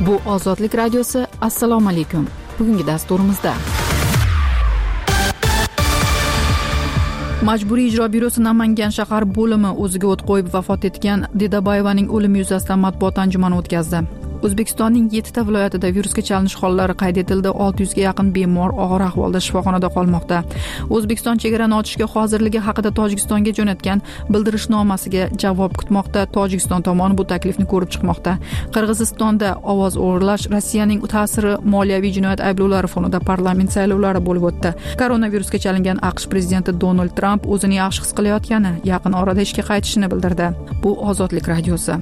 Bu Ozodlik radiosi. Assalomu alaykum. Bugungi dasturimizda Majburiy ijro byurosi Namangan shahar bo'limi o'ziga o't qo'yib vafot etgan Dedaboyevaning o'limi yuzasidan matbuot anjumani o'tkazdi. O'zbekistonning 7 ta viloyatida virusga chalinish hollari qayd etildi. 600 ga yaqin bemor og'ir ahvolda shifoxonada qolmoqda. O'zbekiston chegarani ochishga hozirligi haqida Tojikistonga jo'natgan bildirishnomasiga javob kutmoqda. Tojikiston tomoni bu taklifni ko'rib chiqmoqda. Qirg'izistonda ovoz o'g'irlash, Rossiyaning ta'siri, moliyaviy jinoyat ayblovlari fonida parlament saylovlari bo'lib o'tdi. Koronavirusga chalingan AQSh prezidenti Donald Tramp o'zini yaxshi his qilayotgani, yaqin orada ishga qaytishini bildirdi. Bu Ozodlik radiosi.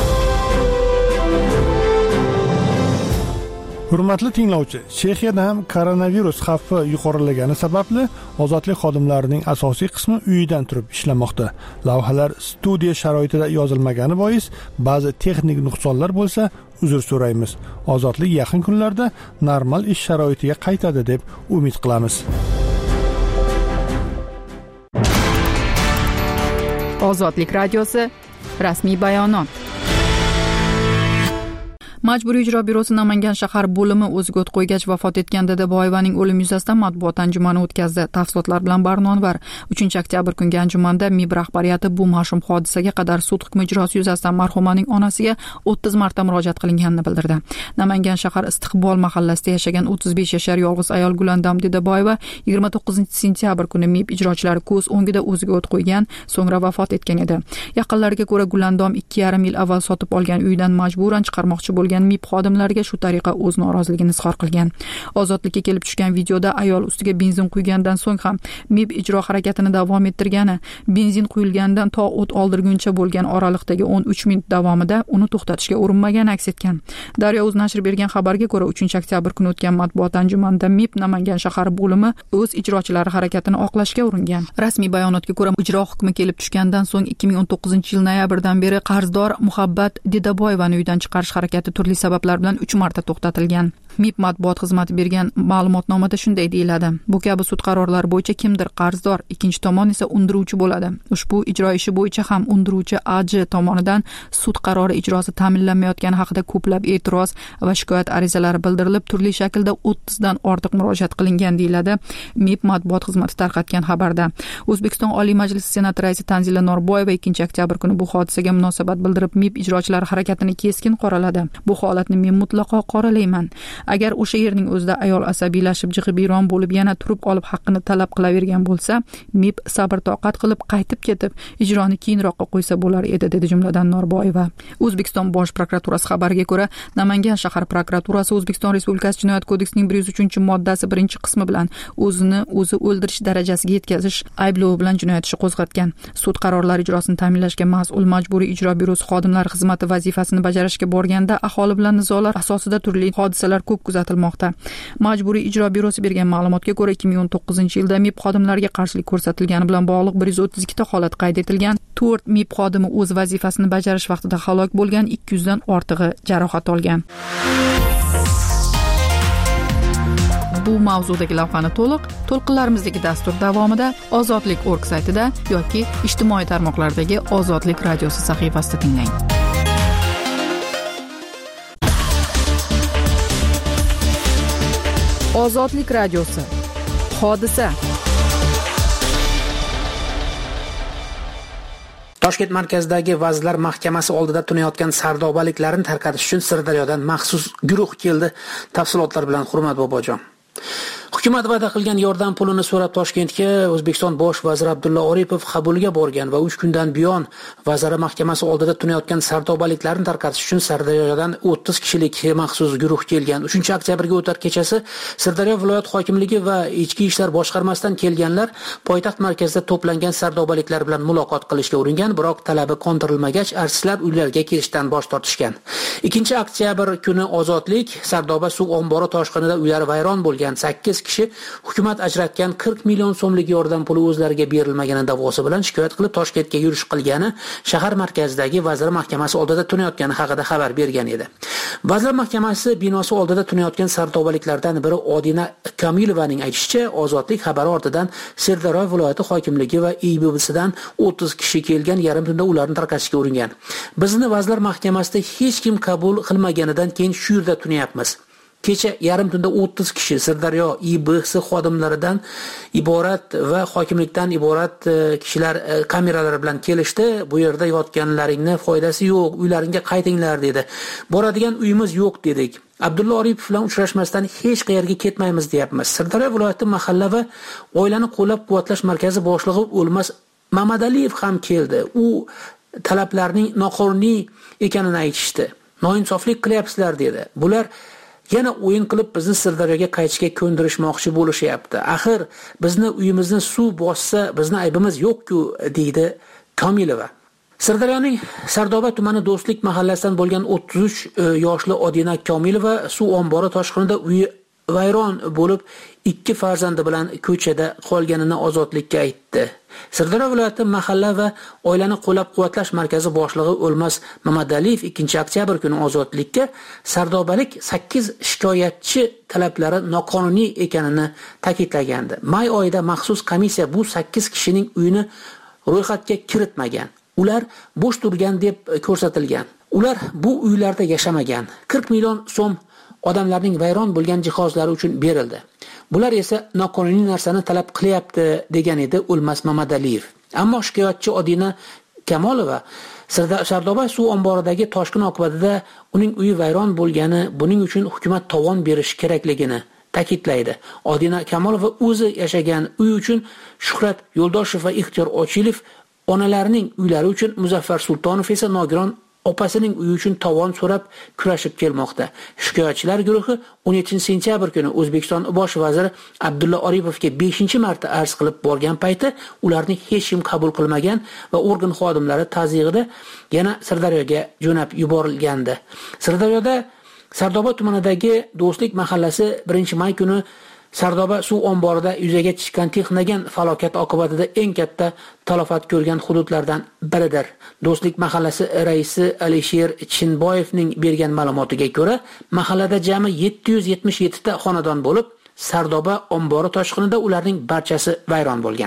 Hurmatli tinglovchi, Chexiyada ham koronavirus xavfi yuqorilagani sababli ozodlik xodimlarining asosiy qismi uyidan turib ishlamoqda. Lavhalar studiya sharoitida yozilmagani bois ba'zi texnik nuqsonlar bo'lsa, uzr so'raymiz. Ozodlik yaqin kunlarda normal ish sharoitiga qaytadi deb umid qilamiz. Ozodlik radiosi rasmiy bayonot. Majburiy ijro byurosi Namangan shahar bo'limi o'ziga o't qo'ygach vafot etgan Dedaboyevaning o'limi yuzasidan matbuot anjumani o'tkazdi. Tafsilotlar bilan Barnonvar. 3-oktyabr kungi anjumanda MIB rahbariyati bu mash'um hodisaga qadar sud hukmi ijrosi yuzasidan marhumaning onasiga 30 marta murojaat qilinganini bildirdi. Namangan shahar Istiqbol mahallasida yashagan 35 yashar yolg'iz ayol Gulandam Dedaboyeva 29-sentyabr kuni MIB ijrochilari ko'z o'ngida o'ziga o't qo'ygan, so'ngra vafot etgan edi. Yaqinlariga ko'ra Gulandam 2,5 yil avval sotib olgan uyidan majburan chiqarmoqchi bo'lgan MIB xodimlariga shu tariqa o'z noroziligini izhor qilgan. Ozodlikka kelib tushgan videoda ayol ustiga benzin quygandan so'ng ham MIB ijro harakatini davom ettirgani, benzin quyilgandan to o't oldirguncha bo'lgan oraliqdagi 13 minut davomida uni to'xtatishga urinmagani aks etgan. Daryo o'z nashri bergan xabarga ko'ra 3-oktyabr kuni o'tgan matbuot anjumanida MIB Namangan shahar bo'limi o'z ijrochilari harakatini oqlashga uringan. Rasmiy bayonotga ko'ra ijro hukmi kelib tushgandan so'ng 2019-yil noyabrdan beri qarzdor Muhabbat Dedaboyevani uydan chiqarish harakati turli sabablar bilan 3 marta to'xtatilgan. MIB matbuot xizmati bergan ma'lumotnomada shunday deyiladi: bu kabi sud qarorlari bo'yicha kimdir qarzdor, ikkinchi tomon esa undiruvchi bo'ladi. Ushbu ijro ishi bo'yicha ham undiruvchi AJ tomonidan sud qarori ijrosi ta'minlanmayotgani haqida ko'plab e'tiroz va shikoyat arizalari bildirilib, turli shaklda 30 dan ortiq murojaat qilingan deyiladi MIB matbuot xizmati tarqatgan xabarda. O'zbekiston Oliy Majlisi Senat raisi Tanzila Norboyeva 2-oktyabr kuni bu hodisaga munosabat bildirib, MIB ijrochilari harakatini keskin qoraladi. Bu holatni men mutlaqo qoralayman. Agar o'sha yerning o'zida ayol asabiylashib, jig'ibiyron bo'lib yana turib olib haqqini talab qilavergan bo'lsa, MIB sabr toqat qilib qaytib ketib, ijroni keyinroqqa qo'ysa bo'lar edi, dedi jumladan Norboyeva. O'zbekiston Bosh prokuraturasi xabariga ko'ra, Namangan shahar prokuraturasi O'zbekiston Respublikasi Jinoyat kodeksining 103-moddasi 1-qismi bilan o'zini o'zi o'ldirish darajasiga yetkazish ayblovi bilan jinoyat ishi qo'zg'atgan. Sud qarorlari ijrosini ta'minlashga mas'ul Majburiy ijro byurosi xodimlari xizmati vazifasini bajarishga borganda aholi bilan nizolar asosida turli hodisalar ko'p kuzatilmoqda. Majburiy ijro byurosi bergan ma'lumotga ko'ra 2019-yilda MIB xodimlariga qarshilik ko'rsatilgani bilan bog'liq 132 ta holat qayd etilgan. 4 MIB xodimi o'z vazifasini bajarish vaqtida halok bo'lgan, 200 dan ortig'i jarohat olgan. Bu mavzudagi lavhani to'lqinlarimizdagi dastur davomida Ozodlik.org saytida yoki ijtimoiy tarmoqlardagi Ozodlik radiosi sahifasida tinglang. Ozodlik radiosi. Hodisa. Toshkent markazidagi Vazirlar Mahkamasi oldida tunayotgan sardobaliklarni tarqatish uchun Sirdaryodan maxsus guruh keldi. Tafsilotlar bilan Hurmat Bobojon. Hukumat va'da qilgan yordam pulini so'rab Toshkentga O'zbekiston bosh vaziri Abdulla Oripov qabulga borgan va 3 kundan buyon Vazirlar Mahkamasi oldida tunayotgan sardobaliklarni tarqatish uchun Sirdaryodan 30 kishilik maxsus guruh kelgan. 3-oktyabrga o'tar kechasi Sirdaryo viloyat hokimligi va Ichki ishlar boshqarmasidan kelganlar poytaxt markazida to'plangan sardobaliklar bilan muloqot qilishga uringan, biroq talabi qondirilmagach, arslab uylariga kelishdan bosh tortishgan. 2-oktyabr kuni Ozodlik Sardoba suv ombori toshqinida uylari vayron bo'lgan 8 kishi hukumat ajratgan 40 million so'mlik yordam puli o'zlariga berilmagani da'vosi bilan shikoyat qilib Toshkentga yurish qilgani shahar markazidagi Vazirlar Mahkamasi oldida tunayotgani haqida xabar bergan edi. Vazirlar Mahkamasi binosi oldida tunayotgan sardobaliklardan biri Odina Kamilovaning aytishicha, Ozodlik xabari ortidan Sirdaryo viloyati hokimligi va IBB'sidan 30 kishi kelgan, yarim tunda ularni tarqatishga uringan. Bizni Vazirlar Mahkamasida hech kim qabul qilmaganidan keyin shu yerda tunayapmiz. Kecha yarim tunda 30 kishi Sirdaryo IBB'si xodimlaridan iborat va hokimlikdan iborat kishilar kameralar bilan kelishdi. Bu yerda yotganlaringni foydasi yo'q, uylaringga qaytinglar dedi. Boradigan uyimiz yo'q dedik. Abdulla Oripov bilan uchrashmasdan hech qayerga ketmaymiz deyapmiz. Sirdaryo viloyati mahalla va oilani qo'llab-quvvatlash markazi boshlig'i O'lmas Mamadaliyev ham keldi. U talablarning noqonuniy ekanini aytishdi. Noinsoflik qilyapsizlar dedi. Bular yana o'yin qilib bizni Sirdaryoga qaytishga ko'ndirishmoqchi bo'lishyapti. Axir bizni uyimizni suv bossa, bizni aybimiz yo'q-ku, deydi Komilova. Sirdaryoning Sardoba tumani Do'stlik mahallasidan bo'lgan 33 yoshli Odina Komilova suv ombori toshqinida uyi vayron bo'lib 2 farzandi bilan ko'chada qolganini Ozodlikka aytdi. Sirdaryo viloyati mahalla va oilani qo'llab-quvvatlash markazi boshlig'i O'lmas Mamadaliyev 2-oktyabr kuni Ozodlikka sardobalik 8 shikoyatchi talablari noqonuniy ekanini ta'kidlagandi. May oyida maxsus komissiya bu 8 kishining uyini ro'yxatga kiritmagan. Ular bo'sh turgan deb ko'rsatilgan. Ular bu uylarda yashamagan. 40 million so'm odamlarning vayron bo'lgan jihozlari uchun berildi. Bular esa noqonuniy narsani talab qilyapti, degan edi O'lmas Mamadaliyev. Ammo shikoyatchi Odina Kamolova Sardoba suv omboridagi toshqin oqibatida uning uyi vayron bo'lgani, buning uchun hukumat tovon berishi kerakligini ta'kidlaydi. Odina Kamolova o'zi yashagan uy uchun Shuhrat Yo'ldoshev va Ixtiyor Ochilov, onalarining uylari uchun Muzaffar Sultonov esa Nogiron opasining uyi uchun tovon so'rab kurashib kelmoqda. Shikoyatchilar guruhi 17-sentyabr kuni O'zbekiston bosh vaziri Abdulla Oripovga 5-marta arz qilib borgan payti ularni hech kim qabul qilmagan va organ xodimlari tazyiqida yana Sirdaryoga jo'nab yuborilgandi. Sirdaryoda Sardoba tumanidagi Do'stlik mahallasi 1-may kuni Sardoba suv omborida yuzaga chiqqan texnogen falokat oqibatida eng katta talafot ko'rgan hududlardan biridir. Do'stlik mahallasi raisi Alisher Chinboyevning bergan ma'lumotiga ko'ra, mahallada jami 777 ta xonadon bo'lib, Sardoba ombori toshqinida ularning barchasi vayron bo'lgan.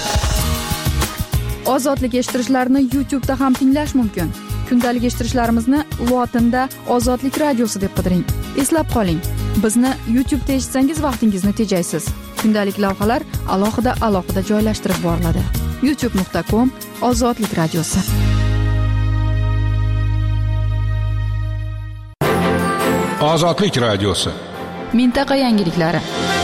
Ozodlik eshittirishlarni YouTube'da ham tinglash mumkin. Kundalik eshittirishlarimizni lotinda Ozodlik radiosi deb qidiring. Eslab qoling, bizni YouTube'da eshitsangiz vaqtingizni tejaysiz. Kundalik lavhalar alohida joylashtirib boriladi. youtube.com/Ozodlik radiosi. Ozodlik radiosi. Mintaqa yangiliklari.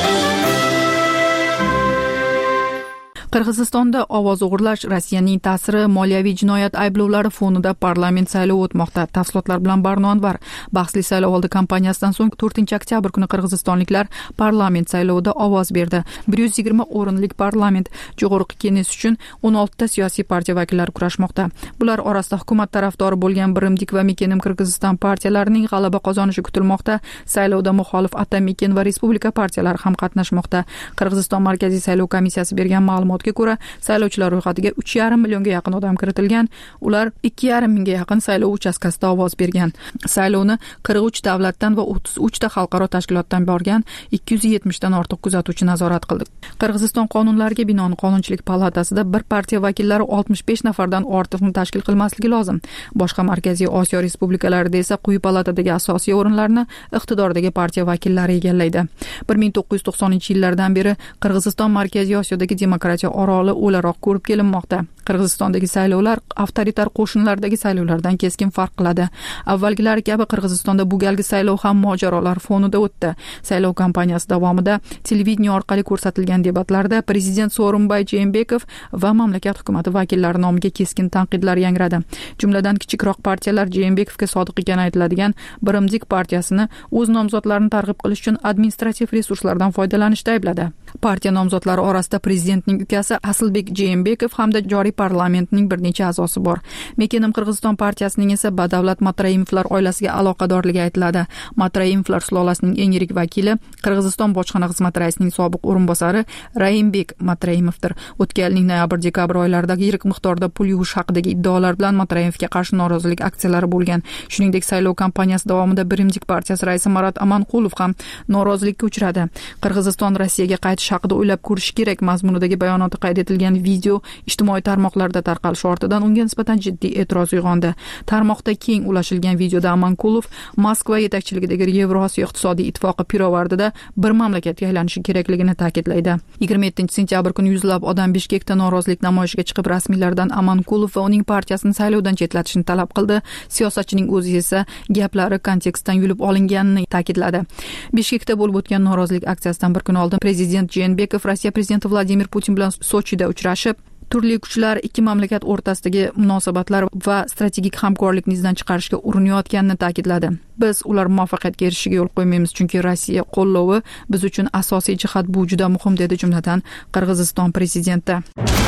Qirg'izistonda ovoz o'g'irlash, Rossiyaning ta'siri, moliyaviy jinoyat ayblovlari fonida parlament saylovi o'tmoqda. Tafsilotlar bilan Barno Anvar. Bahsli saylovoldi kampaniyasidan so'ng 4-oktyabr kuni qirg'izistonliklar parlament saylovida ovoz berdi. 120 o'rinlik parlament Jo'g'org'i Kenges uchun 16 ta siyosiy partiya vakillari kurashmoqda. Bular orasida hukumat tarafdori bo'lgan Birimdik va Mekenim Qirg'iziston partiyalarining g'alaba qozonishi kutilmoqda. Saylovda muxolif Atamikin va Respublika partiyalari ham qatnashmoqda. Qirg'iziston Markaziy saylov komissiyasi bergan ma'lumotga ko'ra, saylovchilar ro'yxatiga 3,5 millionga yaqin odam kiritilgan. Ular 2,5 mingga yaqin saylov uchastkasida ovoz bergan. Saylovni 43 davlatdan va 33 ta xalqaro tashkilotdan borgan 270 dan ortiq kuzatuvchi nazorat qildi. Qirg'iziston qonunlariga binoan Qonunchilik palatasida bir partiya vakillari 65 nafardan ortiqni tashkil qilmasligi lozim. Boshqa Markaziy Osiyo respublikalarida esa quyi palatadagi asosiy o'rinlarni iqtidordagi partiya vakillari egallaydi. 1990-yillardan beri Qirg'iziston Markaziy Osiyodagi demokratiya oroli o'laroq ko'rib kelinmoqda. Qirg'izistondagi saylovlar avtoritar qo'shinlardagi saylovlardan keskin farq qiladi. Avvalgilari kabi Qirg'izistonda bu galgi saylov ham mojarolar fonida o'tdi. Saylov kampaniyasi davomida televideniya orqali ko'rsatilgan debatlarda prezident Sooronbay Jeenbekov va mamlakat hukumati vakillari nomiga keskin tanqidlar yangradi. Jumladan kichikroq partiyalar Jeenbekovga sodiq ekani aytiladigan Birimdik partiyasini o'z nomzodlarini targ'ib qilish uchun administrativ resurslardan foydalanishda aybladi. Partiya nomzodlari orasida prezidentning ukasi Aslbek Jeenbekov hamda joriy parlamentining bir necha a'zosi bor. Mekenim Qirg'iziston partiyasining esa Badavlat Matraimovlar oilasiga aloqadorligi aytiladi. Matraimovlar sulolasining eng yirik vakili Qirg'iziston bojxona xizmati raisining sobiq o'rinbosari Raimbek Matraimovdir. O'tgan yilning noyabr-dekabr oylaridagi yirik miqdorda pul yuvish haqidagi iddaolar bilan Matraimovga qarshi norozilik aksiyalari bo'lgan. Shuningdek, saylov kampaniyasi davomida Birimjik partiyasi raisi Marat Amanqulov ham norozilikka uchradi. Qirg'iziston Rossiyaga qaytish haqida o'ylab ko'rish kerak mazmunidagi bayonoti qayd etilgan video ijtimoiy tarmoqlarda tarqalishi ortidan unga nisbatan jiddiy e'tiroz uyg'ondi. Tarmoqda keng ulashilgan videoda Amanqulov Moskva yetakchiligidagi Yevrosiyo iqtisodiy ittifoqi pirovardida bir mamlakatga aylanishi kerakligini ta'kidlaydi. 27-sentyabr kuni yuzlab odam Bishkekda norozilik namoyishiga chiqib, rasmiylardan Amanqulov va uning partiyasini saylovdan chetlatishni talab qildi. Siyosatchining o'zi esa gaplari kontekstdan yulib olinganini ta'kidladi. Bishkekda bo'lib o'tgan norozilik aksiyasidan bir kun oldin prezident Jeenbekov Rossiya prezidenti Vladimir Putin bilan Sochida uchrashib, turli kuchlar ikki mamlakat o'rtasidagi munosabatlar va strategik hamkorlikni izdan chiqarishga urinayotganini ta'kidladi. Biz ular muvaffaqiyatga erishishiga yo'l qo'ymaymiz, chunki Rossiya qo'llovi biz uchun asosiy jihat bu juda muhim, dedi jumladan Qirg'iziston prezidenti.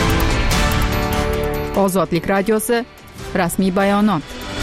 Ozodlik radiosi rasmiy bayonot.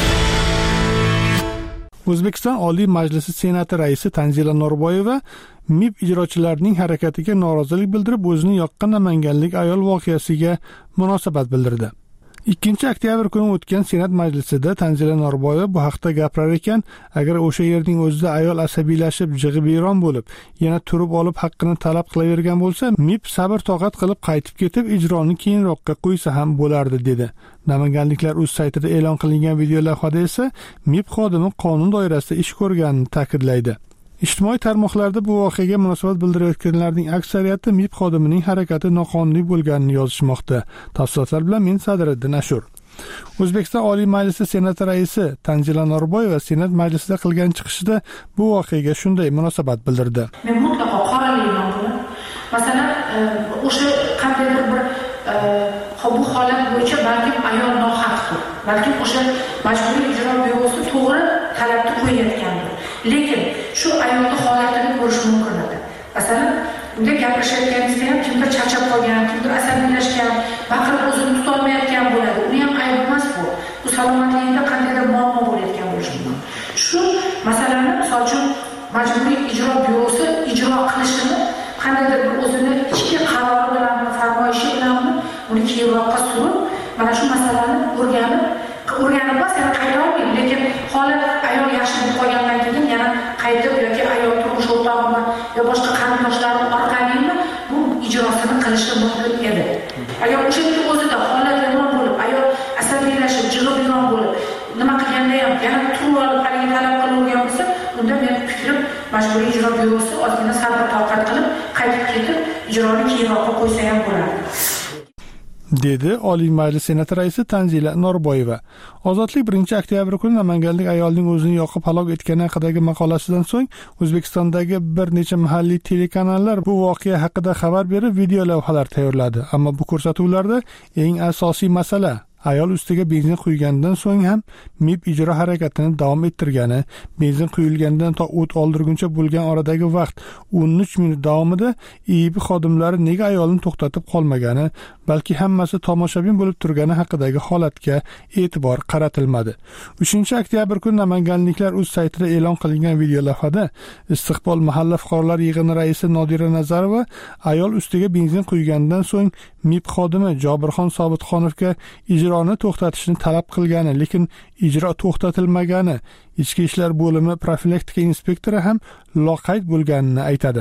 O'zbekiston Oliy Majlisi Senati raisi Tanzila Norboyeva MIB ijrochilarining harakatiga norozilik bildirib, o'zini yoqqan namanganlik ayol voqeasiga munosabat bildirdi. 2-oktyabr kuni o'tgan Senat majlisida Tanzila Norboyeva bu haqda gapirar ekan, agar o'sha yerning o'zida ayol asabiylashib, jig'ibiyron bo'lib, yana turib olib haqqini talab qilavergan bo'lsa, MIB sabr toqat qilib qaytib ketib, ijroni keyinroqqa qo'ysa ham bo'lardi, dedi. Namanganliklar o'z saytida e'lon qilingan video lavhada esa MIB xodimi qonun doirasida ish ko'rganini ta'kidlaydi. Ijtimoiy tarmoqlarda bu voqeaga munosabat bildirayotganlarning aksariyati MIB xodimining harakati noqonuniy bo'lganini yozishmoqda. Tafsilotlar bilan men Sadriddin Ashur. O'zbekiston Oliy Majlisi Senati raisi Tanzila Norboyeva Senat majlisida qilgan chiqishida bu voqeaga shunday munosabat bildirdi. Men mutlaqo qoralayman buni. Masalan, o'sha qandaydir bir bu holat bo'yicha balkim ayol nohaqdir. Balkim o'sha majburiy ijro byurosi to'g'ri talabni qo'yayotgandir. Lekin shu ayolning holatini ko'rish mumkin edi. Masalan, unda gapirishayotganingizda ham kimdir charchab qolgan, kimdir asabiylashgan, baqirib o'zini tutolmayotgan bo'ladi. Uni ham ayb emas bu. Bu salomatligida qandaydir muammo bo'layotgan bo'lishi mumkin. Shu masalani, misol uchun, majburiy ijro byurosi ijro qilishini qandaydir bir o'zini ichki qarori bilan, farmoyishi bilan uni keyinroqqa surib, mana shu masalani o'rganib emas, yana qayta olmaydi. Lekin holat ayol yaxshi bo'lib qolgandan keyin yana qaytib yoki ayol turmush o'rtog'imi yo boshqa qarindoshlari orqalimi bu ijrosini qilishi mumkin edi. Agar o'sha o'zida holat yomon bo'lib, ayol asabiylashib, jig'ibiyron bo'lib, nima qilganda ham yana turib olib haligi talab qilavergan bo'lsa, unda men fikrim majburiy ijro byurosi ozgina sabr toqat qilib, qaytib ketib, ijroni keyinroqqa qo'ysa ham bo'lardi, dedi Oliy Majlis Senati raisi Tanzila Norboyeva. Ozodlik 1-oktyabr kuni namanganlik ayolning o'zini yoqib halok etgani haqidagi maqolasidan so'ng O'zbekistondagi bir necha mahalliy telekanallar bu voqea haqida xabar berib, video lavhalar tayyorladi. Ammo bu ko'rsatuvlarda eng asosiy masala ayol ustiga benzin quygandan so'ng ham MIB ijro harakatini davom ettirgani, benzin quyilgandan to o't oldirguncha bo'lgan oradagi vaqt 13 minut davomida IIB xodimlari nega ayolni to'xtatib qolmagani, balki hammasi tomoshabin bo'lib turgani haqidagi holatga e'tibor qaratilmadi. 3-oktyabr kuni namanganliklar o'z saytida e'lon qilingan video lavhada Istiqbol mahalla fuqarolar yig'ini raisi Nodira Nazarova ayol ustiga benzin quygandan so'ng MIB xodimi Jobirxon Sobitxonovga ijroni to'xtatishni talab qilgani, lekin ijro to'xtatilmagani, Ichki ishlar bo'limi profilaktika inspektori ham loqayd bo'lganini aytadi.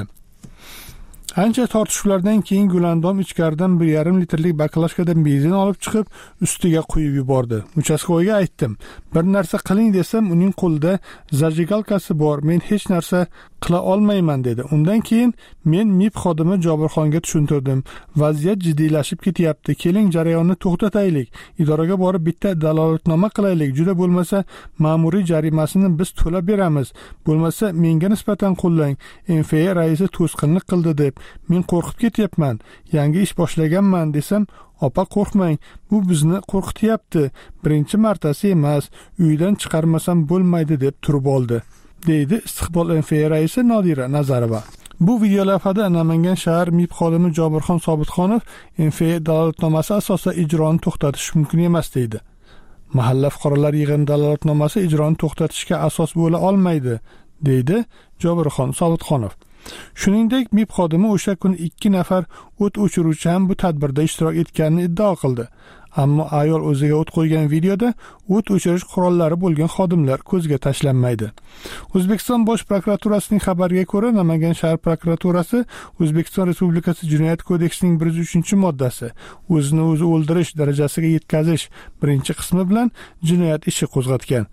Ancha tortishuvlardan keyin Gulandom ichkaridan 1,5 litrlik baklashkadan benzin olib chiqib, ustiga quyib yubordi. Uchastkovoyga aytdim, bir narsa qiling desam, uning qo'lida zajigalkasi bor, men hech narsa qila olmayman dedi. Undan keyin men MIB xodimi Jobirxonga tushuntirdim. Vaziyat jiddiylashib ketyapti. Keling jarayonni to'xtataylik. Idoraga borib bitta dalolatnoma qilaylik. Juda bo'lmasa ma'muriy jarimasini biz to'lab beramiz. Bo'lmasa menga nisbatan qo'llang. MFA raisi to'sqinlik qildi deb men qo'rqib ketyapman. Yangi ish boshlaganman desam, opa qo'rqmang, bu bizni qo'rqityapti. Birinchi martasi emas, uydan chiqarmasam bo'lmaydi deb turib oldi, deydi Istiqbol MFA raisi Nodira Nazarova. Bu videolavhada Namangan shahar MIB xodimi Jobirxon Sobitxonov MFA dalolatnomasi asosida ijroni to'xtatish mumkin emas deydi. Mahalla fuqarolar yig'ini dalolatnomasi ijroni to'xtatishga asos bo'la olmaydi, deydi Jobirxon Sobitxonov. Shuningdek, MIB xodimi o'sha kun 2 nafar o't o'chiruvchi ham bu tadbirda ishtirok etganini iddao qildi. Ammo ayol o'ziga o't qo'ygan videoda o't o'chirish qurollari bo'lgan xodimlar ko'zga tashlanmaydi. O'zbekiston Bosh prokuraturasining xabariga ko'ra, Namangan shahar prokuraturasi O'zbekiston Respublikasi Jinoyat kodeksining 103-moddasi o'zini o'zi o'ldirish darajasiga yetkazish birinchi qismi bilan jinoyat ishi qo'zg'atgan.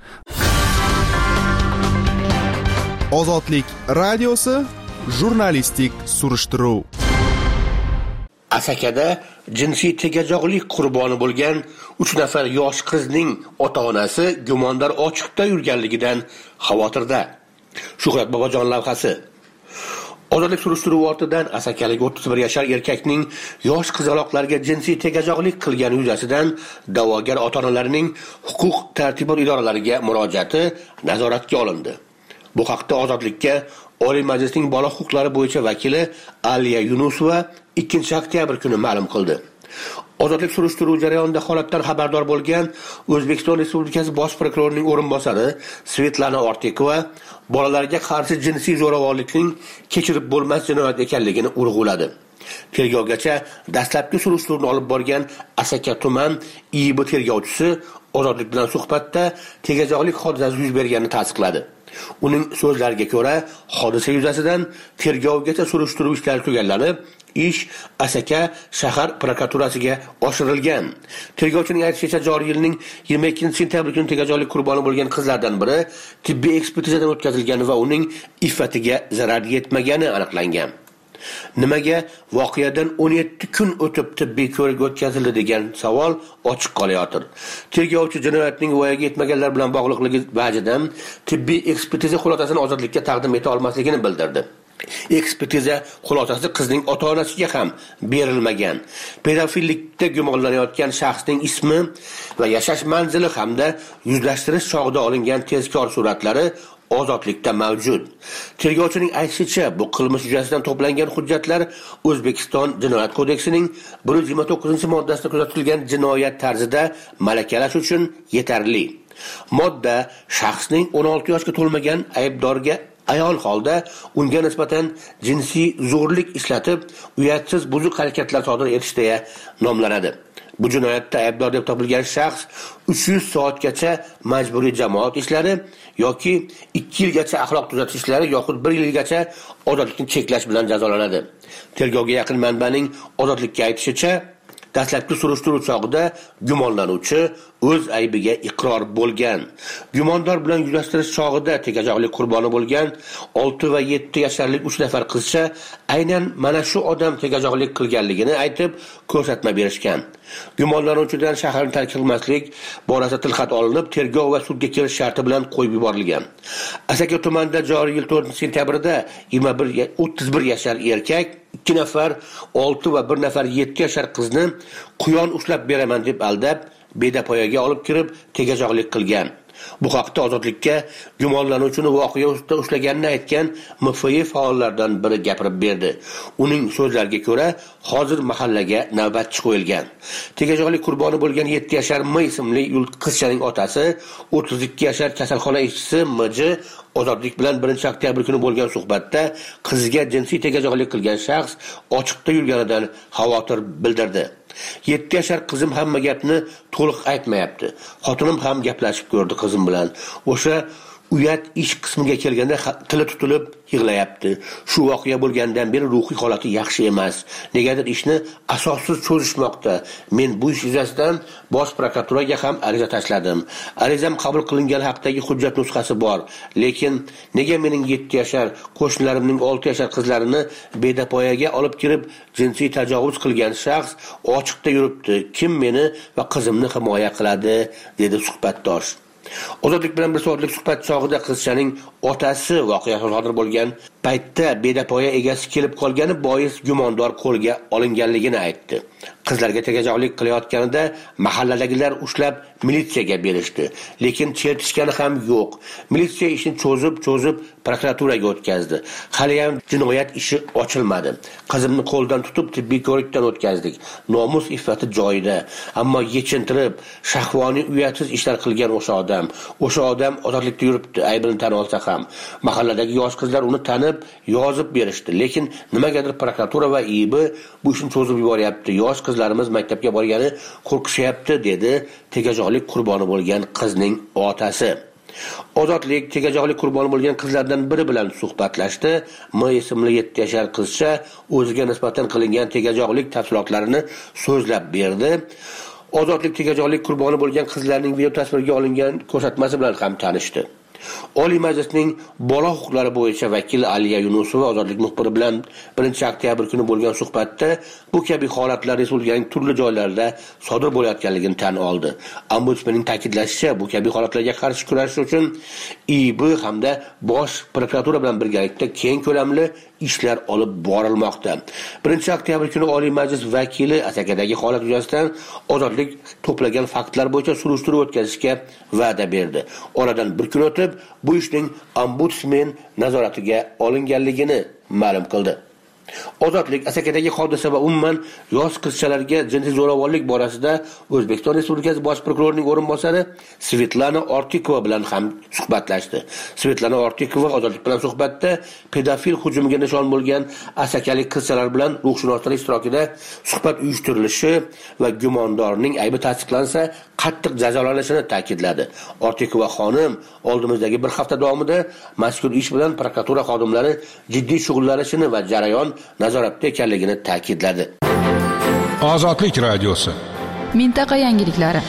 Ozodlik radiosi jurnalistik surishtiruv. Asakada jinsiy tegajog'lik qurboni bo'lgan 3 nafar yosh qizning ota-onasi gumondor ochiqda yurganligidan xavotirda. Shuhrat Bobojon lavhasi. Ozodlik surishtiruvi ortidan asakalik 31 yashar erkakning yosh qizaloqlarga jinsiy tegajog'lik qilgani yuzasidan da'vogar ota-onalarining huquq tartibot idoralariga murojaati nazoratga olindi. Bu haqda Ozodlikka Oliy Majlisning bola huquqlari bo'yicha vakili Aliya Yunusova 2 oktyabr kuni ma'lum qildi. Ozodlik surishtiruv jarayonida holatdan xabardor bo'lgan O'zbekiston Respublikasi Bosh prokurorining o'rinbosari Svetlana Ortikova bolalarga qarshi jinsiy zo'ravonlikning kechirib bo'lmas jinoyat ekanligini urg'uladi. Tergovgacha dastlabki surishtiruvni olib borgan Asaka tuman IIB tergovchisi Ozodlik bilan suhbatda tegajog'lik hodisasi yuz berganini tasdiqladi. Uning so'zlariga ko'ra, hodisa yuzasidan tergovgacha surishtiruv ishlari tugallanib, ish Asaka shahar prokuraturasiga oshirilgan. Tergovchining aytishicha, joriy yilning 22-sentyabr kuni tegajog'lik qurboni bo'lgan qizlardan biri tibbiy ekspertizadan o'tkazilgan va uning iffatiga zarar yetmagani aniqlangan. Nimaga voqeadan 17 kun o'tib tibbiy ko'rik o'tkazildi degan savol ochiq qolayotir. Tergovchi jinoyatning voyaga yetmaganlar bilan bog'liqligi vajidan tibbiy ekspertiza xulosasini Ozodlikka taqdim eta olmasligini bildirdi. Ekspertiza xulosasi qizning ota-onasiga ham berilmagan. Pedofillikda gumonlanayotgan shaxsning ismi va yashash manzili hamda yuzlashtirish chog'ida olingan tezkor suratlari Ozodlikda mavjud. Tergovchining aytishicha, bu qilmish yuzasidan to'plangan hujjatlar O'zbekiston Jinoyat kodeksining 129-moddasida kuzatilgan jinoyat tarzida malakalash uchun yetarli. Modda shaxsning 16 yoshga to'lmagan aybdorga ayol holda unga nisbatan jinsiy zo'rlik ishlatib, uyatsiz buzuq harakatlar sodir etishda nomlanadi. Bu jinoyatda aybdor deb topilgan shaxs 300 soatgacha majburiy jamoat ishlari yoki 2 yilgacha axloq tuzatish ishlari yoxud 1 yilgacha ozodlikni cheklash bilan jazolanadi. Tergovga yaqin manbaning Ozodlikka aytishicha, dastlabki surishtiruv chog'ida gumonlanuvchi o'z aybiga iqror bo'lgan. Gumondor bilan yuzlashtirish chog'ida tegajog'lik qurboni bo'lgan 6 va 7 yasharlik 3 nafar qizcha aynan mana shu odam tegajog'lik qilganligini aytib ko'rsatma berishgan. Gumonlanuvchidan shaharni tark qilmaslik borasida tilxat olinib, tergov va sudga kelish sharti bilan qo'yib yuborilgan. Asaka tumanida joriy yil 4-sentyabrda 31 yashar erkak 2 nafar 6 va 1 nafar 7 yashar qizni quyon ushlab beraman deb aldab, bedapoyaga olib kirib tegajog'lik qilgan. Bu haqda Ozodlikka gumonlanuvchini voqea ustida ushlaganini aytgan MFI faollaridan biri gapirib berdi. Uning so'zlariga ko'ra, hozir mahallaga navbatchi qo'yilgan. Tegajog'lik qurboni bo'lgan 7 yashar M ismli qizchaning otasi, 32 yashar kasalxona ishchisi MJ Ozodlik bilan 1-oktyabr kuni bo'lgan suhbatda qiziga jinsiy tegajog'lik qilgan shaxs ochiqda yurganidan xavotir bildirdi. 7 yashar qizim hamma gapni to'liq aytmayapti. Xotinim ham gaplashib ko'rdi qizim bilan. O'sha uyat ish qismiga kelganda tili tutilib yig'layapti. Shu voqea bo'lgandan beri ruhiy holati yaxshi emas. Negadir ishni asossiz cho'zishmoqda. Men bu ish yuzasidan Bosh prokuraturaga ham ariza tashladim. Arizam qabul qilingan haqdagi hujjat nusxasi bor. Lekin nega mening 7 yashar qo'shnilarimning 6 yashar qizlarini bedapoyaga olib kirib jinsiy tajovuz qilgan shaxs ochiqda yuribdi? Kim meni va qizimni himoya qiladi? Dedi suhbatdosh. Ozodlik bilan bir soatlik suhbat chog'ida qizchaning otasi voqea sodir bo'lgan paytda bedapoya egasi kelib qolgani bois gumondor qo'lga olinganligini aytdi. Qizlarga tegajog'lik qilayotganida mahalladagilar ushlab militsiyaga berishdi, lekin chertishgani ham yo'q. Militsiya ishni cho'zib prokuraturaga o'tkazdi. Hali ham jinoyat ishi ochilmadi. Qizimni qo'ldan tutib tibbiy ko'rikdan o'tkazdik. Nomus iffati joyida, ammo yechintirib, shahvoniy uyatsiz ishlar qilgan o'sha odam ozodlikda yuribdi, aybini tan olsa ham. Mahalladagi yosh qizlar uni tanib, yozib berishdi, lekin nimagadir prokuratura va IIB bu ishni cho'zib yuboryapti. Yosh qizlarimiz maktabga borgani qo'rqishyapti, dedi tegajog'lik qurboni bo'lgan qizning otasi. Ozodlik tegajog'lik qurboni bo'lgan qizlardan biri bilan suhbatlashdi. M ismli 7 yashar qizcha o'ziga nisbatan qilingan tegajog'lik tafsilotlarini so'zlab berdi. Ozodlik tegajog'lik qurboni bo'lgan qizlarning video tasvirga olingan ko'rsatmasi bilan ham tanishdi. Oliy Majlisning bola huquqlari bo'yicha vakili Aliya Yunusova ozodlik muxbiri bilan 1-oktyabr kuni bo'lgan suhbatda bu kabi holatlar respublikaning turli joylarida sodir bo'layotganligini tan oldi. Ombudsmanning ta'kidlashicha, bu kabi holatlarga qarshi kurashish uchun IIB hamda bosh prokuratura bilan birgalikda keng ko'lamli ishlar olib borilmoqda. 1-oktyabr kuni Oliy Majlis vakili Asakadagi holat yuzasidan ozodlik to'plagan faktlar bo'yicha surishtiruv o'tkazishga va'da berdi. Oradan bir kun o'tib bu ishning ombudsman nazoratiga olinganligini ma'lum qildi. Ozodlik Asakadagi hodisa va umuman yosh qizchalarga jinsiy zo'ravonlik borasida O'zbekiston Respublikasi bosh prokurorining o'rinbosari Svetlana Ortikova bilan ham suhbatlashdi. Svetlana Ortikova ozodlik bilan suhbatda pedofil hujumiga nishon bo'lgan asakalik qizchalar bilan ruhshunoslar ishtirokida suhbat uyushtirilishi va gumondorning aybi tasdiqlansa qattiq jazolanishini ta'kidladi. Ortikova xonim oldimizdagi bir hafta davomida mazkur ish bilan prokuratura xodimlari jiddiy shug'ullanishini va jarayon nazoratda ekanligini ta'kidladi. Ozodlik radiosi. Mintaqa yangiliklari.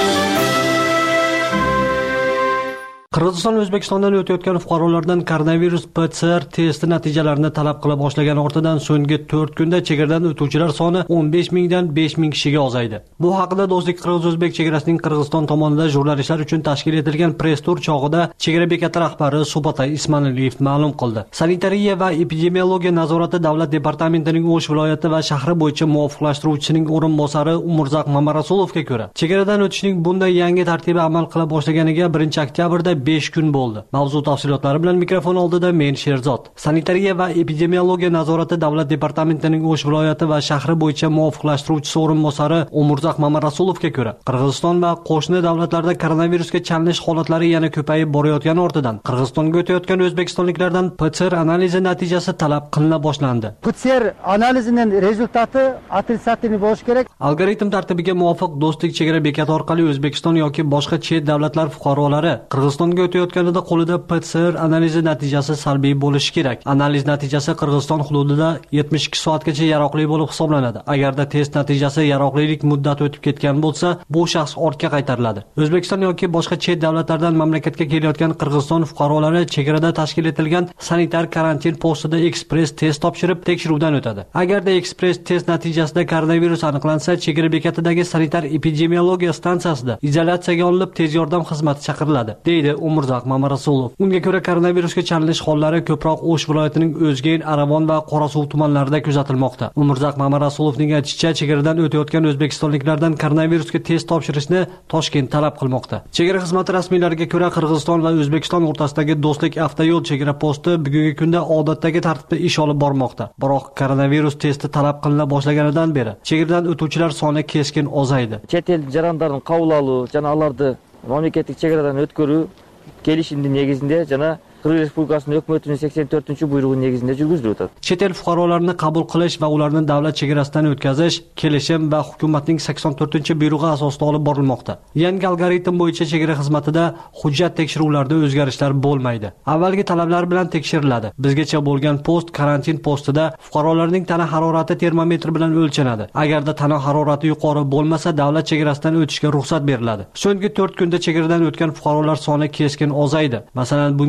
Qirg'iziston O'zbekistondan o'tayotgan fuqarolardan koronavirus PCR testi natijalarini talab qila boshlagan ortidan so'nggi 4 kunda chegaradan o'tuvchilar soni 15 mingdan 5 ming kishiga ozaydi. Bu haqida Do'stlik Qirg'iz-O'zbek chegarasining Qirg'iziston tomonidan jurnalistlar uchun tashkil etilgan press tur chog'ida chegara bekati rahbari Subatay Ismanaliyev ma'lum qildi. Sanitariya va epidemiologiya nazorati davlat departamentining O'sh viloyati va shahri bo'yicha muvofiqlashtiruvchisining o'rinbosari Umurzaq Mamarasulovga ko'ra, chegaradan o'tishning bunday yangi tartibi amal qila boshlaganiga 1-oktyabrda 5 kun bo'ldi. Mavzu tafsilotlari bilan mikrofon oldida men Sherzod. Sanitariya va epidemiologiya nazorati davlat departamentining O'sh viloyati va shahri bo'yicha muvofiqlashtiruvchisi o'rinbosari Umurzaq Mamarasulovga ko'ra, Qirg'iziston va qo'shni davlatlarda koronavirusga chalinish holatlari yana ko'payib borayotgani ortidan Qirg'izistonga o'tayotgan o'zbekistonliklardan PCR analizi natijasi talab qilina boshlandi. PCR analizining rezultati отрицательный bo'lishi kerak. Algoritm tartibiga muvofiq Do'stlik chegara bekati orqali O'zbekiston yoki boshqa chet davlatlar fuqarolari Qirg'izistonga o'tayotganida qo'lida PCR analizi natijasi salbiy bo'lishi kerak. Analiz natijasi Qirg'iziston hududida 72 soatgacha yaroqli bo'lib hisoblanadi. Agarda test natijasi yaroqlilik muddati o'tib ketgan bo'lsa, bu shaxs ortga qaytariladi. O'zbekiston yoki boshqa chet davlatlardan mamlakatga kelayotgan Qirg'iziston fuqarolari chegarada tashkil etilgan sanitar karantin postida ekspress test topshirib tekshiruvdan o'tadi. Agarda ekspress test natijasida koronavirus aniqlansa, chegara bekatidagi sanitar epidemiologiya stansiyasida izolyatsiyaga olinib tez yordam xizmati chaqiriladi, deydi Umurzaq Mamarasulov. Unga ko'ra koronavirusga chalinish hollari ko'proq O'sh viloyatining O'zgen, Aravon va Qorasuv tumanlarida kuzatilmoqda. Umurzaq Mamarasulovning aytishicha, chegaradan o'tayotgan o'zbekistonliklardan koronavirusga test topshirishni Toshkent talab qilmoqda. Chegara xizmati rasmiylariga ko'ra, Qirg'iziston va O'zbekiston o'rtasidagi Do'stlik avtoyo'l chegara posti bugungi kunda odatdagi tartibda ish olib bormoqda. Biroq koronavirus testi talab qilina boshlaganidan beri chegaradan o'tuvchilar soni keskin ozaydi. Chet el jarandlarini qabul olup, jana alarni mamlaketlik chegaradan o'tkazuu kelishimning negizinde jana Qirg'iz Respublikasining hukumatining 84-buyrug'i negizinde yurgizilib o'tadi. Chet el fuqarolarini qabul qilish va ularni davlat chegarasidan o'tkazish kelishim va hukumatning 84-buyrug'i asosida olib borilmoqda. Yangi algoritm bo'yicha chegara xizmatida hujjat tekshiruvlarida o'zgarishlar bo'lmaydi. Avvalgi talablar bilan tekshiriladi. Bizgacha bo'lgan post karantin postida fuqarolarning tana harorati termometr bilan o'lchanadi. Agarda tana harorati yuqori bo'lmasa, davlat chegarasidan o'tishga ruxsat beriladi. So'nggi 4 kunda chegaradan o'tgan fuqarolar soni keskin ozaydi. Masalan, bungacha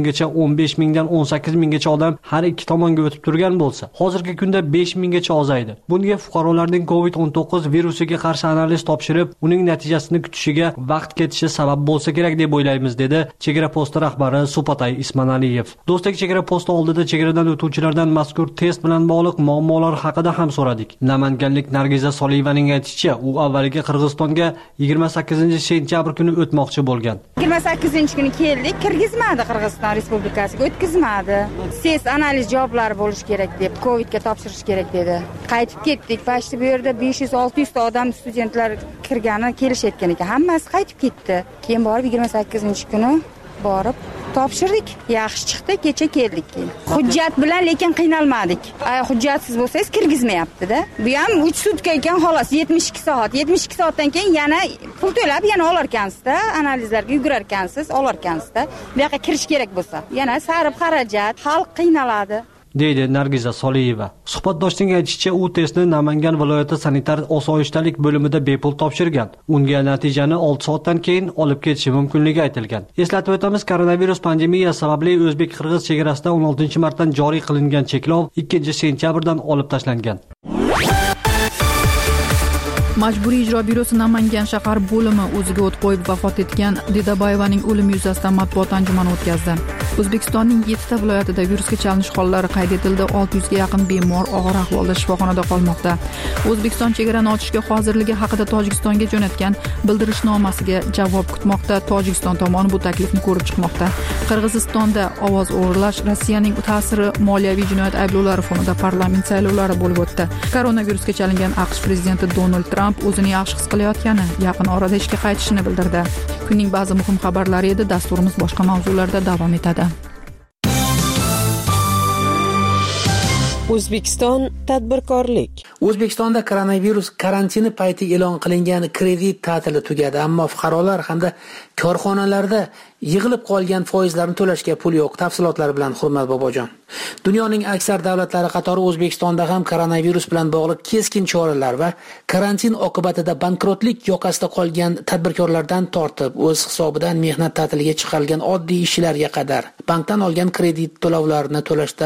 15 mingdan 18 minggacha odam har ikki tomonga o'tib turgan bo'lsa, hozirgi kunda 5 minggacha ozaydi. Bunga fuqarolarning COVID-19 virusiga qarshi analiz topshirib, uning natijasini kutishiga vaqt ketishi sabab bo'lsa kerak deb o'ylaymiz, dedi chegara posti rahbari Supatay Ismanaliyev. Do'stlik chegara posti oldida chegaradan o'tuvchilardan mazkur test bilan bog'liq muammolar haqida ham so'radik. Namanganlik Nargiza Soliyevaning aytishicha, u avvaliga Qirg'izistonga 28-sentyabr kuni o'tmoqchi bo'lgan. 28-kuni keldik, kirgizmadi Qirg'iziston Respublikasiga, o'tkazmadi. Test analiz javoblari bo'lish kerak deb, Covidga topshirish kerak dedi. Qaytib ketdik. Pashti bu yerda 500-600 ta odam studentlar kirgani kelishayotgan ekan. Hammasi qaytib ketdi. Keyin borib 28-kuni borib topshirdik. Yaxshi chiqdi, kecha keldik keyin. Hujjat bilan lekin qiynalmadik. Hujjatsiz bo'lsangiz kirgizmayapti-da. Bu ham 3 sutka ekan, xolos 72 soat. 72 soatdan keyin yana pul to'lab yana olarkansiz-da, analizlarga yugurarkansiz, olarkansiz-da. Bu yoqqa kirish kerak bo'lsa, yana sarf xarajat, xalq qiynaladi, deydi Nargiza Soliyeva. Suhbatdoshning aytishicha, u testni Namangan viloyati sanitar osoyishtalik bo'limida bepul topshirgan. Unga natijani 6 soatdan keyin olib ketishi mumkinligi aytilgan. Eslatib o'tamiz, koronavirus pandemiyasi sababli o'zbek-qirg'iz chegarasida 16-martdan joriy qilingan cheklov 2-sentyabrdan olib tashlangan. Majburiy ijro byurosi Namangan shahar bo'limi o'ziga o't qo'yib vafot etgan Dedabayevaning o'limi yuzasidan matbuot anjumani o'tkazdi. O'zbekistonning 7 ta viloyatida virusga chalinish hollari qayd etildi. 600 ga yaqin bemor og'ir ahvolda shifoxonada qolmoqda. O'zbekiston chegarani ochishga hozirligi haqida Tojikistonga jo'natgan bildirishnomasiga javob kutmoqda. Tojikiston tomoni bu taklifni ko'rib chiqmoqda. Qirg'izistonda ovoz o'g'irlash, Rossiyaning ta'siri, moliyaviy jinoyat ayblovlari fonida parlament saylovlari bo'lib o'tdi. Koronavirusga chalingan AQSh prezidenti Donald Tramp o'zini yaxshi his qilayotgani, yaqin orada ishga qaytishini bildirdi. Kunning ba'zi muhim xabarlari edi. Dasturimiz boshqa mavzularda davom etadi. O'zbekiston tadbirkorlik. O'zbekistonda koronavirus karantini payti e'lon qilingan kredit ta'tili tugadi, ammo fuqarolar hamda korxonalarda yig'ilib qolgan foizlarni to'lashga pul yo'q. Tafsilotlar bilan Hurmat Bobojon. Dunyoning aksar davlatlari qatori O'zbekistonda ham koronavirus bilan bog'liq keskin choralar va karantin oqibatida bankrotlik yoqasida qolgan tadbirkorlardan tortib, o'z hisobidan mehnat ta'tiliga chiqarilgan oddiy ishchilarga qadar bankdan olgan kredit to'lovlarini to'lashda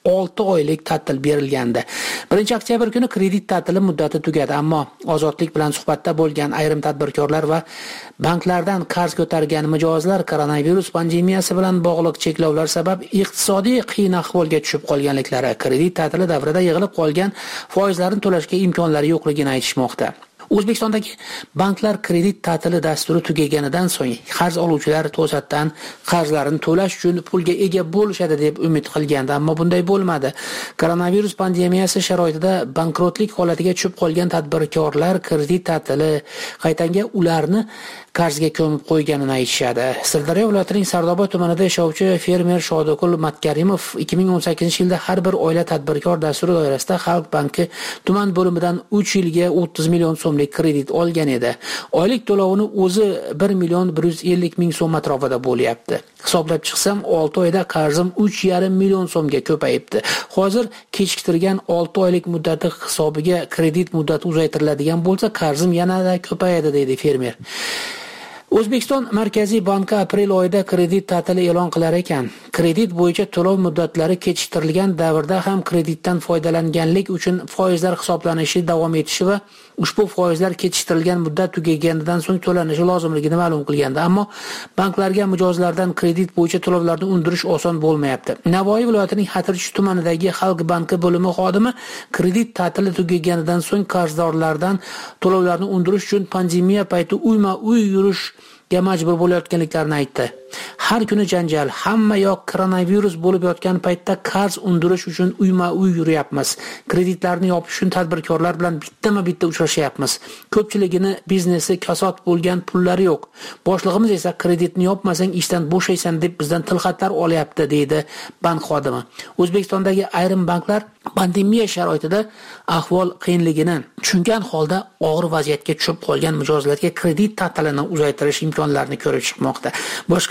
6 oylik ta'til berilgandi. 1-oktyabr kuni kredit ta'tili muddati tugadi, ammo Ozodlik bilan suhbatda bo'lgan ayrim tadbirkorlar va banklardan qarz ko'targan mijozlar koronavirus pandemiyasi bilan bog'liq cheklovlar sabab iqtisodiy qiyin ahvolga tushib qolganliklari, kredit ta'tili davrida yig'ilib qolgan foizlarni to'lashga imkonlari yo'qligini aytishmoqda. O'zbekistondagi banklar kredit ta'tili dasturi tugaganidan so'ng qarz oluvchilar to'satdan qarzlarini to'lash uchun pulga ega bo'lishadi deb umid qilgandi, ammo bunday bo'lmadi. Koronavirus pandemiyasi sharoitida bankrotlik holatiga tushib qolgan tadbirkorlar kredit ta'tili qaytanga ularni qarzga ko'mib qo'yganini aytishadi. Sirdaryo viloyatining Sardoba tumanida yashovchi fermer Shodokul Matkarimov 2018-yilda har bir oila tadbirkor dasturi doirasida Xalq banki tuman bo'limidan 3 yilga 30 million so'mlik kredit olgan edi. Oylik to'lovini o'zi 1,150,000 so'm atrofida bo'lyapti. Hisoblab chiqsam 6 oyda qarzim 3,5 million so'mga ko'payibdi. Hozir kechiktirgan 6 oylik muddati hisobiga kredit muddati uzaytiriladigan bo'lsa, qarzim yanada ko'payadi, deydi fermer. O'zbekiston Markaziy banki aprel oyida kredit ta'tili e'lon qilar ekan. Kredit bo'yicha to'lov muddatlari kechiktirilgan davrda ham kreditdan foydalanganlik uchun foizlar hisoblanishi davom etishi va ushbu foizlar kechiktirilgan muddat tugaganidan so'ng to'lanishi lozimligini ma'lum qilgandi. Ammo banklarga mijozlardan kredit bo'yicha to'lovlarni undirish oson bo'lmayapti. Navoiy viloyatining Xatirchi tumanidagi Xalq banki bo'limi xodimi kredit ta'tili tugaganidan so'ng qarzdorlardan to'lovlarni undirish uchun pandemiya payti uyma-uy yurish majbur bo'layotganliklarini aytdi. Har kuni janjal, hamma yoq koronavirus bo'lib yotgan paytda qarz undirish uchun uyma-uy yuryapmiz. Kreditlarni yopish uchun tadbirkorlar bilan bittama-bitta uchrashyapmiz. Ko'pchiligini biznesi kasod bo'lgan pullari yo'q. Boshlig'imiz esa kreditni yopmasang ishdan bo'shaysan deb bizdan tilxatlar olyapti, deydi bank xodimi. O'zbekistondagi ayrim banklar pandemiya sharoitida ahvol qiyinligini tushungan holda og'ir vaziyatga tushib qolgan mijozlarga kredit ta'tilini uzaytirish imkonlarini ko'rib chiqmoqda. Boshqa banklar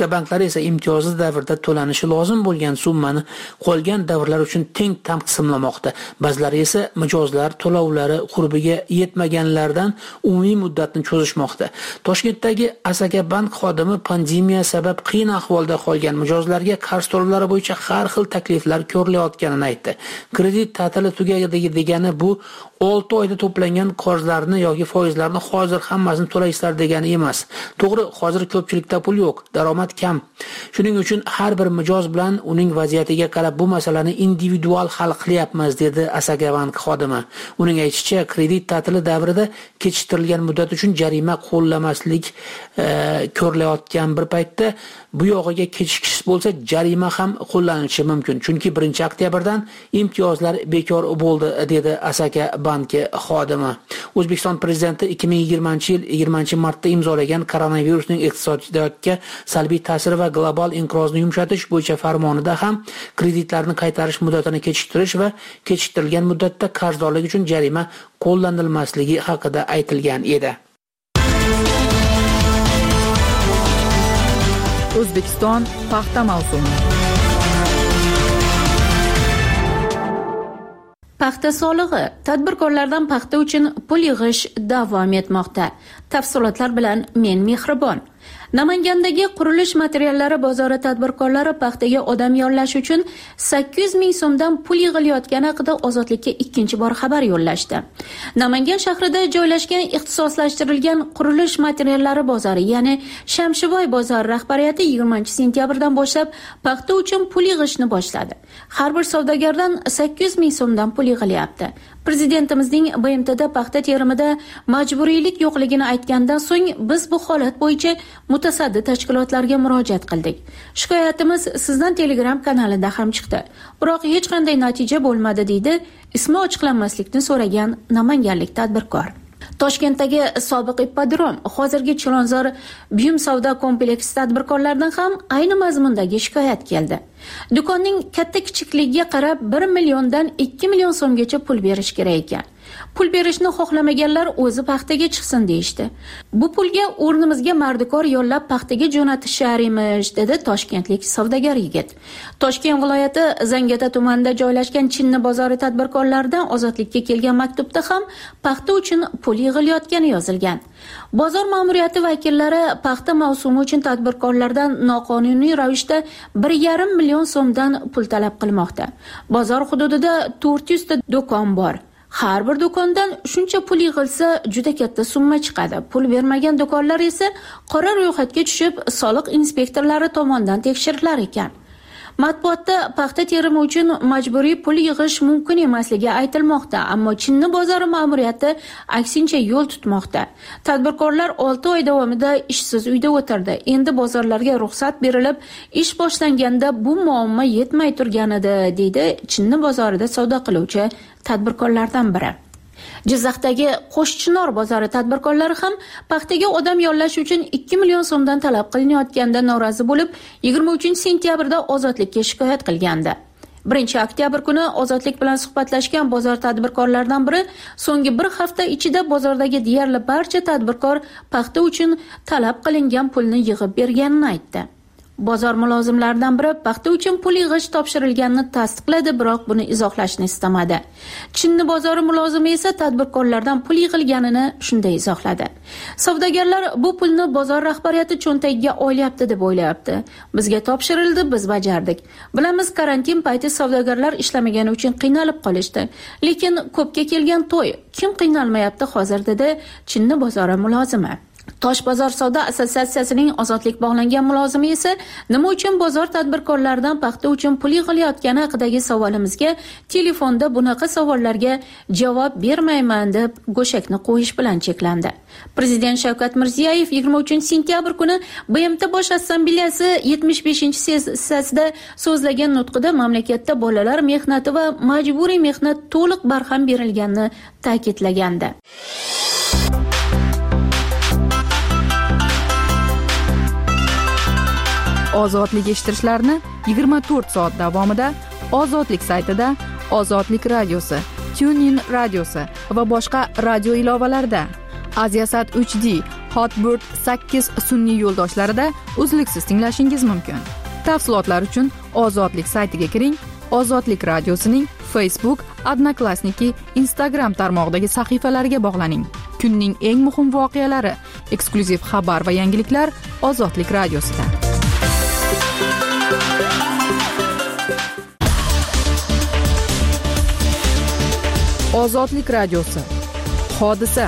esa imtiyozli davrda to'lanishi lozim bo'lgan summani qolgan davrlar uchun teng taqsimlamoqda. Ba'zilari esa mijozlar to'lovlari qurbiga yetmaganlardan umumiy muddatni cho'zishmoqda. Toshkentdagi Asaka bank xodimi pandemiya sabab qiyin ahvolda qolgan mijozlarga qarz to'lovlari bo'yicha har xil takliflar ko'rilayotganini aytdi. Kredit ta'tili tugadi degani bu 6 oyda to'plangan qarzlarni yoki foizlarni hozir hammasini to'laysizlar degani emas. To'g'ri, hozir ko'pchilikda pul yo'q, daromad kam. Shuning uchun har bir mijoz bilan uning vaziyatiga qarab bu masalani individual hal qilyapmiz, dedi Asaka bank xodimi. Uning aytishicha, kredit ta'tili davrida kechiktirilgan muddat uchun jarima qo'llamaslik ko'rilayotgan bir paytda bu yog'iga kechikish bo'lsa jarima ham qo'llanishi mumkin. Chunki 1-oktyabrdan imtiyozlar bekor bo'ldi, dedi Asaka banki xodimi. O'zbekiston prezidenti 2020-yil 20-martda imzolagan koronavirusning iqtisodiyotga salbiy ta'siri va global inqirozni yumshatish bo'yicha farmonida ham kreditlarni qaytarish muddatini kechiktirish va kechiktirilgan muddatda qarzdorlik uchun jarima qo'llanilmasligi haqida aytilgan edi. O'zbekiston paxta mavsumi. Paxta solig'i. Tadbirkorlardan paxta uchun pul yig'ish davom etmoqda. Tafsilotlar bilan men Mehribon. Namangandagi qurilish materiallari bozori tadbirkorlari paxtaga odam yollash uchun 800 ming so'mdan pul yig'ilayotgani haqida Ozodlikka ikkinchi bor xabar yo'llashdi. Namangan shahrida joylashgan ixtisoslashtirilgan qurilish materiallari bozori, ya'ni Shamshiboy bozori rahbariyati 20-sentyabrdan boshlab paxta uchun pul yig'ishni boshladi. Har bir savdogardan 800 ming so'mdan pul yig'ilyapti. Prezidentimizning BMTda paxta terimida majburiylik yo'qligini aytgandan so'ng biz bu holat bo'yicha mutasaddi tashkilotlarga murojaat qildik. Shikoyatimiz sizdan Telegram kanalida ham chiqdi. Biroq hech qanday natija bo'lmadi, deydi ismi ochiqlanmaslikni so'ragan namanganlik tadbirkor. Toshkentdagi sobiq ippodrom, hozirgi Chilonzor buyum savdo kompleksi tadbirkorlaridan ham ayni mazmundagi shikoyat keldi. Do'konning katta-kichikligiga qarab 1 milliondan 2 million so'mgacha pul berish kerak ekan. Pul berishni xohlamaganlar o'zi paxtaga chiqsin deyishdi. Bu pulga o'rnimizga mardikor yollab paxtaga jo'natishar emish, dedi toshkentlik savdogar yigit. Toshkent viloyati Zangata tumanida joylashgan Chinni bozori tadbirkorlaridan Ozodlikka kelgan maktubda ham paxta uchun pul yig'ilayotgani yozilgan. Bozor ma'muriyati vakillari paxta mavsumi uchun tadbirkorlardan noqonuniy ravishda 1,5 million so'mdan pul talab qilmoqda. Bozor hududida 400 ta do'kon bor. Har bir do'kondan shuncha pul yig'ilsa juda katta summa chiqadi. Pul bermagan do'konlar esa qora ro'yxatga tushib, soliq inspektorlari tomonidan tekshirilar ekan. Matbuotda paxta terimi uchun majburiy pul yig'ish mumkin emasligi aytilmoqda, ammo Chinni bozori ma'muriyati aksincha yo'l tutmoqda. Tadbirkorlar 6 oy davomida ishsiz uyda o'tirdi. Endi bozorlarga ruxsat berilib, ish boshlanganda bu muammo yetmay turgan edi, deydi Chinni bozorida savdo qiluvchi tadbirkorlardan biri. Jizzaxdagi Qo'shchinor bozori tadbirkorlari ham paxtaga odam yollash uchun 2 million so'mdan talab qilinayotganda norozi bo'lib, 23-sentyabrda Ozodlikka shikoyat qilgandi. 1-oktyabr kuni Ozodlik bilan suhbatlashgan bozor tadbirkorlaridan biri so'nggi bir hafta ichida bozordagi deyarli barcha tadbirkor paxta uchun talab qilingan pulni yig'ib berganini aytdi. Bozor mulozimlaridan biri paxta uchun pul yig'ish topshirilganini tasdiqladi, biroq buni izohlashni istamadi. Chinni bozori mulozimi esa tadbirkorlardan pul yig'ilganini shunday izohladi. Savdogarlar bu pulni bozor rahbariyati cho'ntagiga olyapti deb o'ylayapti. Bizga topshirildi, biz bajardik. Bilamiz, karantin payti savdogarlar ishlamagani uchun qiynalib qolishdi. Lekin ko'pga kelgan to'y, kim qiynalmayapti hozir, dedi Chinni bozori mulozimi. Tosh bozor savdo assotsiatsiyasining Ozodlik bog'langan mulozimi esa nima uchun bozor tadbirkorlaridan paxta uchun pul yig'ilayotgani haqidagi savolimizga telefonda bunaqa savollarga javob bermayman deb go'shakni qo'yish bilan cheklandi. Prezident Shavkat Mirziyoyev 23-sentyabr kuni BMT Bosh Assambleyasi 75-sessiyasida so'zlagan nutqida mamlakatda bolalar mehnati va majburiy mehnat to'liq barham berilganini ta'kidlagandi. Ozodlik eshittirishlarni 24 soat davomida Ozodlik saytida, Ozodlik radiosi, TuneIn radiosi va boshqa radio ilovalarida, Aziasat HD, Hotbird 8 sun'iy yo'ldoshlarida uzluksiz tinglashingiz mumkin. Tafsilotlar uchun Ozodlik saytiga kiring. Ozodlik radiosining Facebook, Odnoklassniki, Instagram tarmog'idagi sahifalariga bog'laning. Kunning eng muhim voqealari, eksklyuziv xabar va yangiliklar Ozodlik radiosida. Ozodlik radiosi. Hodisa.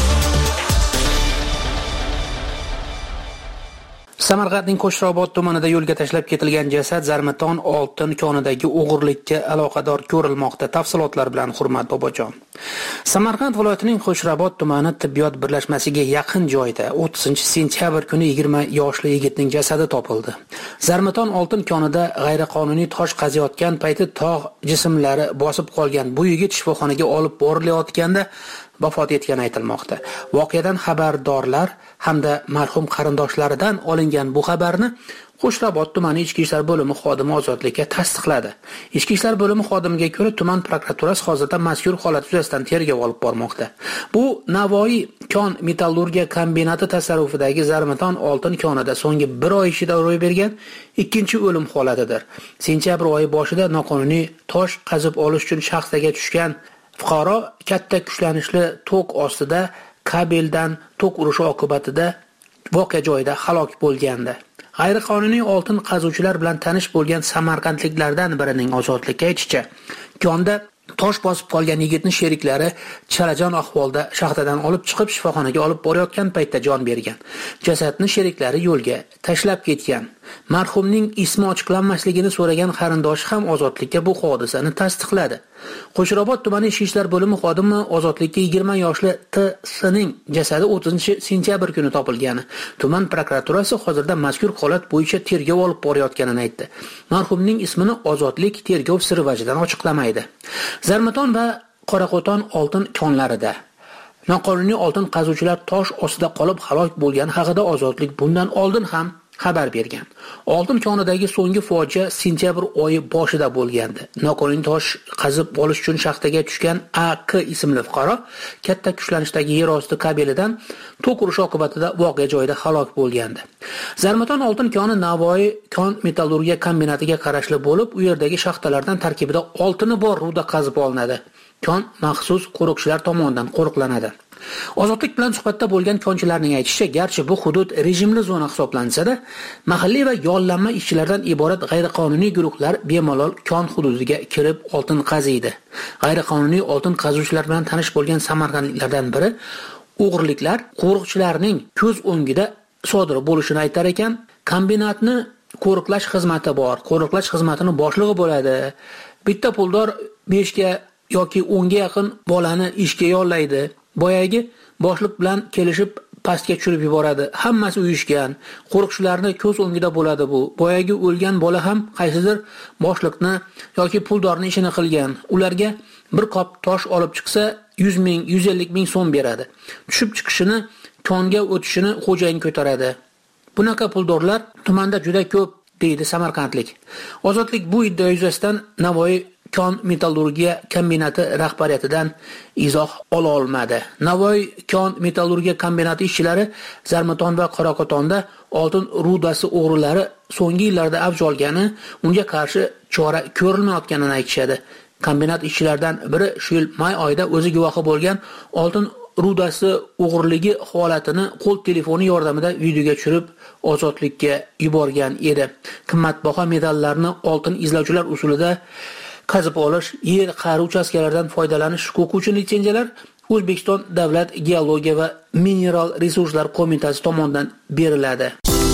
Samarqandning Qo'shrobod tumanida yo'lga tashlab ketilgan jasad Zarmaton oltin konidagi o'g'irlikka aloqador ko'rilmoqda. Tafsilotlar bilan Hurmat Bobojon. Samarqand viloyatining Qo'shrobod tumani tibbiyot birlashmasiga yaqin joyda 30-sentyabr kuni 20 yoshli yigitning jasadi topildi. Zarmaton oltin konida g'ayriqonuniy tosh qaziyotgan payti tog' jismlari bosib qolgan bu yigit shifoxonaga olib borilayotganda vafot etgani aytilmoqda. Voqeadan xabardorlar hamda marhum qarindoshlaridan olingan bu xabarni Qo'shrobod tumani Ichki ishlar bo'limi xodimi Ozodlikka tasdiqladi. Ichki ishlar bo'limi xodimiga ko'ra, tuman prokuraturasi hozirda mazkur holat yuzasidan tergov olib bormoqda. Bu Navoiy kon metallurgiya kombinati tasarrufidagi Zarmaton oltin konida so'nggi 1 oy ichida ro'y bergan ikkinchi o'lim holatidir. Sentyabr oyi boshida noqonuniy tosh qazib olish uchun shaxsaga tushgan fuqaro katta kuchlanishli tok ostida kabeldan tok urishi oqibatida voqea joyida halok bo'lgandi. G'ayriqonuniy oltin qazuvchilar bilan tanish bo'lgan samarqandliklardan birining Ozodlikka aytishicha, konda tosh bosib qolgan yigitni sheriklari chalajon ahvolda shaxtadan olib chiqib shifoxonaga olib borayotgan paytda jon bergan. Jasadni sheriklari yo'lga tashlab ketgan. Marhumning ismi ochiqlanmasligini so'ragan qarindoshi ham Ozodlikka bu hodisani tasdiqladi. Qo'shrobod tumani Ichki ishlar bo'limi xodimi Ozodlikka 20 yoshli T.S.ning jasadi 30-sentyabr kuni topilgani. Tuman prokuraturasi hozirda mazkur holat bo'yicha tergov olib borayotganini aytdi. Marhumning ismini Ozodlik tergov siri vajidan ochiqlamaydi. Zarmaton va Qoraqo'ton oltin konlarida noqonuniy oltin qazuvchilar tosh ostida qolib halok bo'lgani haqida Ozodlik bundan oldin ham xabar bergan. Oltin konidagi so'nggi fojia sentyabr oyi boshida bo'lgandi. Noqonuniy tosh qazib olish uchun shaxtaga tushgan A.K. ismli fuqaro katta kuchlanishdagi yer osti kabelidan tok urishi oqibatida voqea joyida halok bo'lgandi. Zarmaton oltin koni Navoiy kon metallurgiya kombinatiga qarashli bo'lib, u yerdagi shaxtalardan tarkibida oltini bor ruda qazib olinadi. Kon maxsus qo'riqchilar tomonidan qo'riqlanadi. Ozodlik bilan suhbatda bo'lgan konchilarning aytishicha, garchi bu hudud rejimli zona hisoblansa-da, mahalliy va yollanma ishchilardan iborat g'ayriqonuniy guruhlar bemalol kon hududiga kirib oltin qaziydi. G'ayriqonuniy oltin qazuvchilar bilan tanish bo'lgan samarqandliklardan biri o'g'irliklar qo'riqchilarning ko'z o'ngida sodir bo'lishini aytar ekan. Kombinatni qo'riqlash xizmati bor. Qo'riqlash xizmatining boshlig'i bo'ladi. Bitta puldor 5 ga yoki 10 ga yaqin bolani ishga yollaydi. Boyagi boshliq bilan kelishib pastga tushirib yuboradi. Hammasi uyushgan. Qo'riqchilarni ko'z o'ngida bo'ladi bu. Boyagi o'lgan bola ham qaysidir boshliqni yoki puldorning ishini qilgan. Ularga bir qop tosh olib chiqsa 100 ming, 150 ming so'm beradi. Tushib chiqishini, konga o'tishini xo'jayin ko'taradi. Bunaqa puldorlar tumanda juda ko'p, deydi samarqandlik. Ozodlik bu iddia yuzasidan Navoiy kon metallurgiya kombinati rahbariyatidan izoh ola olmadi. Navoiy kon metallurgiya kombinati ishchilari Zarmaton va Qoraqo'tonda oltin rudasi o'g'rilari so'nggi yillarda avj olgani, unga qarshi chora ko'rilmayotganini aytishadi. Kombinat ishchilaridan biri shu yil may oyida o'zi guvohi bo'lgan oltin rudasi o'g'irligi holatini qo'l telefoni yordamida videoga tushirib Ozodlikka yuborgan edi. Qimmatbaho metallarni oltin izlovchilar usulida qazib olish, yer qa'ri uchastkalaridan foydalanish huquqi uchun litsenziyalar O'zbekiston Davlat geologiya va mineral resurslar qo'mitasi tomonidan beriladi.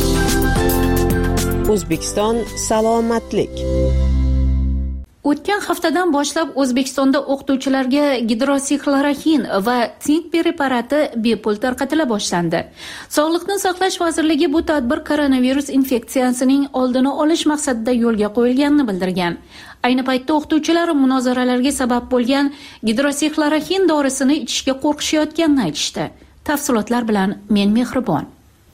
O'zbekiston salomatlik. O'tgan haftadan boshlab O'zbekistonda o'qituvchilarga gidroksixloroxin va sink preparati bepul tarqatila boshlandi. Sog'liqni saqlash vazirligi bu tadbir koronavirus infeksiyasining oldini olish maqsadida yo'lga qo'yilganini bildirgan. Ayni paytda o'qituvchilar munozaralarga sabab bo'lgan gidroksixloroxin dorisini ichishga qo'rqishayotganini aytishdi. Tafsilotlar bilan men Mehribon.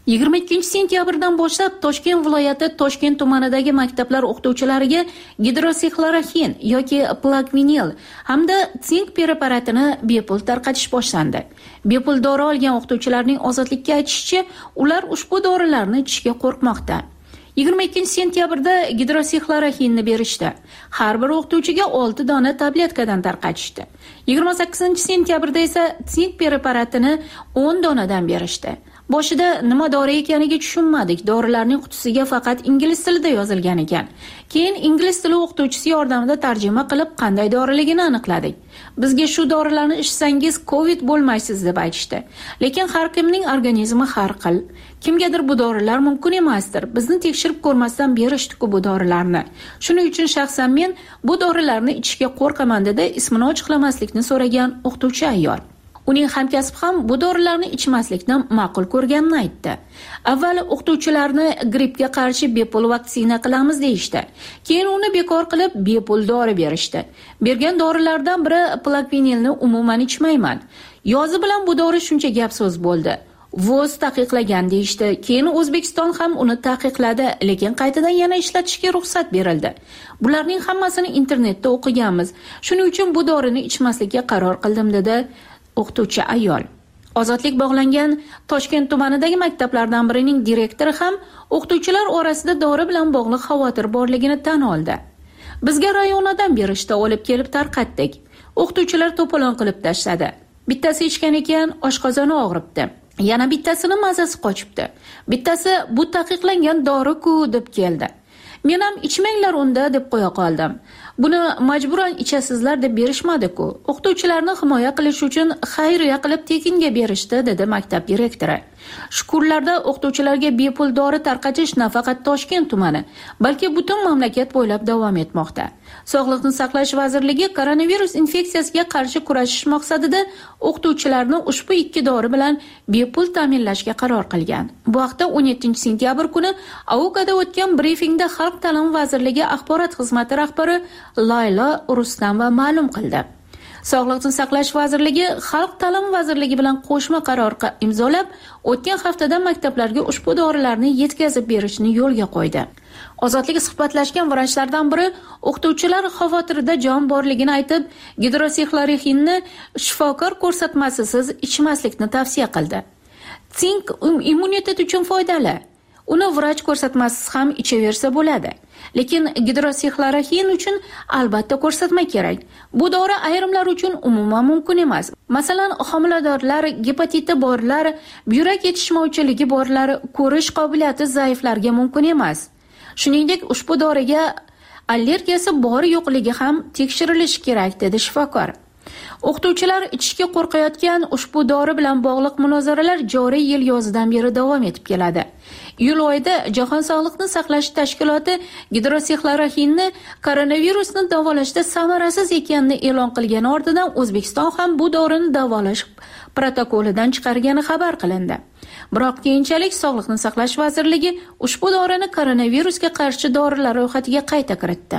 22-sentyabrdan boshlab Toshkent viloyati Toshkent tumanidagi maktablar o'qituvchilariga gidroksixloroxin yoki plakvinil hamda sink preparatini bepul tarqatish boshlandi. Bepul dori olgan o'qituvchilarning Ozodlikka aytishicha, ular ushbu dorilarni ichishga qo'rqmoqda. 22-sentyabrda gidroksixloroxinni berishdi. Har bir o'qituvchiga 6 dona tabletkadan tarqatishdi. 28-sentyabrda esa sink preparatini 10 donadan berishdi. Boshida nima dori ekaniga tushunmadik. Dorilarning qutisiga faqat ingliz tilida yozilgan ekan. Keyin ingliz tili o'qituvchisi yordamida tarjima qilib qanday doriligini aniqladik. Bizga shu dorilarni ichsangiz COVID bo'lmaysiz deb aytishdi. Lekin har kimning organizmi har xil. Kimgadir bu dorilar mumkin emasdir. Bizni tekshirib ko'rmasdan berishdi-ku bu dorilarni. Shuning uchun shaxsan men bu dorilarni ichishga qo'rqaman dedi ismini ochiqlamaslikni so'ragan o'qituvchi ayol. Uning hamkasbi ham bu dorilarni ichmaslikni ma'qul ko'rganini aytdi. Avval o'qituvchilarni grippga qarshi bepul vaksina qilamiz deyishdi. Keyin uni bekor qilib bepul dori berishdi. Bergan dorilardan biri plakvinilni umuman ichmayman. Yozi bilan bu dori shuncha gap so'z bo'ldi. VOZ taqiqlagan deyishdi. Keyin O'zbekiston ham uni taqiqladi, lekin qaytadan yana ishlatishga ruxsat berildi. Bularning hammasini internetda o'qiganmiz. Shuning uchun bu dorini ichmaslikka qaror qildim dedi o'qituvchi ayol. Ozodlik bog'langan Toshkent tumanidagi maktablardan birining direktori ham o'qituvchilar orasida dori bilan bog'liq xavotir borligini tan oldi. Bizga rayonadan berishda olib kelib tarqatdik. O'qituvchilar to'polon qilib tashladi. Bittasi ichgan ekan, oshqozoni og'ribdi. Yana bittasini mazasi qochibdi. Bittasi bu taqiqlangan dori-ku deb keldi. Men ham ichmanglar unda deb qo'ya qoldim. Buni majburan ichasizlar deb berishmadi-ku. O'qituvchilarni himoya qilish uchun xayriya qilib tekinga berishdi dedi maktab direktori. Shu kunlarda o'qituvchilarga bepul dori tarqatish nafaqat Toshkent tumani, balki butun mamlakat bo'ylab davom etmoqda. Sog'liqni saqlash vazirligi koronavirus infeksiyasiga qarshi kurashish maqsadida o'qituvchilarni ushbu 2 dori bilan bepul ta'minlashga qaror qilgan. Bu haqda 17-sentyabr kuni AOKada o'tgan brifingda Xalq ta'limi vazirligi axborot xizmati rahbari Layla Rustamova ma'lum qildi. Sog'liqni saqlash vazirligi Xalq ta'limi vazirligi bilan qo'shma qaror imzolab, o'tgan haftada maktablarga ushbu dorilarni yetkazib berishni yo'lga qo'ydi. Ozodlik suhbatlashgan vrachlardan biri o'qituvchilar xavotirida jon borligini aytib, gidroksixloroxinni shifokor ko'rsatmasisiz ichmaslikni tavsiya qildi. Sink immunitet uchun foydali. Uni vrach ko'rsatmasiz ham ichaversa bo'ladi. Lekin gidroksixloroxin uchun albatta ko'rsatma kerak. Bu dori ayrimlar uchun umuman mumkin emas. Masalan, homiladorlar, gepatiti borlar, buyrak yetishmovchiligi borlar, ko'rish qobiliyati zaiflarga mumkin emas. Shuningdek, ushbu doriga allergiyasi bor-yo'qligi ham tekshirilishi kerak dedi shifokor. O'qituvchilar ichishga qo'rqayotgan ushbu dori bilan bog'liq munozaralar joriy yil yozidan beri davom etib keladi. Iyul oyida Jahon sog'liqni saqlash tashkiloti gidroksixloroxinni koronavirusni davolashda samarasiz ekanini e'lon qilgani ortidan O'zbekiston ham bu dorini davolash protokolidan chiqargani xabar qilindi. Biroq keyinchalik Sog'liqni saqlash vazirligi ushbu dorini koronavirusga qarshi dorilar ro'yxatiga qayta kiritdi.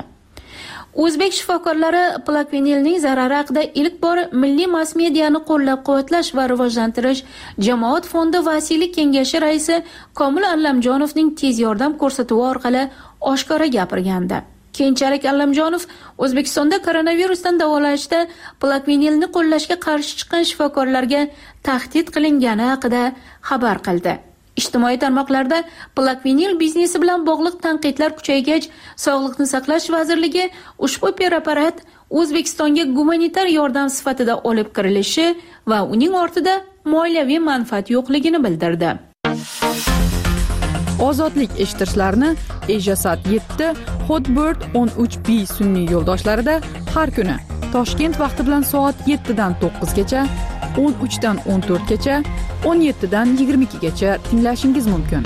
O'zbek shifokorlari plakvinilning zarari haqida ilk bor Milliy mass mediani qo'llab-quvvatlash va rivojlantirish jamoat fondi vasiylik kengashi raisi Komil Allamjonovning tez yordam ko'rsatuvi orqali oshkora gapirgandi. Keyinchalik Allamjonov O'zbekistonda koronavirusdan davolashda plakvinilni qo'llashga qarshi chiqqan shifokorlarga tahdid qilingani haqida xabar qildi. Ijtimoiy tarmoqlarda plakvinil biznesi bilan bog'liq tanqidlar kuchaygach, Sog'liqni saqlash vazirligi ushbu preparat O'zbekistonga gumanitar yordam sifatida olib kirilishi va uning ortida moliyaviy manfaat yo'qligini bildirdi. Ozodlik eshittirishlarni Ejasat 7, Hotbird 13B sun'iy yo'ldoshlarida har kuni Toshkent vaqti bilan soat 7 dan 9 gacha, 13 dan 14 gacha, 17 dan 22 gacha tinglashingiz mumkin.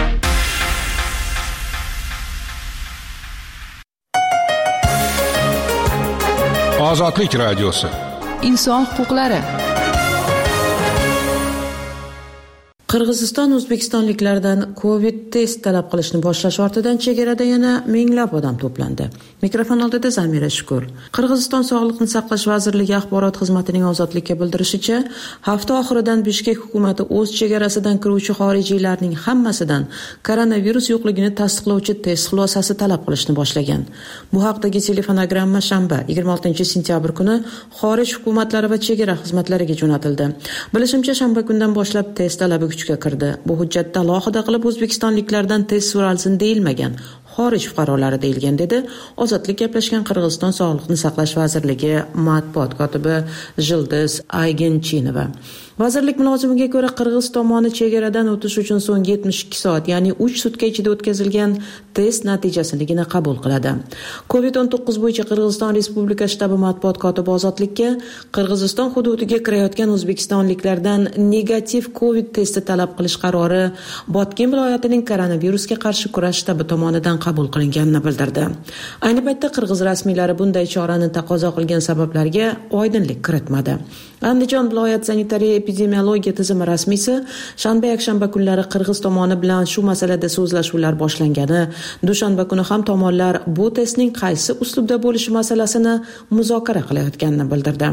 Ozodlik radiosi. Inson huquqlari. Qirg'iziston o'zbekistonliklardan Covid test talab qilishni boshlash ortidan chegarada yana minglab odam to'plandi. Mikrofon oldida Zamira Shukur. Qirg'iziston Sog'liqni saqlash vazirligi axborot xizmatining Ozodlikka bildirishicha, hafta oxiridan Bishkek hukumati o'z chegarasidan kiruvchi xorijiylarning hammasidan koronavirus yo'qligini tasdiqlovchi test xulosasi talab qilishni boshlagan. Bu haqdagi telefonogramma shanba 26-sentyabr kuni xorij hukumatlari va chegara xizmatlariga jo'natildi. Bilishimcha, shanba kundan boshlab test talabi kuchga kirdi. Bu hujjatda alohida qilib o'zbekistonliklardan test so'ralsin deyilmagan. Xorij fuqarolari deyilgan, dedi Ozodlik gaplashgan Qirg'iziston Sog'liqni saqlash vazirligi matbuot kotibi Jildiz Aygenchinova. Vazirlik mulozimiga ko'ra, Qirg'iz tomoni chegaradan o'tish uchun so'nggi 72 soat, ya'ni 3 sutka ichida o'tkazilgan test natijasinigina qabul qiladi. Covid-19 bo'yicha Qirg'iziston Respublikasi shtabi matbuot kotibi Ozodlikka Qirg'iziston hududiga kirayotgan o'zbekistonliklardan negativ Covid testi talab qilish qarori Botken viloyatining koronavirusga qarshi kurash shtabi tomonidan qabul qilinganini bildirdi. Ayni paytda Qirg'iz rasmiylari bunday chorani taqozo qilgan sabablarga oydinlik kiritmadi. Andijon viloyat sanitariya epidemiologiya tizimi rasmiysi shanba-yakshanba kunlari Qirg'iz tomoni bilan shu masalada so'zlashuvlar boshlangani, dushanba kuni ham tomonlar bu testning qaysi uslubda bo'lishi masalasini muzokara qilayotganini bildirdi.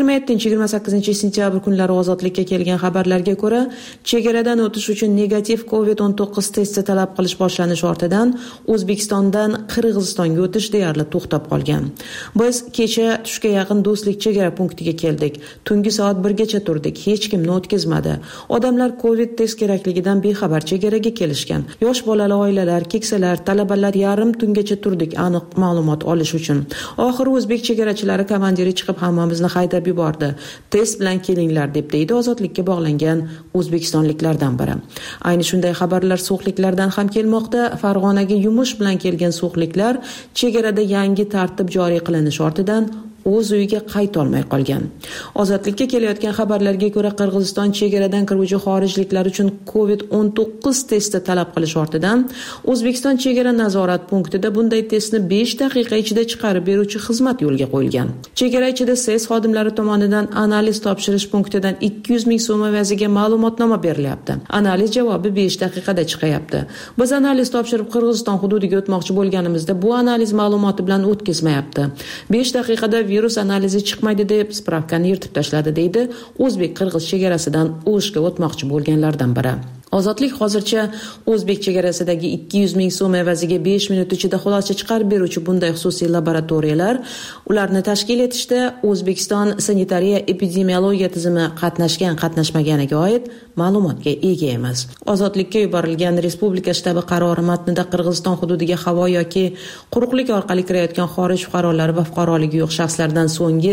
27-28 kunlari Ozodlikka kelgan xabarlarga ko'ra, chegaradan o'tish uchun negativ Covid-19 testi talab qilish boshlanishi ortidan O'zbekistondan Qirg'izistonga o'tish deyarli to'xtab qolgan. Biz kecha tushga yaqin Do'stlik chegara punktiga keldik. Tungi soat 1gacha turdik. Hech kimni o'tkazmadi. Odamlar Covid test kerakligidan bexabar chegaraga kelishgan. Yosh bolali oilalar, keksalar, talabalar yarim tungacha turdik aniq ma'lumot olish uchun. Oxiri o'zbek chegarachilari komandiri chiqib hammamizni haydab yubordi. Test bilan kelinglar deb deydi Ozodlikka bog'langan o'zbekistonliklardan biri. Ayni shunday xabarlar so'xliklardan ham kelmoqda. Farg'onaga yumush bilan kelgan so'xliklar chegarada yangi tartib joriy qilinishi ortidan o'z uyiga qayta olmay qolgan. Ozodlikka kelayotgan xabarlarga ko'ra, Qirg'iziston chegaradan kiruvchi xorijliklar uchun Covid-19 testi talab qilish ortidan O'zbekiston chegara nazorat punktida bunday testni 5 daqiqa ichida chiqarib beruvchi xizmat yo'lga qo'yilgan. Chegara ichida SES xodimlari tomonidan analiz topshirish punktidan 200 ming so'm evaziga ma'lumotnoma berilyapti. Analiz javobi 5 daqiqada chiqayapti. Biz analiz topshirib Qirg'iziston hududiga o'tmoqchi bo'lganimizda bu analiz ma'lumoti bilan o'tkazmayapti. 5 daqiqada virus analizi chiqmaydi deb spravkani yirtib tashladi, deydi o'zbek-qirg'iz chegarasidan O'shga o'tmoqchi bo'lganlardan biri. Ozodlik hozircha o'zbek chegarasidagi 200 ming so'm evaziga 5 minut ichida xulosa chiqarib beruvchi bunday xususiy laboratoriyalar, ularni tashkil etishda O'zbekiston sanitariya epidemiologiya tizimi qatnashmaganiga oid ma'lumotga ega emas. Ozodlikka yuborilgan Respublika shtabi qarori matnida Qirg'iziston hududiga havo yoki quruqlik orqali kirayotgan xorij fuqarolari va fuqaroligi yo'q shaxslardan so'nggi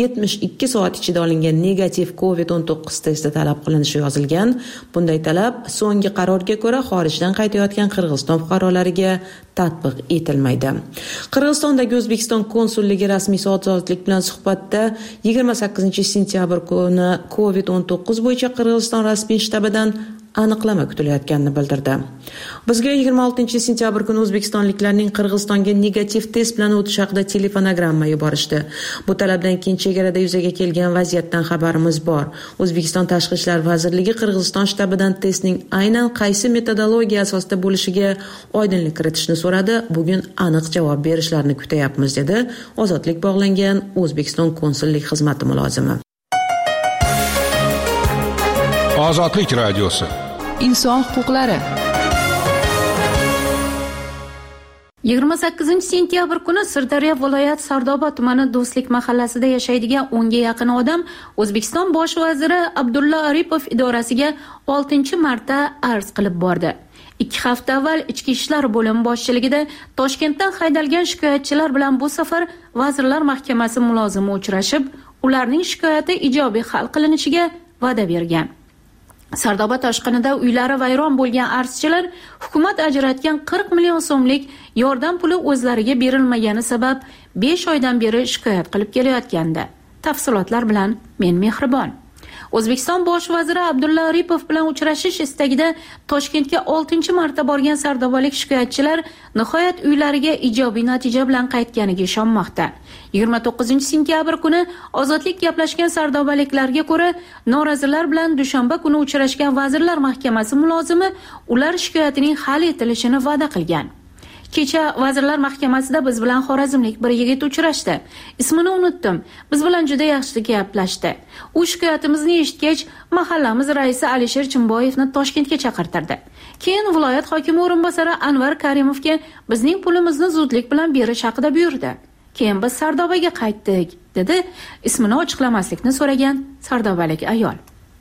72 soat ichida olingan negativ Covid-19 testi talab qilinishi yozilgan. Bunday talab so'nggi qarorga ko'ra xorijdan qaytayotgan Qirg'iziston fuqarolariga tatbiq etilmaydi. Qirg'izistondagi O'zbekiston konsulligi rasmiy Ozodlik bilan suhbatda 28-sentyabr kuni Covid-19 bo'yicha Qirg'iziston rasmiy shtabidan aniqlama kutilayotganini bildirdi. Bizga 26-sentyabr kuni o'zbekistonliklarning Qirg'izistonga negativ test bilan o'tish haqida telefonogramma yuborishdi. Bu talabdan keyin chegarada yuzaga kelgan vaziyatdan xabarimiz bor. O'zbekiston Tashqi ishlar vazirligi Qirg'iziston shtabidan testning aynan qaysi metodologiya asosida bo'lishiga oydinlik kiritishni so'radi. Bugun aniq javob berishlarini kutayapmiz, dedi Ozodlik bog'langan O'zbekiston konsullik xizmati mulozimi. Ozodlik radiosi. Inson huquqlari. 28-sentyabr kuni Sirdaryo viloyat Sardoba tumani Do'stlik mahallasida yashaydigan 10 ga yaqin odam O'zbekiston bosh vaziri Abdulla Aripov idorasiga 6-marta arz qilib bordi. 2 hafta avval Ichki ishlar bo'limi boshchiligida Toshkentdan haydalgan shikoyatchilar bilan bu safar Vazirlar Mahkamasi mulozimi uchrashib, ularning shikoyati ijobiy hal qilinishiga va'da bergan. Sardoba toshqinida uylari vayron bo'lgan arzchilar hukumat ajratgan 40 million so'mlik yordam puli o'zlariga berilmagani sabab 5 oydan beri shikoyat qilib kelayotgandi. Tafsilotlar bilan men Mehribon. O'zbekiston bosh vaziri Abdulla Aripov bilan uchrashish istagida Toshkentga 6-marta borgan sardobalik shikoyatchilar nihoyat uylariga ijobiy natija bilan qaytganiga ishonmoqda. 29-sentyabr kuni Ozodlik gaplashgan sardobaliklarga ko'ra, norozilar bilan dushanba kuni uchrashgan Vazirlar Mahkamasi mulozimi ular shikoyatining hal etilishini va'da qilgan. Kecha Vazirlar Mahkamasida biz bilan xorazmlik bir yigit uchrashdi. Ismini unutdim. Biz bilan juda yaxshi gaplashdi. U shikoyatimizni eshitgach, mahallamiz raisi Alisher Chimboyevni Toshkentga chaqirtirdi. Keyin viloyat hokimi o'rinbosari Anvar Karimovga bizning pulimizni zudlik bilan berish haqida buyurdi. Keyin biz Sardobaga qaytdik, dedi ismini ochiqlamaslikni so'ragan sardobalik ayol.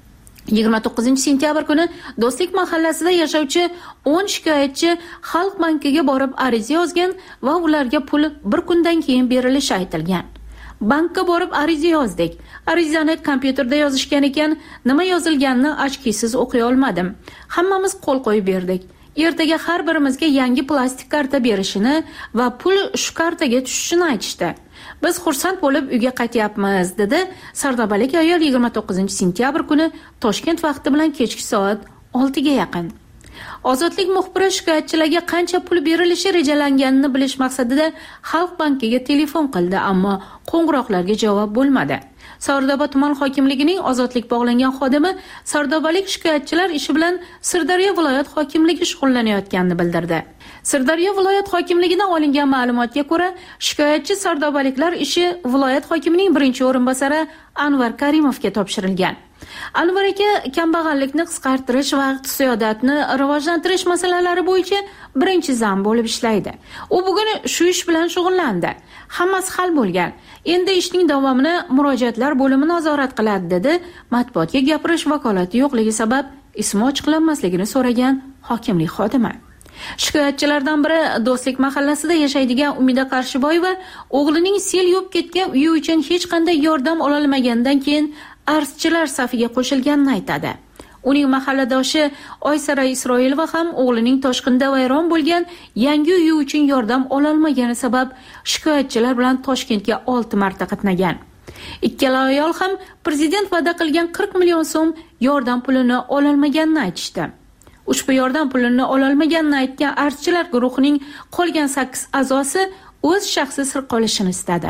29-sentyabr kuni Do'stlik mahallasida yashovchi 10 shikoyatchi Xalq bankiga borib ariza yozgan va ularga pul bir kundan keyin berilishi aytilgan. Bankka borib ariza yozdik. Arizani kompyuterda yozishgan ekan, nima yozilganini ochkisiz o'qiy olmadim. Hammamiz qo'l qo'yib berdik. Ertaga har birimizga yangi plastik karta berishini va pul shu kartaga tushishini aytishdi. Biz xursand bo'lib uyga qaytyapmiz, dedi sardobalik ayol 29-sentyabr kuni Toshkent vaqti bilan kechki soat 6 ga yaqin. Ozodlik muxbiri shikoyatchilarga qancha pul berilishi rejalanganini bilish maqsadida Xalq bankiga telefon qildi, ammo qo'ng'iroqlarga javob bo'lmadi. Sardoba tuman hokimligining Ozodlik bog'langan xodimi sardobalik shikoyatchilar ishi bilan Sirdaryo viloyat hokimligi shug'ullanayotganini bildirdi. Sirdaryo viloyat hokimligidan olingan ma'lumotga ko'ra, shikoyatchi sardobaliklar ishi viloyat hokimining birinchi o'rinbosari Anvar Karimovga topshirilgan. Anvar aka kambag'allikni qisqartirish va iqtisodiyotni rivojlantirish masalalari bo'yicha birinchi zam bo'lib ishlaydi. U bugun shu ish bilan shug'ullandi. Hammasi hal bo'lgan. Endi ishning davomini murojaatlar bo'limi nazorat qiladi, dedi matbuotga gapirish vakolati yo'qligi sabab ismi ochiqlanmasligini so'ragan hokimlik xodimi. Shikoyatchilardan biri Do'stlik mahallasida yashaydigan Umida Qarshiboyeva o'g'lining sel yuvib ketgan uyi uchun hech qanday yordam ola olmagandan keyin arzchilar safiga qo'shilganini aytadi. Uning mahalladoshi Oysara Isroilova ham o'g'lining toshqinda vayron bo'lgan yangi uyi uchun yordam ola olmagani sabab shikoyatchilar bilan Toshkentga 6 marta qatnagan. Ikkala ayol ham prezident va'da qilgan 40 million so'm yordam pulini ola olmaganini aytishdi. Ushbu yordam pulini ola olmaganini aytgan arzchilar guruhining qolgan 8 a'zosi o'z shaxsiy sir qolishini istadi.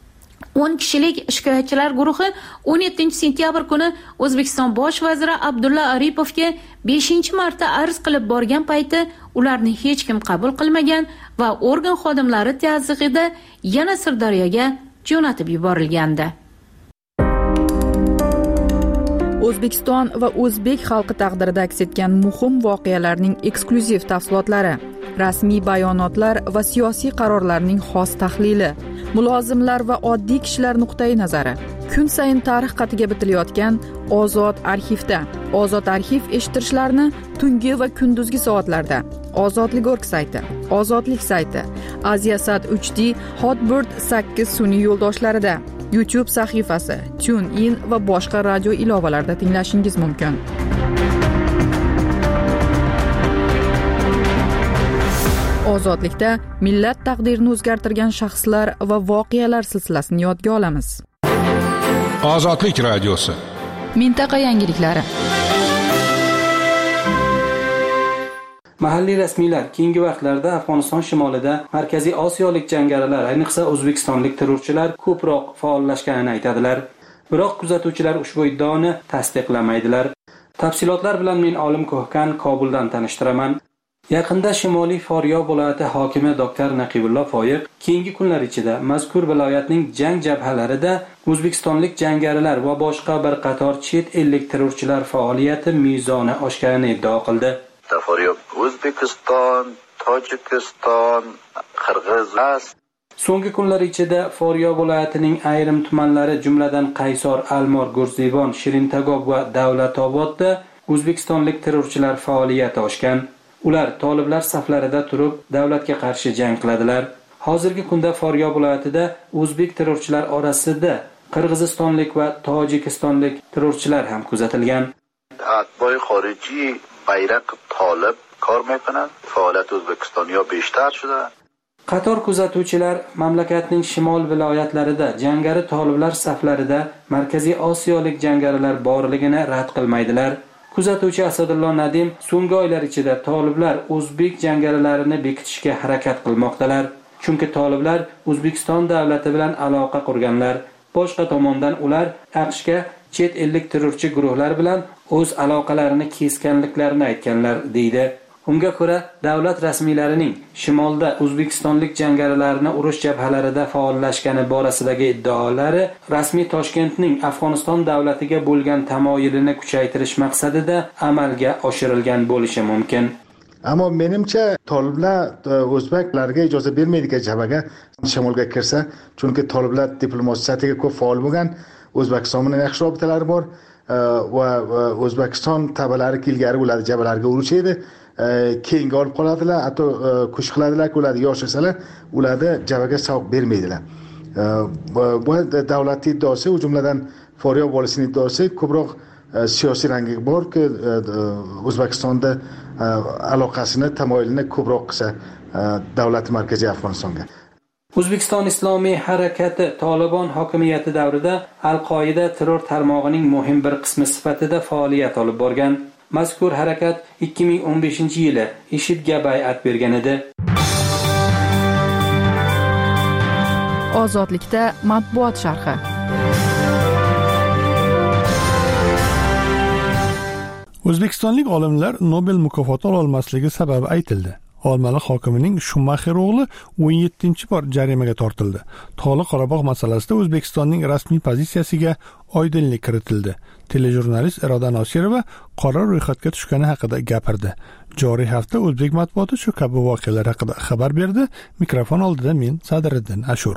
10 kishilik shikoyatchilar guruhi 17-sentyabr kuni O'zbekiston bosh vaziri Abdulla Aripovga 5-marta arz qilib borgan payti ularni hech kim qabul qilmagan va organ xodimlari tazyiqida yana Sirdaryoga jo'natib yuborilgandi. O'zbekiston va o'zbek xalqi taqdirida aks etgan muhim voqealarning eksklyuziv tafsilotlari, rasmiy bayonotlar va siyosiy qarorlarning xos tahlili, mulozimlar va oddiy kishilar nuqtai nazari. Kun sayin tarix qatiga bitilayotgan Ozod arxivda. Ozod arxiv eshittirishlarni tungi va kunduzgi soatlarda Ozodlik.org sayti, Ozodlik sayti, Aziasat 3D, Hotbird 8 sun'iy yo'ldoshlarida, YouTube sahifasi, TuneIn va boshqa radio ilovalarida tinglashingiz mumkin. Ozodlikda millat taqdirini o'zgartirgan shaxslar va voqealar silsilasini yodga olamiz. Ozodlik radiosi. Mintaqa yangiliklari. Mahalliy rasmiylar keyingi vaqtlarda Afg'oniston shimolida Markaziy Osiyolik jangarilar, ayniqsa o'zbekistonlik terrorchilar ko'proq faollashganini aytadilar. Biroq kuzatuvchilar ushbu iddaoni tasdiqlamaydilar. Tafsilotlar bilan men Olim Ko'hkan Kobuldan tanishtiraman. Yaqinda Shimoliy Faryob viloyati hokimi Dr. Naqibullo Foyiq keyingi kunlar ichida mazkur viloyatning jang jabhalarida o'zbekistonlik jangarilar va boshqa bir qator chet ellik terrorchilar faoliyati mezoni oshganini iddao qildi. Faryob O'zbekiston, Tojikiston, Qirg'iziston. So'nggi kunlar ichida Faryob viloyatining ayrim tumanlari, jumladan Qaysor, Almor, Gurzibon, Shirintagob va Davlatobodda o'zbekistonlik terrorchilar faoliyati oshgan. Ular toliblar saflarida turib davlatga qarshi jang qiladilar. Hozirgi kunda Faryob viloyatida o'zbek terrorchilar orasida qirg'izistonlik va tojikistonlik terrorchilar ham kuzatilgan. Atboy xorijiy bayroq tolib kor میکنن. فعالیت O'zbekiston yo beshtar shуда. Qator kuzatuvchilar mamlakatning shimol viloyatlarida jangari toliblar saflarida Markaziy Osiyolik jangarilar borligini rad qilmaydilar. Kuzatuvchi Asadullo Nadim so'nggi oylar ichida toliblar o'zbek jangarilarini bekitishga harakat qilmoqdalar. Chunki toliblar O'zbekiston davlati bilan aloqa qurganlar. Boshqa tomondan ular AQShga chet ellik terrorchi guruhlar bilan o'z aloqalarini kesganliklarini aytganlar deydi. Unga ko'ra, davlat rasmiylarining shimolda o'zbekistonlik jangarilarni urush jabhalarida faollashgani borasidagi iddaolari rasmiy Toshkentning Afg'oniston davlatiga bo'lgan tamoyilini kuchaytirish maqsadida amalga oshirilgan bo'lishi mumkin. Ammo menimcha toliblar o'zbeklarga ijozat bermaydigan jabhaga shimolga kirsa, chunki toliblar diplomatiyasiga ko'p faol bo'lgan, O'zbekiston bilan yaxshi robitalari bor va O'zbekiston tabalari ilgari ularni jabhalarga urushadi. Keyinga olib qoladilar, hatto kuch qiladilar, ular yoshasalar, ularni jabhaga savob bermaydilar. Bu davlat iddaosi, u jumladan Foryob volisining iddaosi ko'proq siyosiy rangi borki, O'zbekistonda aloqasini, tamoyilini ko'proq qilsa davlat markaziy Afg'onistonga. O'zbekiston Islomiy harakati Tolibon hokimiyati davrida Al-Qoida terror tarmog'ining muhim bir qismi sifatida faoliyat olib borgan. Mazkur harakat 2015-yili IShIDga bay'at bergan edi. Ozodlikda matbuot sharhi. O'zbekistonlik olimlar Nobel mukofoti ola olmasligi sababi aytildi. Olmaliq hokimining Shumaxer o'g'li 17-bor jarimaga tortildi. Tog'li Qorabog' masalasida O'zbekistonning rasmiy pozitsiyasiga oydinlik kiritildi. Telejurnalist Iroda Nosirova qora ro'yxatga tushgani haqida gapirdi. Joriy hafta o'zbek matbuoti shu kabi voqealar haqida xabar berdi. Mikrofon oldida men Sadriddin Ashur.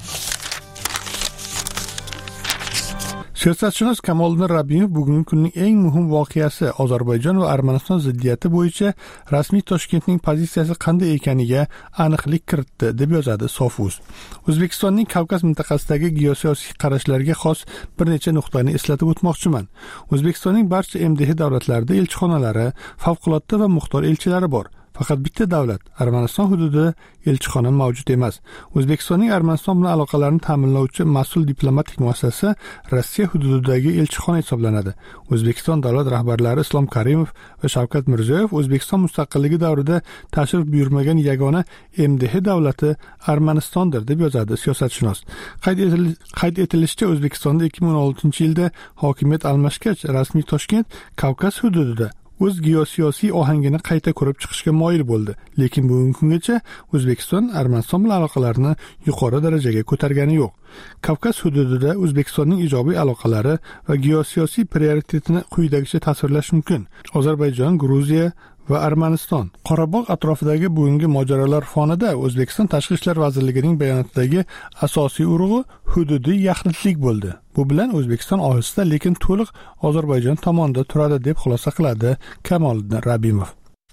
Siyosatshunos Kamoliddin Rabbimov bugungi kunning eng muhim voqeasi Ozarbayjon va Armaniston ziddiyati bo'yicha rasmiy Toshkentning pozitsiyasi qanday ekaniga aniqlik kiritdi, deb yozadi Sofuz. O'zbekistonning Kavkaz mintaqasidagi geosiyosiy qarashlarga xos bir necha nuqtani eslatib o'tmoqchiman. O'zbekistonning barcha MDH davlatlarida elchixonalari, favqulodda va muxtor elchilari bor. Faqat bitta davlat, Armaniston hududida elchixona mavjud emas. O'zbekistonning Armaniston bilan aloqalarini ta'minlovchi mas'ul diplomatik muassasa Rossiya hududidagi elchixona hisoblanadi. O'zbekiston davlat rahbarlari Islom Karimov va Shavkat Mirziyoyev O'zbekiston mustaqilligi davrida tashrif buyurmagan yagona MDH davlati Armanistondir, deb yozadi siyosatshunos. Qayd etilishicha, O'zbekistonda 2016-yilda hokimiyat almashgach, rasmiy Toshkent Kavkaz hududida o'z geosiyosiy ohangini qayta ko'rib chiqishga moyil bo'ldi. Lekin bugungi kungacha O'zbekiston Armaniston bilan aloqalarini yuqori darajaga ko'targani yo'q. Kavkaz hududida O'zbekistonning ijobiy aloqalari va geosiyosiy prioritetini quyidagicha tasvirlash mumkin. Ozarbayjon, Gruziya va Armaniston. Qorabog' atrofidagi bugungi mojarolar fonida O'zbekiston Tashqi ishlar vazirligining bayonotidagi asosiy urg'u hududiy yaxlitlik bo'ldi. Bu bilan O'zbekiston ohista lekin to'liq Ozarbayjon tomonida turadi, deb xulosa qiladi Kamoliddin Rabbimov.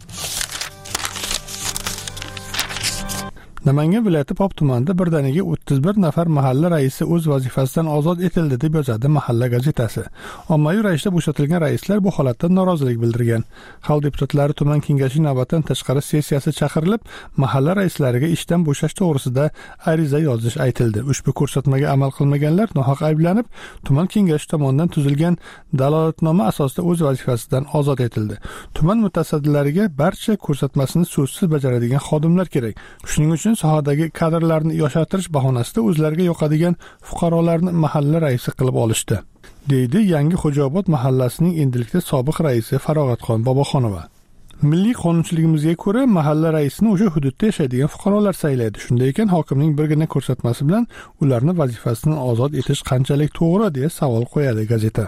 Namangan viloyati Pop tumanida birdaniga 31 nafar mahalla raisi o'z vazifasidan ozod etildi, deb yozadi Mahalla gazetasi. Ommaviy ravishda bo'shatilgan raislar bu holatdan norozilik bildirgan. Xalq deputatlari tuman kengashining navbatdan tashqari sessiyasi chaqirilib, mahalla raislariga ishdan bo'shash to'g'risida ariza yozish aytildi. Ushbu ko'rsatmaga amal qilmaganlar nohaq ayblanib, tuman kengashi tomonidan tuzilgan dalolatnoma asosida o'z vazifasidan ozod etildi. Tuman mutasaddilariga barcha ko'rsatmasini so'zsiz bajaradigan xodimlar kerak. Shuning uchun sohadagi kadrlarni yoshartirish bahonasida o'zlariga yoqadigan fuqarolarni mahalla raisi qilib olishdi, deydi Yangi Xo'jaobod mahallasining endilikda sobiq raisi Farog'atxon Boboxonova. Milliy qonunchiligimizga ko'ra mahalla raisini o'sha hududda yashaydigan fuqarolar saylaydi. Shunday ekan, hokimning birgina ko'rsatmasi bilan ularni vazifasidan ozod etish qanchalik to'g'ri, deya savol qo'yadi gazeta.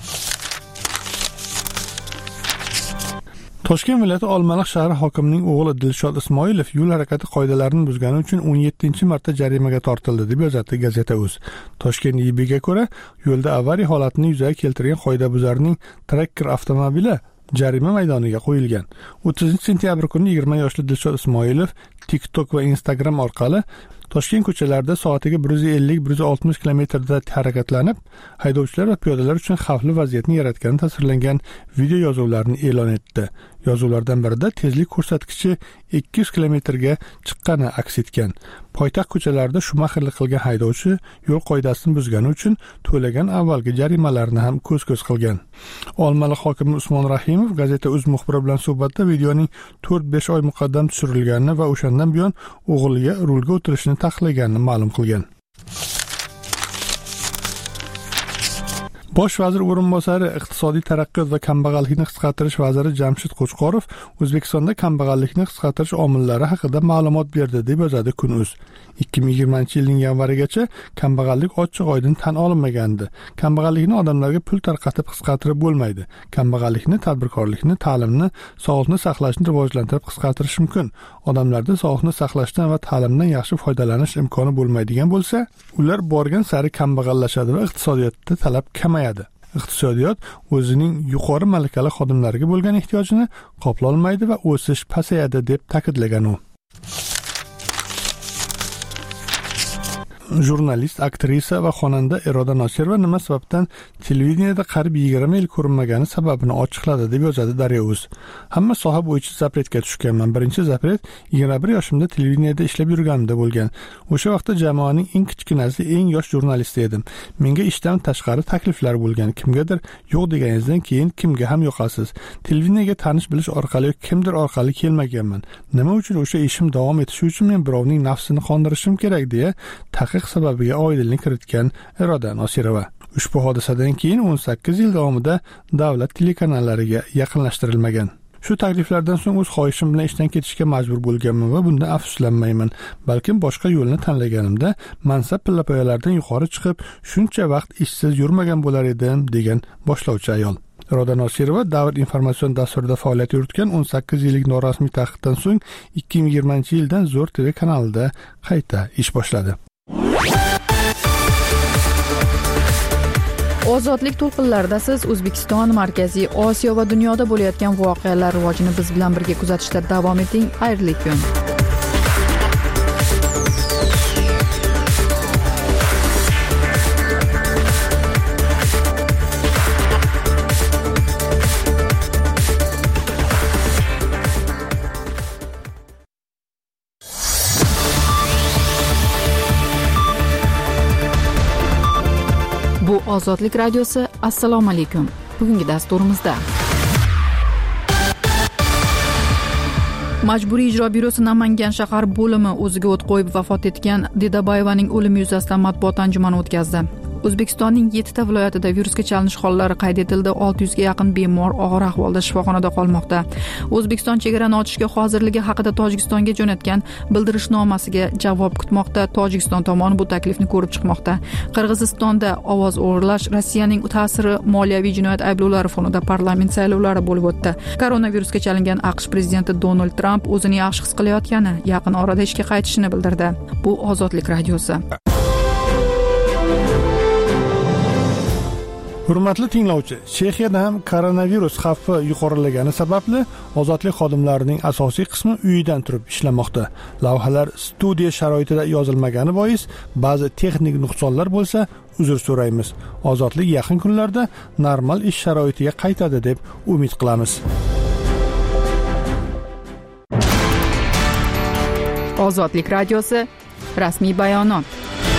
Toshkent viloyati Olmaliq shahri hokimining o'g'li Dilshod Ismoilov yo'l harakati qoidalarini buzgani uchun 17-marta jarimaga tortildi, deb yozadi gazeta.uz. Toshkent IBga ko'ra, yo'lda avariya holatini yuzaga keltirgan qoidabuzarning Tracker avtomobili jarima maydoniga qo'yilgan. 30 sentyabr kuni 20 yoshli Dilshod Ismoilov TikTok va Instagram orqali Toshkent ko'chalarida soatiga 150-160 kilometrda harakatlanib, haydovchilar va piyodalar uchun xavfli vaziyatni yaratgani tasvirlangan video yozuvlarni e'lon etdi. Yozuvlardan birida tezlik ko'rsatkichi 200 kilometrga chiqqani aks etgan. Poytaxt ko'chalarida shumaxirlik qilgan haydovchi yo'l qoidasini buzgani uchun to'lagan avvalgi jarimalarni ham ko'z-ko'z qilgan. Olmaliq hokimi Usmon Rahimov gazeta.uz muxbiri bilan suhbatda videoning 4-5 oy muqaddam tushirilganini va o'shandan buyon o'g'liga rulga o'tirishni taqiqlaganini ma'lum qilgan. Bosh vazir o'rinbosari iqtisodiy taraqqiyot va kambag'allikni qisqartirish vaziri Jamshid Qo'chqorov O'zbekistonda kambag'allikni qisqartirish omillari haqida ma'lumot berdi deb yozadi Kun.uz. 2020-yilning yanvarigacha kambag'allik ochiq-oydin tan olinmagandi. Kambag'allikni odamlarga pul tarqatib qisqartirib bo'lmaydi. Kambag'allikni tadbirkorlikni, ta'limni, sog'liqni saqlashni rivojlantirib qisqartirish mumkin. Odamlarda sog'liqni saqlashdan va ta'limdan yaxshi foydalanish imkoni bo'lmaydigan bo'lsa, ular borgan sari kambag'allashadi va iqtisodiyotda talab kamayadi. Iqtisodiyot o'zining yuqori malakali xodimlariga bo'lgan ehtiyojini qoplolmaydi va o'sish pasayadi deb ta'kidlagan u. Jurnalist, aktrisa va xonanda Iroda Nosirova nima sababdan televideniyada qarib 20 yil ko'rinmagani sababini ochiqladi deb yozadi Daryo.uz. Hamma soha bo'yicha zapretga tushganman. Birinchi zapret 21 yoshimda televideniyada ishlab yurganimda bo'lgan. O'sha vaqtda jamoaning eng kichkinasi, eng yosh jurnalisti edim. Menga ishdan tashqari takliflar bo'lgan. Kimgadir yo'q deganingizdan keyin kimga ham yoqasiz. Televideniyaga tanish bilish orqali kimdir orqali kelmaganman. Nima uchun o'sha ishim davom etishi uchun men birovning nafsini qondirishim kerak deya taqiq sababiga oydinlik kiritgan Iroda Nosirova. Ushbu hodisadan keyin 18 yil davomida davlat telekanallariga yaqinlashtirilmagan. Shu takliflardan so'ng o'z xohishim bilan ishdan ketishga majbur bo'lganman va bundan afsuslanmayman. Balkim boshqa yo'lni tanlaganimda mansab pillapoyalardan yuqori chiqib, shuncha vaqt ishsiz yurmagan bo'lar edim, degan boshlovchi ayol. Iroda Nosirova Davr informatsion dasturida faoliyat yuritgan 18 yillik norasmiy taqiqdan so'ng 2020-yildan Zo'r TV kanalida qayta ish boshladi. Ozodlik to'lqinlarida siz O'zbekiston, Markaziy Osiyo va dunyoda bo'layotgan voqealar rivojini biz bilan birga kuzatishda davom eting. Xayrli kun. Bu Ozodlik radiosi. Assalomu alaykum. Bugungi dasturimizda Majburiy ijro byurosi Namangan shahar bo'limi o'ziga o't qo'yib vafot etgan Dedabayevaning o'limi yuzasidan matbuot anjumani o'tkazdi. O'zbekistonning 7 ta viloyatida virusga chalinish hollari qayd etildi. 600 ga yaqin bemor og'ir ahvolda shifoxonada qolmoqda. O'zbekiston chegarani ochishga hozirligi haqida Tojikistonga jo'natgan bildirishnomasiga javob kutmoqda. Tojikiston tomoni bu taklifni ko'rib chiqmoqda. Qirg'izistonda ovoz o'g'irlash, Rossiyaning ta'siri, moliyaviy jinoyat ayblovlari fonida parlament saylovlari bo'lib o'tdi. Koronavirusga chalingan AQSh prezidenti Donald Tramp o'zini yaxshi his qilayotgani, yaqin orada ishga qaytishini bildirdi. Bu Ozodlik radiosi. Hurmatli tinglovchi, Chexiyada ham koronavirus xavfi yuqorilagani sababli ozodlik xodimlarining asosiy qismi uyidan turib ishlamoqda. Lavhalar studiya sharoitida yozilmagani bois ba'zi texnik nuqsonlar bo'lsa, uzr so'raymiz. Ozodlik yaqin kunlarda normal ish sharoitiga qaytadi deb umid qilamiz. Ozodlik radiosi rasmiy bayonot.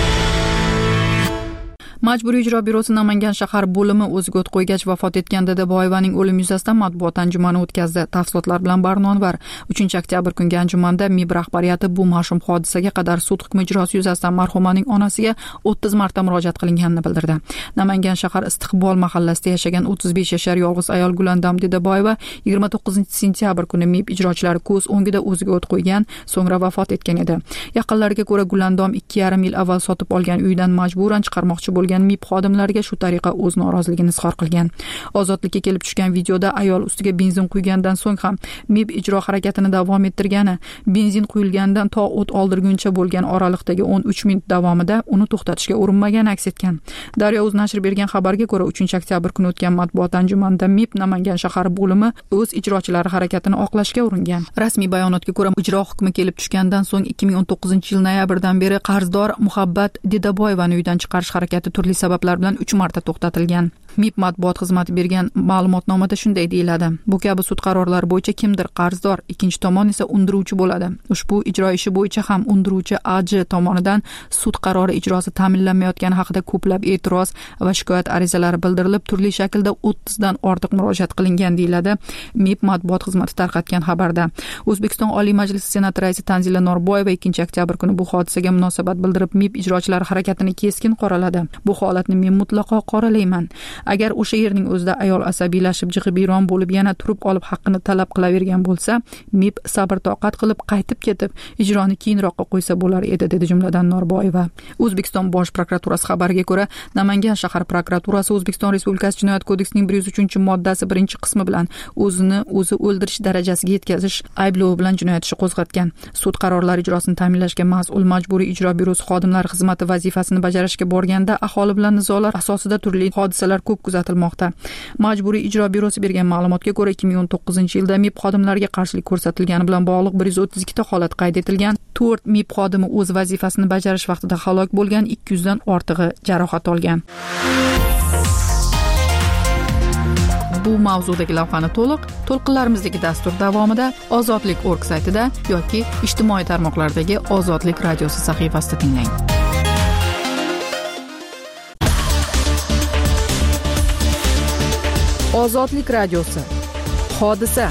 Majburiy ijro byurosi Namangan shahar bo'limi o'ziga o't qo'ygach vafot etgan Dedabayevaning o'limi yuzasidan matbuot anjumani o'tkazdi. Tafsilotlar bilan Barnonvar. 3-oktyabr kungi anjumanda MIB rahbariyati bu mash'um hodisaga qadar sud hukmi ijrosi yuzasidan marhumaning onasiga 30 marta murojaat qilinganini bildirdi. Namangan shahar Istiqbol mahallasida yashagan 35 yashar yolg'iz ayol Gulandam Dedabayeva 29-sentyabr kuni MIB ijrochilari ko'z o'ngida o'ziga o't qo'ygan, so'ngra vafot etgan edi. Yaqinlariga ko'ra Gulandam 2,5 yil avval sotib olgan uyidan majburan chiqarmoqchi bo'lgan bo'lgan MIB xodimlariga shu tariqa o'z noroziligini izhor qilgan. Ozodlikka kelib tushgan videoda ayol ustiga benzin quygandan so'ng ham MIB ijro harakatini davom ettirgani, benzin quyilgandan to o't oldirguncha bo'lgan oraliqdagi 13 minut davomida uni to'xtatishga urinmagani aks etgan. Daryo.uz nashri bergan xabarga ko'ra 3-oktyabr kuni o'tgan matbuot anjumanida MIB Namangan shahar bo'limi o'z ijrochilari harakatini oqlashga uringan. Rasmiy bayonotga ko'ra, ijro hukmi kelib tushgandan so'ng 2019-yil noyabrdan beri qarzdor Muhabbat Didaboyevani uydan chiqarish harakati turli sabablar bilan 3 marta to'xtatilgan. MIB matbuot xizmati bergan ma'lumotnomada shunday deyiladi: bu kabi sud qarorlari bo'yicha kimdir qarzdor, ikkinchi tomon esa undiruvchi bo'ladi. Ushbu ijro ishi bo'yicha ham undiruvchi AJ tomonidan sud qarori ijrosi ta'minlanmayotgani haqida ko'plab e'tiroz va shikoyat arizalari bildirilib, turli shaklda 30 dan ortiq murojaat qilingan deyiladi MIB matbuot xizmati tarqatgan xabarda. O'zbekiston Oliy Majlisi Senati raisi Tanzila Norboyeva 2-oktyabr kuni bu hodisaga munosabat bildirib, MIB ijrochilari harakatini keskin qoraladi. Bu holatni men mutlaqo qoralayman. Agar o'sha yerning o'zida ayol asabiylashib, jig'ibiyron bo'lib, yana turib olib haqqini talab qilavergan bo'lsa, MIB sabr toqat qilib qaytib ketib, ijroni keyinroqqa qo'ysa bo'lar edi, dedi jumladan Norboyeva. O'zbekiston Bosh prokuraturasi xabariga ko'ra, Namangan shahar prokuraturasi O'zbekiston Respublikasi Jinoyat kodeksining 103-moddasi 1-qismi bilan o'zini o'zi o'ldirish darajasiga yetkazish ayblovi bilan jinoyat ishi qo'zg'atgan. Sud qarorlari ijrosini ta'minlashga mas'ul Majburiy ijro byurosi xodimlari xizmati vazifasini bajarishga borganda aholi bilan nizolar asosida turli hodisalar ko'p kuzatilmoqda. Majburiy ijro byurosi bergan ma'lumotga ko'ra, 2019-yilda MIB xodimlariga qarshilik ko'rsatilgani bilan bog'liq 132 ta holat qayd etilgan. 4 MIB xodimi o'z vazifasini bajarish vaqtida halok bo'lgan, 200 dan ortig'i jarohat olgan. Bu mavzudagi lavhani to'lqinlarimizdagi dastur davomida ozodlik.org saytida yoki ijtimoiy tarmoqlardagi Ozodlik radiosi sahifasida tinglang. Ozodlik radiosi. Hodisa.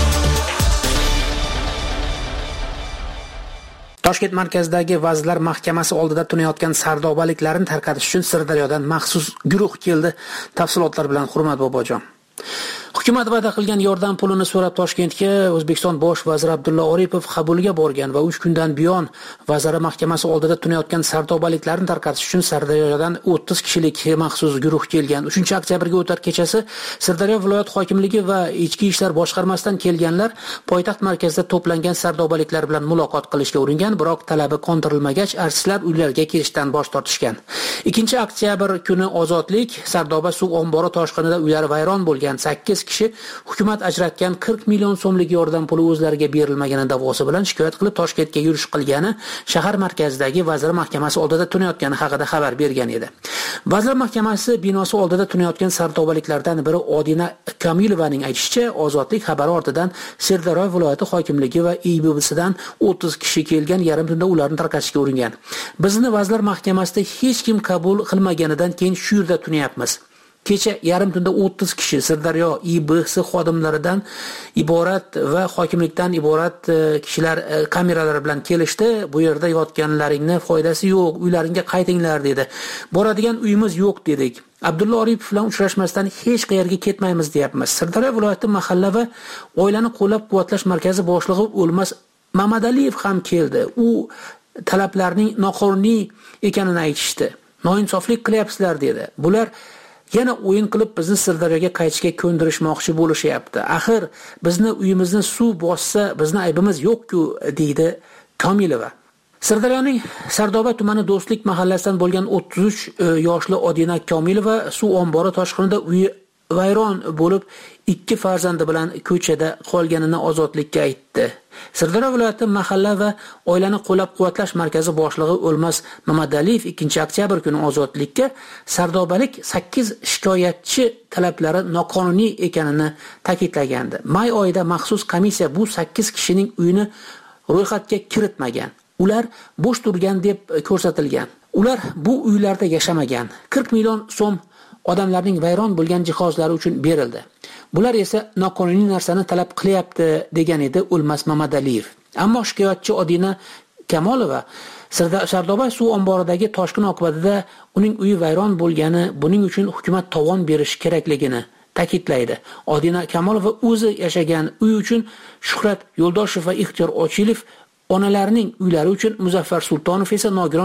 Toshkent markazidagi Vazirlar Mahkamasi oldida tunayotgan sardobaliklarni tarqatish uchun Sirdaryodan maxsus guruh keldi. Tafsilotlar bilan Hurmat Bobojon. Hukumat va'da qilgan yordam pulini so'rab Toshkentga O'zbekiston bosh vaziri Abdulla Oripov qabuliga borgan va 3 kundan buyon Vazirlar Mahkamasi oldida tunayotgan sardobaliklarni tarqatish uchun Sirdaryodan 30 kishilik maxsus guruh kelgan. 3-oktyabrga o'tar kechasi Sirdaryo viloyat hokimligi va Ichki ishlar boshqarmasidan kelganlar poytaxt markazida to'plangan sardobaliklar bilan muloqot qilishga uringan, biroq talabi qondirilmagach, artistlar uylariga kelishdan bosh tortishgan. 2-oktyabr kuni Ozodlik Sardoba suv ombori toshqinida uylari vayron bo'lgan 8 kishi hukumat ajratgan 40 million so'mlik yordam puli o'zlariga berilmagani da'vosi bilan shikoyat qilib Toshkentga yurish qilgani shahar markazidagi Vazirlar Mahkamasi oldida tunayotgani haqida xabar bergan edi. Vazirlar Mahkamasi binosi oldida tunayotgan sardobaliklardan biri Odina Kamilovaning aytishicha, Ozodlik xabari ortidan Sirdaryo viloyati hokimligi va IBBsidan 30 kishi kelgan, yarim tunda ularni tarqatishga uringan. Bizni Vazirlar Mahkamasida hech kim qabul qilmaganidan keyin shu yerda tunayapmiz. Kecha yarim tunda 30 kishi Sirdaryo IBS xodimlaridan iborat va hokimlikdan iborat kishilar kameralar bilan kelishdi. Bu yerda yotganlaringni foydasi yo'q, uylaringga qaytinglar dedi. Boradigan uyimiz yo'q dedik. Abdulla Oripov bilan uchrashmasdan hech qayerga ketmaymiz deyapmiz. Sirdaryo viloyati mahalla va oilani qo'llab-quvvatlash markazi boshlig'i O'lmas Mamadaliyev ham keldi. U talablarning noqonuniy ekanini aytishdi. Noinsoflik qilyapsizlar dedi. Bular yana o'yin qilib bizni Sirdaryoga qaytishga ko'ndirishmoqchi bo'lishyapti. Axir bizni uyimizni suv bossa, bizni aybimiz yo'q-ku, deydi Komilova. Sirdaryoning Sardoba tumani Do'stlik mahallasidan bo'lgan 33 yoshli Odina Komilova suv ombori toshqinida uyi vayron bo'lib 2 farzandi bilan ko'chada qolganini Ozodlikka aytdi. Sirdaryo viloyati mahalla va oilani qo'llab-quvvatlash markazi boshlig'i O'lmas Mamadaliyev 2-oktyabr kuni Ozodlikka sardobalik 8 shikoyatchi talablari noqonuniy ekanini ta'kidlagandi. May oyida maxsus komissiya bu 8 kishining uyini ro'yxatga kiritmagan. Ular bo'sh turgan deb ko'rsatilgan. Ular bu uylarda yashamagan. 40 million so'm odamlarning vayron bo'lgan jihozlari uchun berildi. Bular esa noqonuniy narsani talab qilyapti, degan edi O'lmas Mamadaliyev. Ammo shikoyatchi Odina Kamolova Sardoba suv omboridagi toshqin oqibatida uning uyi vayron bo'lgani, buning uchun hukumat tovon berish kerakligini ta'kidlaydi. Odina Kamolova o'zi yashagan uy uchun Shuhrat Yo'ldoshev va Ixtiyor Ochilov, onalarining uylari uchun Muzaffar Sultonov esa nogiron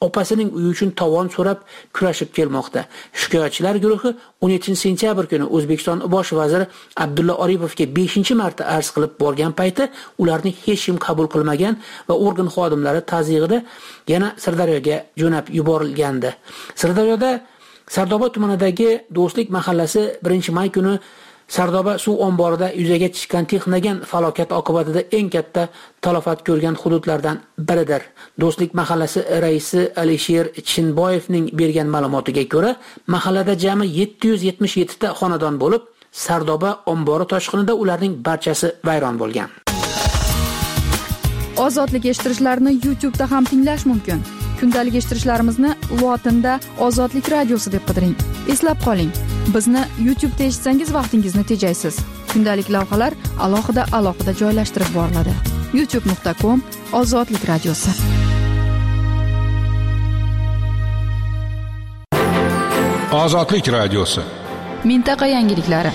opasining uyi uchun tovon so'rab kurashib kelmoqda. Shikoyatchilar guruhi 17-sentyabr kuni O'zbekiston bosh vaziri Abdulla Oripovga 5-marta arz qilib borgan payti ularni hech kim qabul qilmagan va organ xodimlari tazyiqida yana Sirdaryoga jo'nab yuborilgandi. Sirdaryoda Sardoba tumanidagi Do'stlik mahallasi 1-may kuni Sardoba suv omborida yuzaga chiqqan texnogen falokat oqibatida eng katta talafot ko'rgan hududlardan biridir. Do'stlik mahallasi raisi Alisher Chinboyevning bergan ma'lumotiga ko'ra, mahallada jami 777 ta xonadon bo'lib, Sardoba ombori toshqinida ularning barchasi vayron bo'lgan. Ozodlik eshittirishlarni YouTube'da ham tinglash mumkin. Kundalik eshittirishlarimizni lotinda Ozodlik radiosi deb qidiring. Eslab qoling, bizni YouTube'da eshitsangiz vaqtingizni tejaysiz. Kundalik lavhalar alohida joylashtirib boriladi. youtube.com Ozodlik radiosi. Ozodlik radiosi. Mintaqa yangiliklari.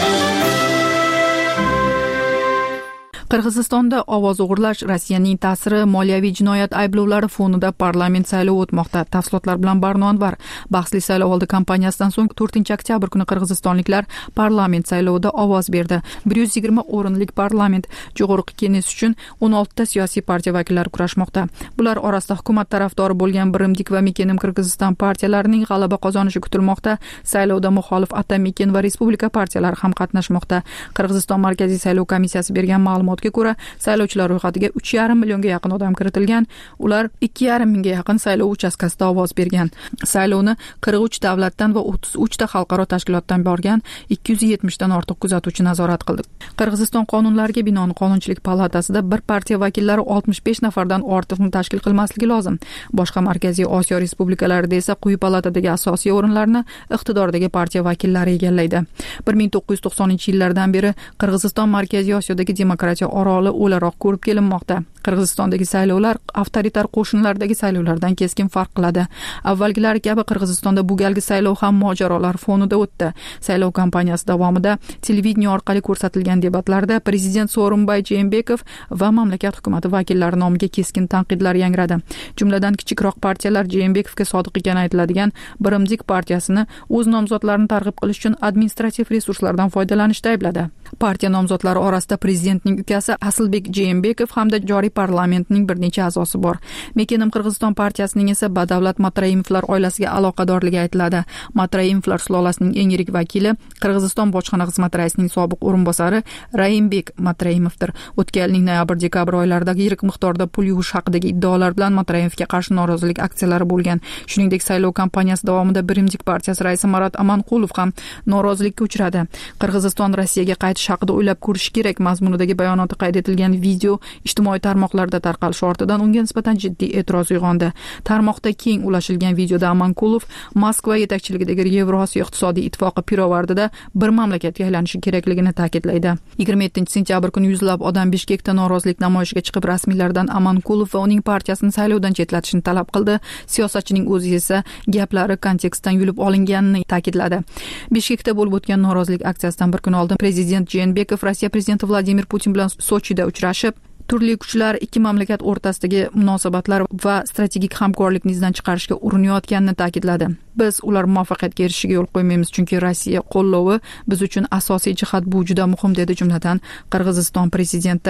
Qirg'izistonda ovoz o'g'irlash Rossiyaning ta'siri moliyaviy jinoyat ayblovlari fonida parlament saylovi o'tmoqda. Tafsilotlar bilan Barnonvar. Bahsli saylovoldi kampaniyasidan so'ng 4-oktyabr kuni qirg'izistonliklar parlament saylovida ovoz berdi. 120 o'rinlik parlament Jo'g'org'i Kenges uchun 16 ta siyosiy partiya vakillari kurashmoqda. Bular orasida hukumat tarafdori bo'lgan Birimdik va Mekenim Qirg'iziston partiyalarining g'alaba qozonishi kutilmoqda. Saylovda muxolif Atamikin va Respublika partiyalari ham qatnashmoqda. Qirg'iziston Markaziy saylov komissiyasi bergan ma'lumotga ko'ra, saylovchilar ro'yxatiga 3,5 millionga yaqin odam kiritilgan. Ular 2,5 mingga yaqin saylov uchastkasida ovoz bergan. Saylovni 43 davlatdan va 33 ta xalqaro tashkilotdan borgan 270 dan ortiq kuzatuvchi nazorat qildi. Qirg'iziston qonunlariga binoan Qonunchilik palatasida bir partiya vakillari 65 nafardan ortiqni tashkil qilmasligi lozim. Boshqa Markaziy Osiyo respublikalarida esa quyi palatadagi asosiy o'rinlarni iqtidordagi partiya vakillari egallaydi. 1990-yillardan beri Qirg'iziston Markaziy Osiyodagi demokratiya oroli o'laroq ko'rib kelinmoqda. Qirg'izistondagi saylovlar avtoritar qo'shinlardagi saylovlardan keskin farq qiladi. Avvalgilari kabi Qirg'izistonda bu galgi saylov ham mojarolar fonida o'tdi. Saylov kampaniyasi davomida televideniya orqali ko'rsatilgan debatlarda prezident Sooronbay Jeenbekov va mamlakat hukumati vakillari nomiga keskin tanqidlar yangradi. Jumladan kichikroq partiyalar Jeenbekovga sodiq ekani aytiladigan Birimdik partiyasini o'z nomzodlarini targ'ib qilish uchun administrativ resurslardan foydalanishda aybladi. Partiya nomzodlari orasida prezidentning ukasi Aslbek Jeenbekov hamda joriy parlamentning bir necha a'zosi bor. Mekenim Qirg'iziston partiyasining esa Badavlat Matraimovlar oilasiga aloqadorligi aytiladi. Matraimovlar sulolasining eng yirik vakili Qirg'iziston bojxona xizmati raisining sobiq o'rinbosari Raimbek Matraimovdir. O'tgan yilning noyabr-dekabr oylaridagi yirik miqdorda pul yuvish haqidagi iddaolar bilan Matraimovga qarshi norozilik aksiyalari bo'lgan. Shuningdek, saylov kampaniyasi davomida Birimdik partiyasi raisi Marat Amanqulov ham norozilikka uchradi. Qirg'iziston Rossiyaga qaytish haqida o'ylab ko'rish kerak mazmunidagi bayonoti qayd etilgan video ijtimoiy tarmoqlarda tarqalishi ortidan unga nisbatan jiddiy e'tiroz uyg'ondi. Tarmoqda keng ulashilgan videoda Amanqulov Moskva yetakchiligidagi Yevrosiyo iqtisodiy ittifoqi pirovardida bir mamlakatga aylanishi kerakligini ta'kidlaydi. 27-sentyabr kuni yuzlab odam Bishkekda norozilik namoyishiga chiqib, rasmiylardan Amanqulov va uning partiyasini saylovdan chetlatishni talab qildi. Siyosatchining o'zi esa gaplari kontekstdan yulib olinganini ta'kidladi. Bishkekda bo'lib o'tgan norozilik aksiyasidan bir kun oldin prezident Jeenbekov Rossiya prezidenti Vladimir Putin bilan Sochida uchrashib, turli kuchlar ikki mamlakat o'rtasidagi munosabatlar va strategik hamkorlikni izdan chiqarishga urinayotganini ta'kidladi. Biz ular muvaffaqiyatga erishishiga yo'l qo'ymaymiz, chunki Rossiya qo'llovi biz uchun asosiy jihat bu juda muhim, dedi jumladan Qirg'iziston prezidenti.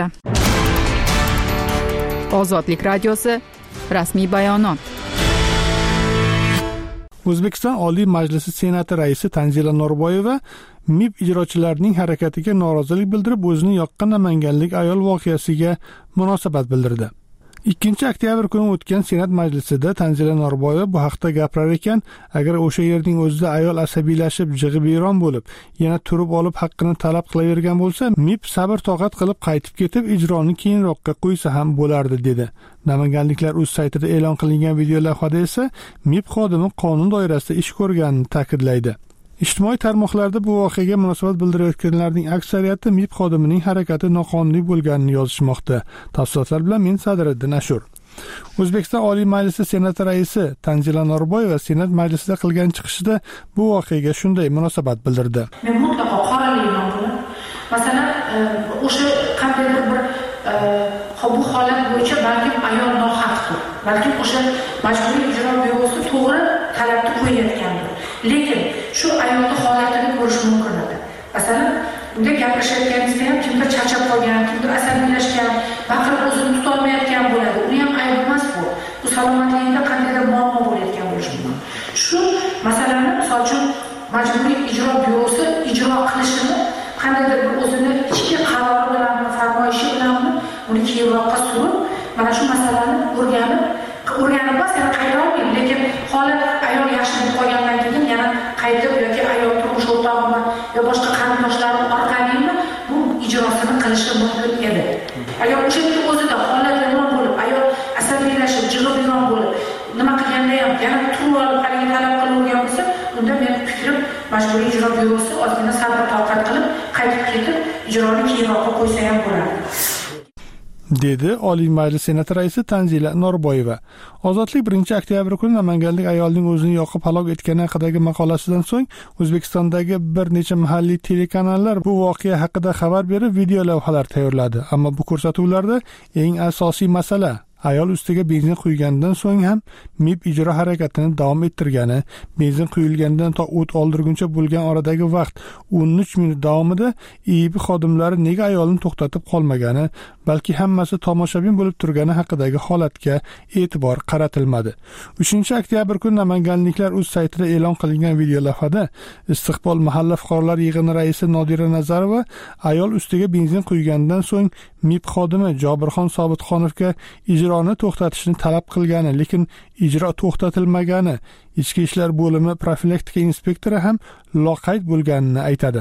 Ozodlik radiosi rasmiy bayonot. O'zbekiston Oliy Majlisi Senati raisi Tanzila Norboyeva MIB ijrochilarining harakatiga norozilik bildirib, o'zini yoqqan namanganlik ayol voqeasiga munosabat bildirdi. 2-oktyabr kuni o'tgan Senat majlisida Tanzila Norboyeva bu haqda gapirar ekan, agar o'sha yerning o'zida ayol asabiylashib, jig'ibiyron bo'lib, yana turib olib haqqini talab qilavergan bo'lsa, MIB sabr toqat qilib qaytib ketib, ijroni keyinroqqa qo'ysa ham bo'lardi, dedi. Namanganliklar o'z saytida e'lon qilingan video lavhada esa MIB xodimi qonun doirasida ish ko'rganini ta'kidlaydi. Ijtimoiy tarmoqlarda bu voqeaga munosabat bildirayotganlarning aksariyati MIB xodimining harakati noqonuniy bo'lganini yozishmoqda. Tafsilotlar bilan men Sadiriddin Ashur. O'zbekiston Oliy Majlisi Senati raisi Tanzila Norboyeva Senat majlisida qilgan chiqishida bu voqeaga shunday munosabat bildirdi. Men mutlaqo qoralayman buni. Masalan, o'sha qandaydir bir bu holat bo'yicha balkim ayol nohaqdir. balki o'sha majburiy ijro byurosi to'g'ri talabni qo'yayotgandir. Lekin shu ayolning holatini ko'rish mumkin edi. Masalan, unga gapirishayotganingizda ham kimdir charchab qolgan, kimdir asabiylashgan, baqirib o'zini tutolmayotgan bo'ladi. Uni ham ayb emas bu. Bu salomatligida qandaydir muammo bo'layotgan bo'lishi mumkin. Shu masalani, misol uchun, majburiy ijro byurosi ijro qilishini qandaydir bir o'zini ichki qarori bilan, farmoyishi bilan uni keyinroqqa surib, mana shu masalani o'rganib emas, yana qayta olmaydi. Lekin holat ayol yaxshi bo'lib qolgandan keyin yana qaytib yoki ayol turmush o'rtog'imi yo boshqa qarindoshlari orqalimi bu ijrosini qilishi mumkin edi. Agar o'sha o'zida holat yomon bo'lib, ayol asabiylashib, jig'ibiyron bo'lib, nima qilganda ham yana turib olib haligi talab qilavergan bo'lsa, unda men fikrim majburiy ijro byurosi ozgina sabr toqat qilib qaytib ketib ijroni keyinroqqa qo'ysa ham bo'ladi, dedi Oliy Majlis Senati raisi Tanzila Norboyeva. Ozodlik 1-oktyabr kuni namanganlik ayolning o'zini yoqib halok etgani haqidagi maqolasidan so'ng O'zbekistondagi bir necha mahalliy telekanallar bu voqea haqida xabar berib, video lavhalar tayyorladi. Ammo bu ko'rsatuvlarda eng asosiy masala ayol ustiga benzin quygandan so'ng ham MIB ijro harakatini davom ettirgani, benzin quyilgandan to o't oldirguncha bo'lgan oradagi vaqt 13 minut davomida IIB xodimlari nega ayolni to'xtatib qolmagani, balki hammasi tomoshabin bo'lib turgani haqidagi holatga e'tibor qaratilmadi. 3-oktyabr kuni namanganliklar o'z saytida e'lon qilingan video lavhada Istiqbol mahalla fuqarolar yig'ini raisi Nodira Nazarova ayol ustiga benzin quygandan so'ng MIB xodimi Jobirxon Sobitxonovga ijroni to'xtatishni talab qilgani, lekin ijro to'xtatilmagani, Ichki ishlar bo'limi profilaktika inspektori ham loqayd bo'lganini aytadi.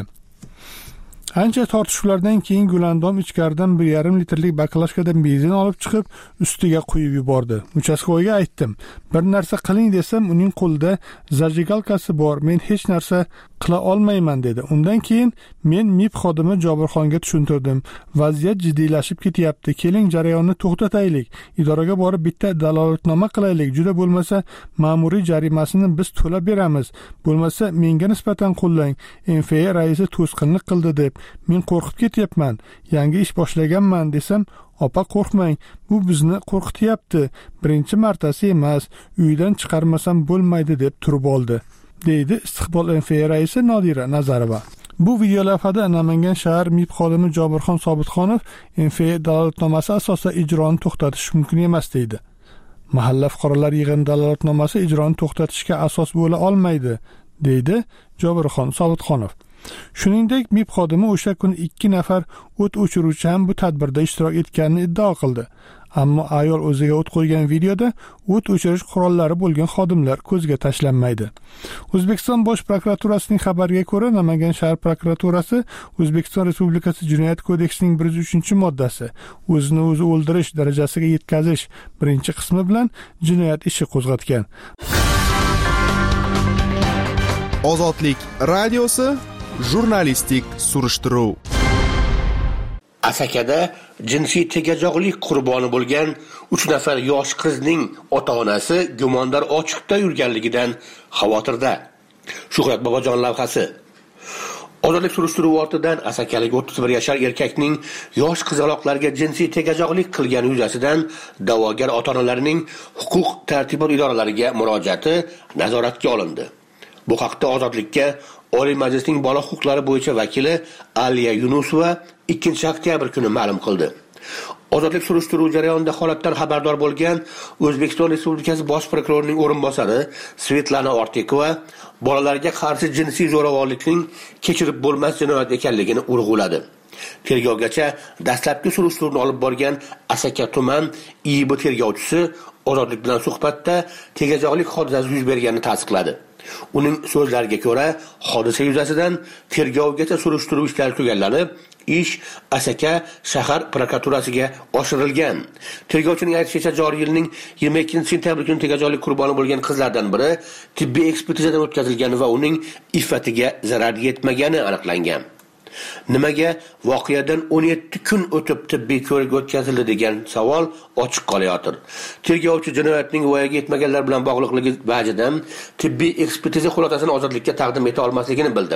Ancha tortishuvlardan keyin Gulandom ichkaridan 1,5 litrlik baklashkadan benzin olib chiqib, ustiga quyib yubordi. Uchastkovoyga aytdim, bir narsa qiling desam, uning qo'lida zajigalkasi bor, men hech narsa qila olmayman dedi. Undan keyin men MIB xodimi Jobirxonga tushuntirdim. Vaziyat jiddiylashib ketyapti. Keling jarayonni to'xtataylik. Idoraga borib bitta dalolatnoma qilaylik. Juda bo'lmasa ma'muriy jarimasini biz to'lab beramiz. Bo'lmasa menga nisbatan qo'llang. MFA raisi to'sqinlik qildi deb men qo'rqib ketyapman. Yangi ish boshlaganman desam, opa qo'rqmang, bu bizni qo'rqityapti. Birinchi martasi emas, uydan chiqarmasam bo'lmaydi deb turib oldi, deydi Istiqbol MFA raisi Nodira Nazarova. Bu video lavhada Namangan shahar MIB xodimi Jobirxon Sobitxonov MFA dalolatnomasi asosida ijroni to'xtatish mumkin emas deydi. Mahalla fuqarolar yig'ini dalolatnomasi ijroni to'xtatishga asos bo'la olmaydi, deydi Jobirxon Sobitxonov. Shuningdek, MIB xodimi o'sha kun 2 nafar o't o'chiruvchi ham bu tadbirda ishtirok etganini iddao qildi. Ammo ayol o'ziga o't qo'ygan videoda o't o'chirish qurollari bo'lgan xodimlar ko'zga tashlanmaydi. O'zbekiston Bosh prokuraturasining xabariga ko'ra, Namangan shahar prokuraturasi O'zbekiston Respublikasi Jinoyat kodeksining 103-moddasi o'zini o'zi o'ldirish darajasiga yetkazish 1-qismi bilan jinoyat ishi qo'zg'atgan. Ozodlik radiosi jurnalistik surishtiruv. Asakada jinsiy tegajog'lik qurboni bo'lgan 3 nafar yosh qizning ota-onasi gumondor ochiqda yurganligidan xavotirda. Shuhrat Bobojon lavhasi. Ozodlik surishtiruvi ortidan asakalik 31 yashar erkakning yosh qizaloqlarga jinsiy tegajog'lik qilgani yuzasidan da'vogar ota-onalarining huquq tartibot idoralariga murojaati nazoratga olindi. Bu haqda Ozodlikka Oliy Majlisning bola huquqlari bo'yicha vakili Aliya Yunusova 2-oktyabr kuni ma'lum qildi. Ozodlik surishtiruv jarayonida holatdan xabardor bo'lgan O'zbekiston Respublikasi Bosh prokurorining o'rinbosari Svetlana Ortikova bolalarga qarshi jinsiy zo'ravonlikning kechirib bo'lmas jinoyat ekanligini urg'uladi. Tergovgacha dastlabki surishtiruvni olib borgan Asaka tuman IIB tergovchisi Ozodlik bilan suhbatda tegajog'lik hodisasi yuz berganini tasdiqladi. Uning so'zlariga ko'ra, hodisa yuzasidan tergovgacha surishtiruv ishlari tugallanib, ish Asaka shahar prokuraturasiga oshirilgan. Tergovchining aytishicha, joriy yilning 22-sentyabr kuni tegajog'lik qurboni bo'lgan qizlardan biri tibbiy ekspertizadan o'tkazilgan va uning iffatiga zarar yetmagani aniqlangan. Nimaga voqeadan 17 kun o'tib tibbiy ko'rik o'tkazildi degan savol ochiq qolayotir. Tergovchi jinoyatning voyaga yetmaganlar bilan bog'liqligi vajidan tibbiy ekspertiza xulosasini Ozodlikka taqdim eta olmasligini bildirdi.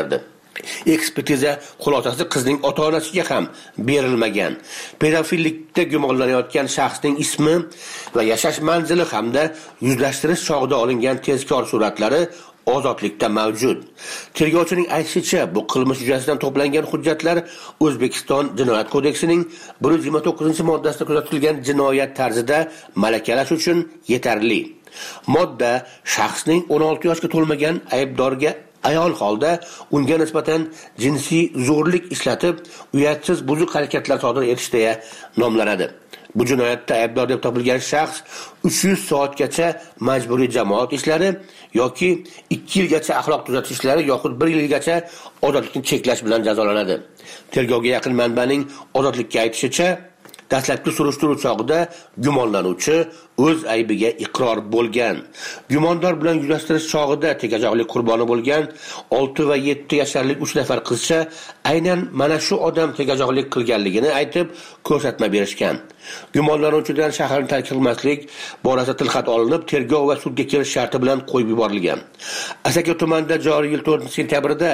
Ekspertiza xulosasi qizning ota-onasiga ham berilmagan. Pedofillikda gumonlanayotgan shaxsning ismi va yashash manzili hamda yuzlashtirish chog'ida olingan tezkor suratlari ozodlikda mavjud. Tergovchining aytishicha, bu qilmish yuzasidan to'plangan hujjatlar O'zbekiston Jinoyat kodeksining 129-moddasida kuzatilgan jinoyat tarzida malakalash uchun yetarli. Modda shaxsning 16 yoshga to'lmagan aybdorga ayol holda unga nisbatan jinsiy zo'rlik ishlatib, uyatsiz buzuq harakatlar sodir etish deya nomlanadi. Bu jinoyatda aybdor deb topilgan shaxs 300 soatgacha majburiy jamoat ishlari yoki 2 yilgacha axloq tuzatish ishlari yoxud 1 yilgacha ozodlikni cheklash bilan jazolanadi. Tergovga yaqin manbaning ozodlikka aytishicha, dastlabki surishtiruv chog'ida gumonlanuvchi o'z aybiga iqror bo'lgan. Gumondor bilan yuzlashtirish chog'ida tegajoqlik qurboni bo'lgan 6 va 7 yoshlik 3 nafar qizcha aynan mana shu odam tegajoqlik qilganligini aytib ko'rsatma berishgan. Gumonlanuvchidan shaharni tark qilmaslik borasida tilxat olinib, tergov va sudga kelish sharti bilan qo'yib yuborilgan. Asaka tumanida joriy yil 4-sentyabrda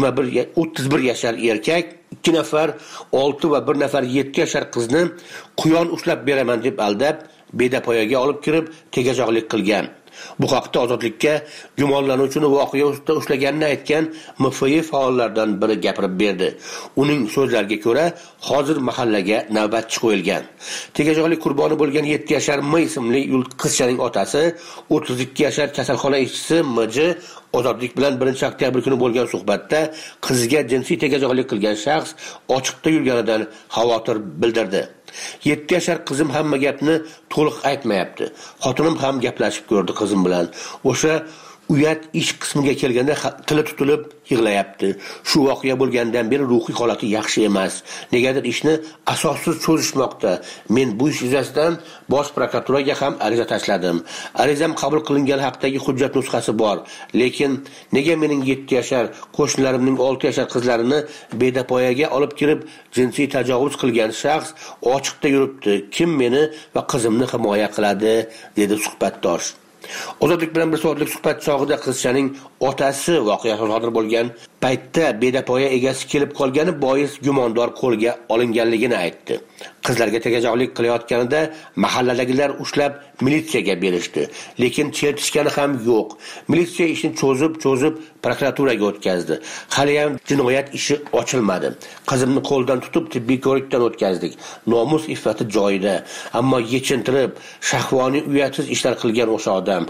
31 yoshli erkak 2 nafar 6 va 1 nafar 7 yoshli qizni quyon ushlab beraman deb aldab, bedapoyaga olib kirib tegajoqlik qilgan. Bu haqda Ozodlikka gumonlanuvchini voqea ustida ushlaganini aytgan MFI faollaridan biri gapirib berdi. Uning so'zlariga ko'ra, hozir mahallaga navbatchi qo'yilgan. Tegajoqlik qurboni bo'lgan 7 yoshli M ismli qizchaning otasi 32 yoshli kasalxona ishchisi MJ Ozodlik bilan 1-oktyabr kuni bo'lgan suhbatda qiziga jinsiy tegajoqlik qilgan shaxs ochiqda yurganidan xavotir bildirdi. 7 yoshli qizim hamma gapni to'liq aytmayapti. Xotinim ham gaplashib ko'rdi qizim bilan. O'sha uyat ish qismiga kelganda tili tutilib yig'layapti. Shu voqea bo'lgandan beri ruhiy holati yaxshi emas. Negadir ishni asossiz cho'zishmoqda. Men bu ish yuzasidan Bosh prokuraturaga ham ariza tashladim. Arizam qabul qilingan haqdagi hujjat nusxasi bor. Lekin nega mening 7 yoshli qo'shnilarimning 6 yoshli qizlarini bedapoyaga olib kirib jinsiy tajovuz qilgan shaxs ochiqda yuribdi? Kim meni va qizimni himoya qiladi? Dedi suhbatdosh. Ozodlik bilan bir soatlik suhbat chog'ida qizchaning otasi voqea sodir bo'lgan paytda bedapoya egasi kelib qolgani bois gumondor qo'lga olinganligini aytdi. Qizlarga tegajoqlik qilayotganida mahalladagilar ushlab militsiyaga berishdi, lekin chertishgani ham yo'q. Militsiya ishni cho'zib prokuraturaga o'tkazdi. Hali ham jinoyat ishi ochilmadi. Qizimni qo'ldan tutib tibbiy ko'rikdan o'tkazdik. Nomus iffati joyida, ammo yechintirib, shahvoniy uyatsiz ishlar qilgan o'sha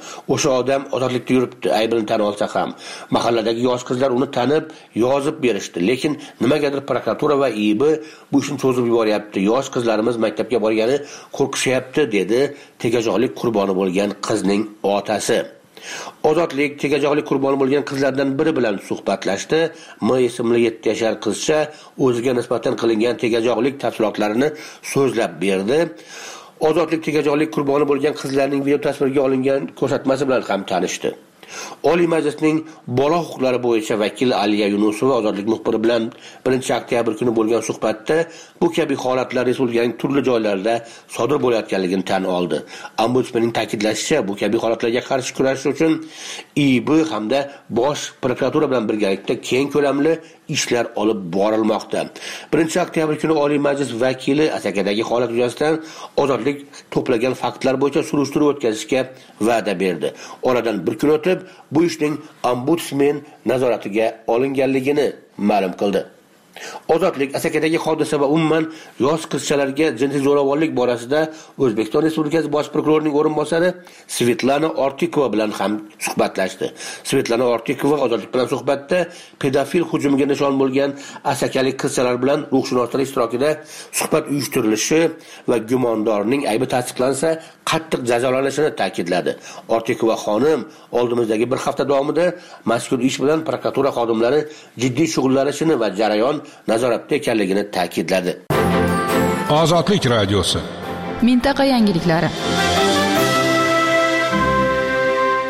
odam ozodlikda yuribdi, aybini tan olsa ham. Mahalladagi yosh qizlar uni tanib, yozib berishdi, lekin nimagadir prokuratura va IIB bu ishni cho'zib yuboryapti. Yosh qizlarimiz maktabga borgani qo'rqishyapti, dedi tegajoqlik qurboni bo'lgan qizning otasi. Ozodlik tegajoqlik qurboni bo'lgan qizlardan biri bilan suhbatlashdi. M ismli 7 yoshli qizcha o'ziga nisbatan qilingan tegajoqlik tafsilotlarini so'zlab berdi. Ozodlik tegajoqlik qurboni bo'lgan qizlarning video tasvirga olingan ko'rsatmasi bilan ham tanishdi. Oliy Majlisning bola huquqlari bo'yicha vakili Aliya Yunusova Ozodlik muxbiri bilan 1-oktyabr kuni bo'lgan suhbatda bu kabi holatlar respublikaning turli joylarida sodir bo'layotganligini tan oldi. Ombudsmanning ta'kidlashicha, bu kabi holatlarga qarshi kurashish uchun IIB hamda Bosh prokuratura bilan birgalikda keng ko'lamli ishlar olib borilmoqda. 1-oktyabr kuni Oliy Majlis vakili Asakadagi holat yuzasidan Ozodlik to'plagan faktlar bo'yicha surishtiruv o'tkazishga va'da berdi. Oradan bir kun o'tib, bu ishning ombudsman nazoratiga olinganligini ma'lum qildi. Ozodlik Asakadagi hodisa va umuman yosh qizchalarga jinsiy zo'ravonlik borasida O'zbekiston Respublikasi Bosh prokurorining o'rinbosari Svetlana Ortikova bilan ham suhbatlashdi. Svetlana Ortikova Ozodlik bilan suhbatda pedofil hujumiga nishon bo'lgan asakalik qizchalar bilan ruhshunoslar ishtirokida suhbat uyushtirilishi va gumondorning aybi tasdiqlansa qattiq jazolanishini ta'kidladi. Ortikova xonim oldimizdagi bir hafta davomida mazkur ish bilan prokuratura xodimlari jiddiy shug'ullanishini va jarayon nazoratda ekanligini ta'kidladi. Ozodlik radiosi. Mintaqa yangiliklari.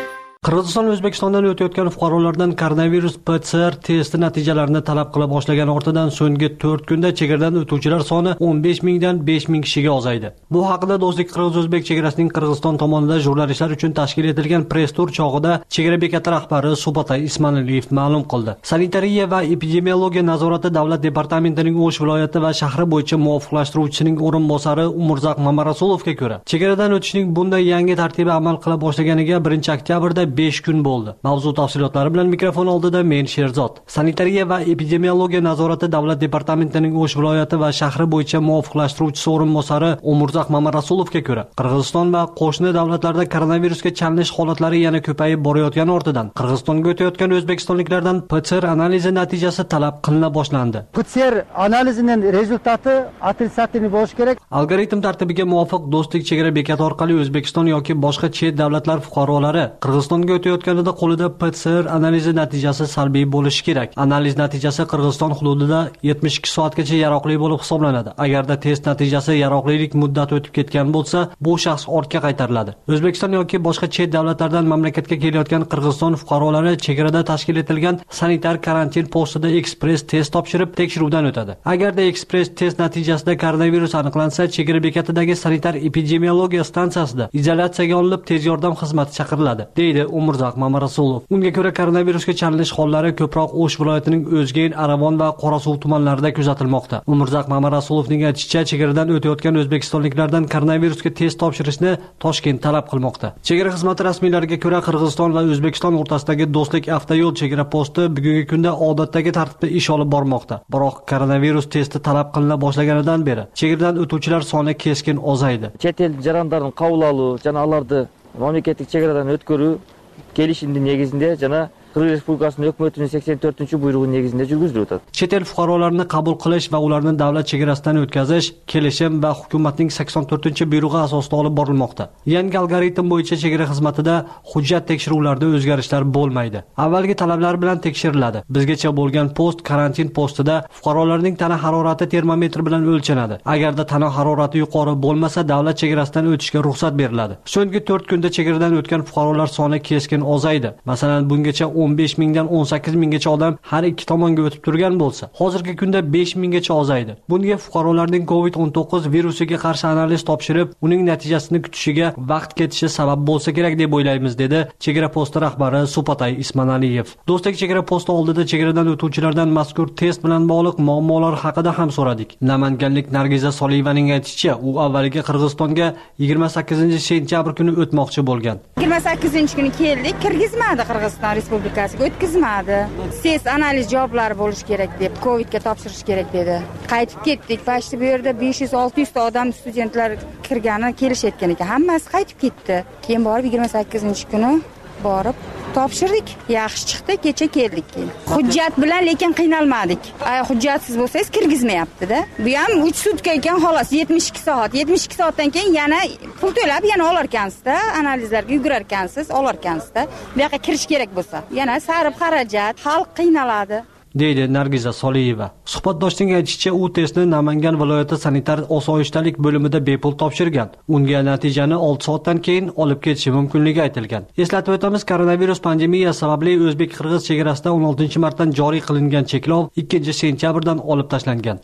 Qirg'iziston O'zbekistondan o'tayotgan fuqarolardan koronavirus PCR testi natijalarini talab qila boshlagan ortidan so'nggi 4 kunda chegaradan o'tuvchilar soni 15 mingdan 5 ming kishiga ozaydi. Bu haqida Do'stlik Qirg'iz-O'zbek chegarasining Qirg'iziston tomonidan jurnalistlar uchun tashkil etilgan press tur chog'ida chegara bekati rahbari Subatay Ismanaliyev ma'lum qildi. Sanitariya va epidemiologiya nazorati davlat departamentining O'sh viloyati va shahri bo'yicha muvofiqlashtiruvchisining o'rinbosari Umurzaq Mamarasulovga ko'ra, chegaradan o'tishning bunday yangi tartibi amal qila boshlaganiga 1-oktyabrda 5 kun bo'ldi. Mavzu tafsilotlari bilan mikrofon oldida men Sherzod. Sanitariya va epidemiologiya nazorati davlat departamentining O'sh viloyati va shahri bo'yicha muvofiqlashtiruvchisi o'rinbosari Umurzaq Mamarasulovga ko'ra, Qirg'iziston va qo'shni davlatlarda koronavirusga chalinish holatlari yana ko'payib borayotgani ortidan Qirg'izistonga o'tayotgan o'zbekistonliklardan PCR analizi natijasi talab qilina boshlandi. PCR analizining rezultati отрицательный bo'lishi kerak. Algoritm tartibiga muvofiq Do'stlik chegara bekati orqali O'zbekiston yoki boshqa chet davlatlar fuqarolari Qirg'izistonga o'tayotganida qo'lida PCR analizi natijasi salbiy bo'lishi kerak. Analiz natijasi Qirg'iziston hududida 72 soatgacha yaroqli bo'lib hisoblanadi. Agarda test natijasi yaroqlilik muddati o'tib ketgan bo'lsa, bu shaxs ortga qaytariladi. O'zbekiston yoki boshqa chet davlatlardan mamlakatga kelayotgan Qirg'iziston fuqarolari chegarada tashkil etilgan sanitar karantin postida ekspress test topshirib tekshiruvdan o'tadi. Agarda ekspress test natijasida koronavirus aniqlansa, chegara bekatidagi sanitar epidemiologiya stansiyasida izolyatsiyaga olinib tez yordam xizmati chaqiriladi, deydi Umurzaq Mamarasulov. Unga ko'ra koronavirusga chalinish hollari ko'proq O'sh viloyatining O'zgen, Aravon va Qorasuv tumanlarida kuzatilmoqda. Umurzaq Mamarasulovning aytishicha, chegaradan o'tayotgan o'zbekistonliklardan koronavirusga test topshirishni Toshkent talab qilmoqda. Chegara xizmati rasmiylariga ko'ra, Qirg'iziston va O'zbekiston o'rtasidagi Do'stlik avtoyo'l chegara posti bugungi kunda odatdagi tartibda ish olib bormoqda. Biroq koronavirus testi talab qilina boshlaganidan beri chegaradan o'tuvchilar soni keskin ozaydi. Chet el jarandарын qabul алуу жана аларды мамлекеттик чегарадан өткөрүү келишимдин негизинде жана Qirg'iz Respublikasining hukumatining 84-buyrug'i negizida yurgizilib o'tadi. Chet el fuqarolarini qabul qilish va ularni davlat chegarasidan o'tkazish kelishim va hukumatning 84-buyrug'i asosida olib borilmoqda. Yangi algoritm bo'yicha chegara xizmatida hujjat tekshiruvlarida o'zgarishlar bo'lmaydi. Avvalgi talablar bilan tekshiriladi. Bizgacha bo'lgan post karantin postida fuqarolarning tana harorati termometr bilan o'lchanadi. Agarda tana harorati yuqori bo'lmasa, davlat chegarasidan o'tishga ruxsat beriladi. So'nggi 4 kunda chegaradan o'tgan fuqarolar soni keskin ozaydi. Masalan, bungacha 15 mingdan 18 minggacha odam har ikki tomonga o'tib turgan bo'lsa, hozirgi kunda 5 minggacha ozaydi. Bunga fuqarolarning COVID-19 virusiga qarshi analiz topshirib, uning natijasini kutishiga vaqt ketishi sabab bo'lsa kerak deb o'ylaymiz, dedi chegara posti rahbari Subatay Ismanaliyev. Do'stlik chegara posti oldida chegaradan o'tuvchilardan mazkur test bilan bog'liq muammolar haqida ham so'radik. Namanganlik Nargiza Soliyevaning aytishicha, u avvaliga Qirg'izistonga 28-sentyabr kuni o'tmoqchi bo'lgan. 28-kuni keldik, kirgizmadi Qirg'iziston Respublikasiga o'tkazmadi. Test analiz javoblari bo'lishi kerak deb, Covidga topshirish kerak dedi. Qaytib ketdik. Pashti bu yerda 500-600 ta odam studentlar kirgani kelishayotgan ekan. Hammasi qaytib ketdi. Keyin borib 28-kuni borib topshirdik. Yaxshi chiqdi, kecha keldik keyin. Hujjat bilan lekin qiynalmadik. Hujjatsiz bo'lsangiz kirgizmayapti-da. Bu ham 3 sutka ekan, xolos 72 soat. 72 soatdan keyin yana pul to'lab yana olar ekansiz-da, analizlarga yugurar ekansiz, olar ekansiz-da. Bu yoqqa kirish kerak bo'lsa, yana sarf xarajat, xalq qiynaladi, deydi Nargiza Soliyeva. Suhbatdoshning aytishicha, u testni Namangan viloyati sanitar osoyishtalik bo'limida bepul topshirgan. Unga natijani 6 soatdan keyin olib ketishi mumkinligi aytilgan. Eslatib o'tamiz, koronavirus pandemiyasi sababli o'zbek-qirg'iz chegarasida 16-martdan joriy qilingan cheklov 2-sentyabrdan olib tashlangan.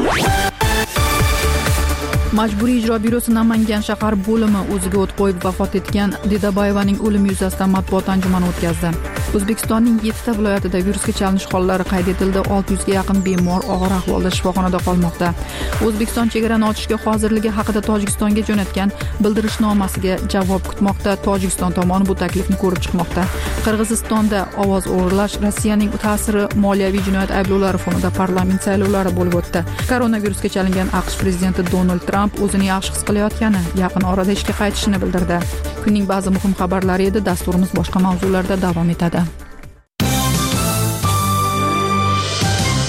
Majburiy ijro byurosi Namangan shahar bo'limi o'ziga o't qo'yib vafot etgan Dedabayevaning o'limi yuzasidan matbuot anjumani o'tkazdi. O'zbekistonning 7 ta viloyatida virusga chalinish hollari qayd etildi. 600 ga yaqin bemor og'ir ahvolda shifoxonada qolmoqda. O'zbekiston chegarani ochishga hozirligi haqida Tojikistonga jo'natgan bildirishnomasiga javob kutmoqda. Tojikiston tomoni bu taklifni ko'rib chiqmoqda. Qirg'izistonda ovoz o'g'irlash, Rossiyaning ta'siri, moliyaviy jinoyat ayblovlari fonida parlament saylovlari bo'lib o'tdi. Koronavirusga chalingan AQSh prezidenti Donald Tramp o'zini yaxshi his qilayotgani, yaqin orada ishga qaytishini bildirdi. Kunning ba'zi muhim xabarlari edi. Dasturimiz boshqa mavzularda davom etadi.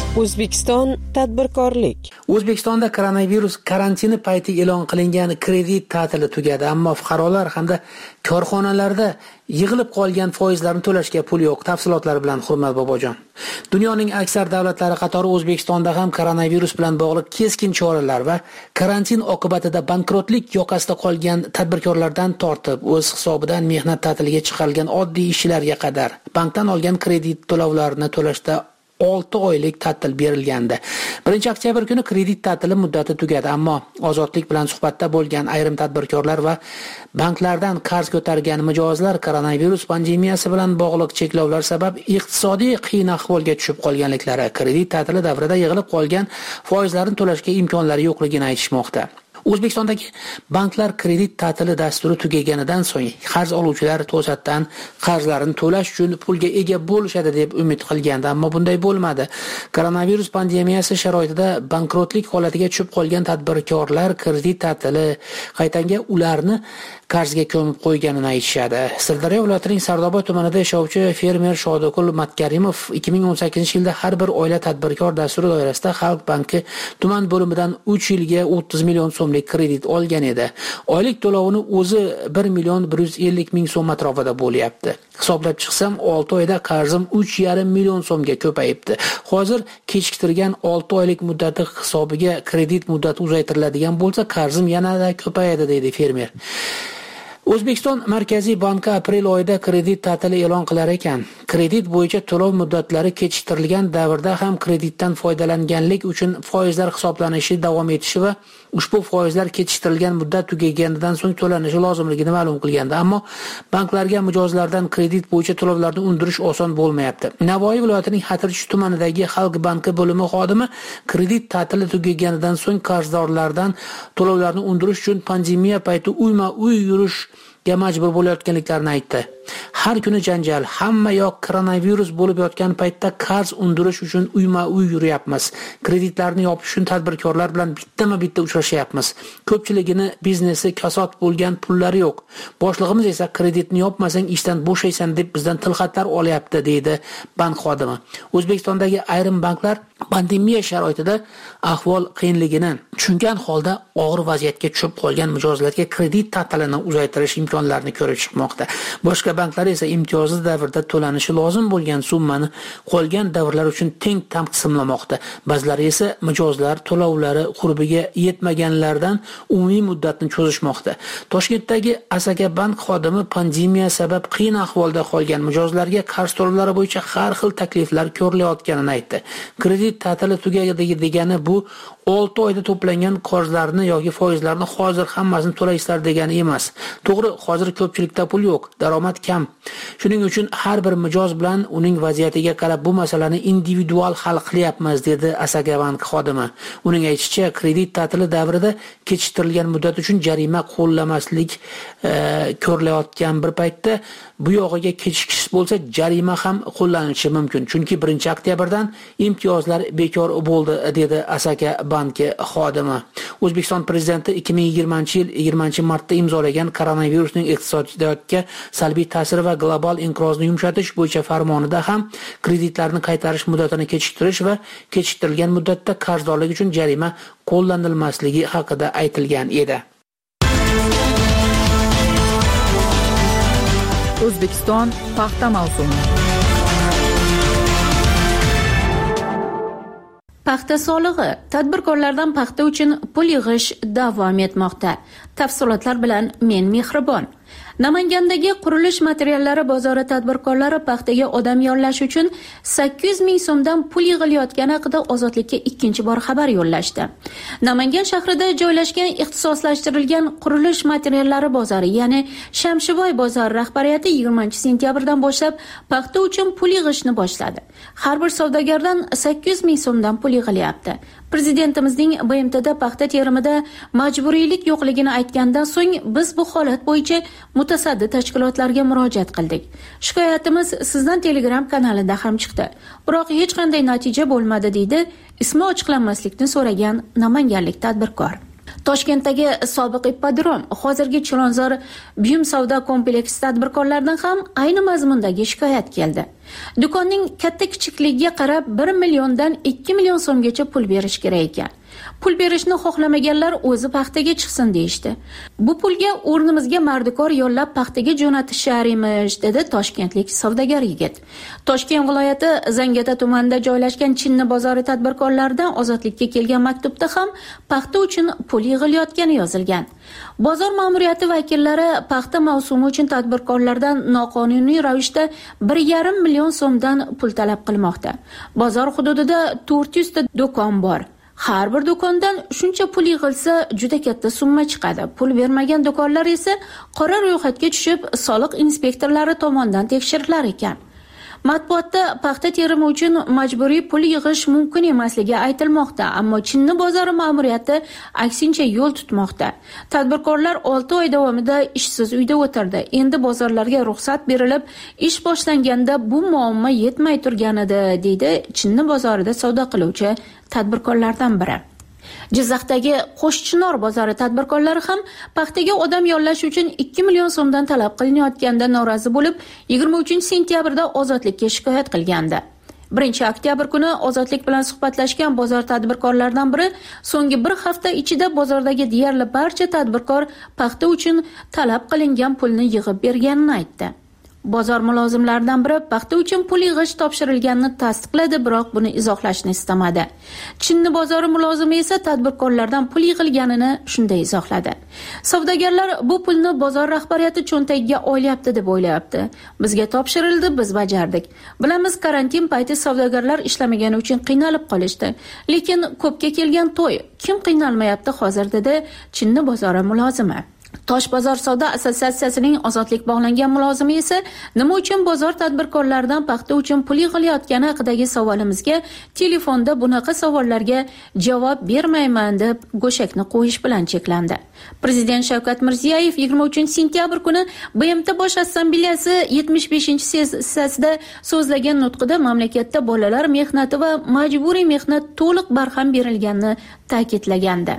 O'zbekiston tadbirkorlik. O'zbekistonda koronavirus karantini payti e'lon qilingan kredit ta'tili tugadi, ammo fuqarolar hamda korxonalarda yig'ilib qolgan foizlarni to'lashga pul yo'q. Tafsilotlar bilan Hurmat Bobojon. Dunyoning aksar davlatlari qatori O'zbekistonda ham koronavirus bilan bog'liq keskin choralar va karantin oqibatida bankrotlik yoqasida qolgan tadbirkorlardan tortib, o'z hisobidan mehnat ta'tiliga chiqarilgan oddiy ishchilarga qadar bankdan olgan kredit to'lovlarini to'lashda 6 oylik ta'til berilgandi. 1-oktyabr kuni kredit ta'tili muddati tugadi, ammo Ozodlik bilan suhbatda bo'lgan ayrim tadbirkorlar va banklardan qarz ko'targan mijozlar koronavirus pandemiyasi bilan bog'liq cheklovlar sabab iqtisodiy qiyin ahvolga tushib qolganliklari, kredit ta'tili davrida yig'ilib qolgan foizlarni to'lashga imkonlari yo'qligini aytishmoqda. O'zbekistondagi banklar kredit ta'tili dasturi tugaganidan so'ng qarz oluvchilar to'satdan qarzlarini to'lash uchun pulga ega bo'lishadi deb umid qilgandi, ammo bunday bo'lmadi. Koronavirus pandemiyasi sharoitida bankrotlik holatiga tushib qolgan tadbirkorlar kredit ta'tili qaytanga ularni qarzga ko'mib qo'yganini aytishadi. Sirdaryo viloyatining Sardoba tumanida yashovchi fermer Shodokul Matkarimov 2018-yilda har bir oila tadbirkor dasturi doirasida Xalq banki tuman bo'limidan 3 yilga 30 million so'mlik kredit olgan edi. Oylik to'lovini o'zi 1,150 ming so'm atrofida bo'lyapti. Hisoblab chiqsam 6 oyda qarzim 3,5 million so'mga ko'payibdi. Hozir kechiktirgan 6 oylik muddati hisobiga kredit muddati uzaytiriladigan bo'lsa, qarzim yanada ko'payadi, deydi fermer. O'zbekiston Markaziy banki aprel oyida kredit ta'tili e'lon qilar ekan. Kredit bo'yicha to'lov muddatlari kechiktirilgan davrda ham kreditdan foydalanganlik uchun foizlar hisoblanishi davom etishi va ushbu foizlar kechiktirilgan muddat tugaganidan so'ng to'lanishi lozimligini ma'lum qilgandi. Ammo banklarga mijozlardan kredit bo'yicha to'lovlarni undirish oson bo'lmayapti. Navoiy viloyatining Xatirchi tumanidagi Xalq banki bo'limi xodimi kredit ta'tili tugaganidan so'ng qarzdorlardan to'lovlarni undirish uchun pandemiya payti uyma-uy yurish majbur bo'layotganliklarini aytdi. Har kuni janjal, hamma yoq koronavirus bo'lib yotgan paytda qarz undirish uchun uyma-uy yuryapmiz. Kreditlarni yopish uchun tadbirkorlar bilan bittama-bitta uchrashyapmiz. Ko'pchiligini biznesi kasod bo'lgan pullari yo'q. Boshlig'imiz esa kreditni yopmasang ishdan bo'shaysan deb bizdan tilxatlar olyapti, deydi bank xodimi. O'zbekistondagi ayrim banklar pandemiya sharoitida ahvol qiyinligini tushungan holda og'ir vaziyatga tushib qolgan mijozlarga kredit ta'tilini uzaytirish imkonlarini ko'rib chiqmoqda. Boshqa banklar esa imtiyozli davrda to'lanishi lozim bo'lgan summani qolgan davrlar uchun teng taqsimlamoqda. Ba'zilari esa mijozlar to'lovlari qurbiga yetmaganlardan umumiy muddatni cho'zishmoqda. Toshkentdagi Asaka bank xodimi pandemiya sabab qiyin ahvolda qolgan mijozlarga qarz to'lovlari bo'yicha har xil takliflar ko'rilayotganini aytdi. Kredit ta'tili tugadi degani bu 6 oyda to'plangan qarzlarni yoki foizlarni hozir hammasini to'laysizlar degani emas. To'g'ri, hozir ko'pchilikda pul yo'q, daromad kam. Shuning uchun har bir mijoz bilan uning vaziyatiga qarab bu masalani individual hal qilyapmiz, dedi Asaka bank xodimi. Uning aytishicha, kredit ta'tili davrida kechiktirilgan muddat uchun jarima qo'llamaslik ko'rilayotgan bir paytda bu yog'iga kechikish bo'lsa jarima ham qo'llanishi mumkin. Chunki 1-oktyabrdan imtiyozlar bekor bo'ldi, dedi Asaka banki xodimi. O'zbekiston prezidenti 2020-yil 20-martda imzolagan koronavirusning iqtisodiyotga salbiy ta'siri va global inqirozni yumshatish bo'yicha farmonida ham kreditlarni qaytarish muddatini kechiktirish va kechiktirilgan muddatda qarzdorlik uchun jarima qo'llanilmasligi haqida aytilgan edi. O'zbekiston paxta mavsumi. Paxta solig'i tadbirkorlardan paxta uchun pul yig'ish davom etmoqda. Tafsilotlar bilan men Mehribon. Namangandagi qurilish materiallari bozori tadbirkorlari paxtaga odam yollash uchun 800 ming so'mdan pul yig'ilayotgani haqida Ozodlikka ikkinchi bor xabar yo'llashdi. Namangan shahrida joylashgan ixtisoslashtirilgan qurilish materiallari bozori, ya'ni Shamshiboy bozori rahbariyati 20-sentyabrdan boshlab paxta uchun pul yig'ishni boshladi. Har bir savdogardan 800 ming so'mdan pul yig'ilyapti. Prezidentimizning BMTda paxta terimida majburiylik yo'qligini aytgandan so'ng biz bu holat bo'yicha mutasaddi tashkilotlarga murojaat qildik. Shikoyatimiz sizdan Telegram kanalida ham chiqdi. Biroq hech qanday natija bo'lmadi, deydi ismi ochiqlanmaslikni so'ragan namanganlik tadbirkor. Toshkentdagi sobiq ippodrom, hozirgi Chilonzor buyum savdo kompleksi tadbirkorlaridan ham ayni mazmundagi shikoyat keldi. Do'konning katta-kichikligiga qarab 1 milliondan 2 million so'mgacha pul berish kerak ekan. Pul berishni xohlamaganlar o'zi paxtaga chiqsin deyishdi. Bu pulga o'rnimizga mardikor yollab paxtaga jo'natishar emish, dedi toshkentlik savdogar yigit. Toshkent viloyati Zangata tumanida joylashgan Chinni bozori tadbirkorlaridan ozodlikka kelgan maktubda ham paxta uchun pul yig'ilayotgani yozilgan. Bozor ma'muriyati vakillari paxta mavsumi uchun tadbirkorlardan noqonuniy ravishda 1,5 million so'mdan pul talab qilmoqda. Bozor hududida 400 ta do'kon bor. Har bir do'kondan shuncha pul yig'ilsa juda katta summa chiqadi. Pul bermagan do'konlar esa qora ro'yxatga tushib, soliq inspektorlari tomonidan tekshirilar ekan. Matbuotda paxta terimi uchun majburiy pul yig'ish mumkin emasligi aytilmoqda, ammo Chinni bozori ma'muriyati aksincha yo'l tutmoqda. Tadbirkorlar 6 oy davomida ishsiz uyda o'tirdi. Endi bozorlarga ruxsat berilib, ish boshlanganda bu muammo yetmay turgan edi, deydi Chinni bozorida savdo qiluvchi tadbirkorlardan biri. Jizzaxdagi Qo'shchinor bozori tadbirkorlari ham paxtaga odam yollash uchun 2 million so'mdan talab qilinayotganda norozi bo'lib, 23-sentyabrda ozodlikka shikoyat qilgandi. 1-oktyabr kuni ozodlik bilan suhbatlashgan bozor tadbirkorlaridan biri so'nggi bir hafta ichida bozordagi deyarli barcha tadbirkor paxta uchun talab qilingan pulni yig'ib berganini aytdi. Bozor mulozimlaridan biri paxta uchun pul yig'ish topshirilganini tasdiqladi, biroq buni izohlashni istamadi. Chinni bozori mulozimi esa tadbirkorlardan pul yig'ilganini shunday izohladi. Savdogarlar bu pulni bozor rahbariyati cho'ntagiga olyapti deb o'ylayapti. Bizga topshirildi, biz bajardik. Bilamiz, karantin payti savdogarlar ishlamagani uchun qiynalib qolishdi. Lekin ko'pga kelgan to'y, kim qiynalmayapti hozir, dedi Chinni bozori mulozimi. Tosh bozor savdo assotsiatsiyasining ozodlik bog'langan mulozimi esa nima uchun bozor tadbirkorlaridan paxta uchun pul yig'ilayotgani haqidagi savolimizga telefonda bunaqa savollarga javob bermayman deb go'shakni qo'yish bilan cheklandi. Prezident Shavkat Mirziyoyev 23-sentyabr kuni BMT Bosh Assambleyasi 75-sessiyasida so'zlagan nutqida mamlakatda bolalar mehnati va majburiy mehnat to'liq barham berilganini ta'kidlagandi.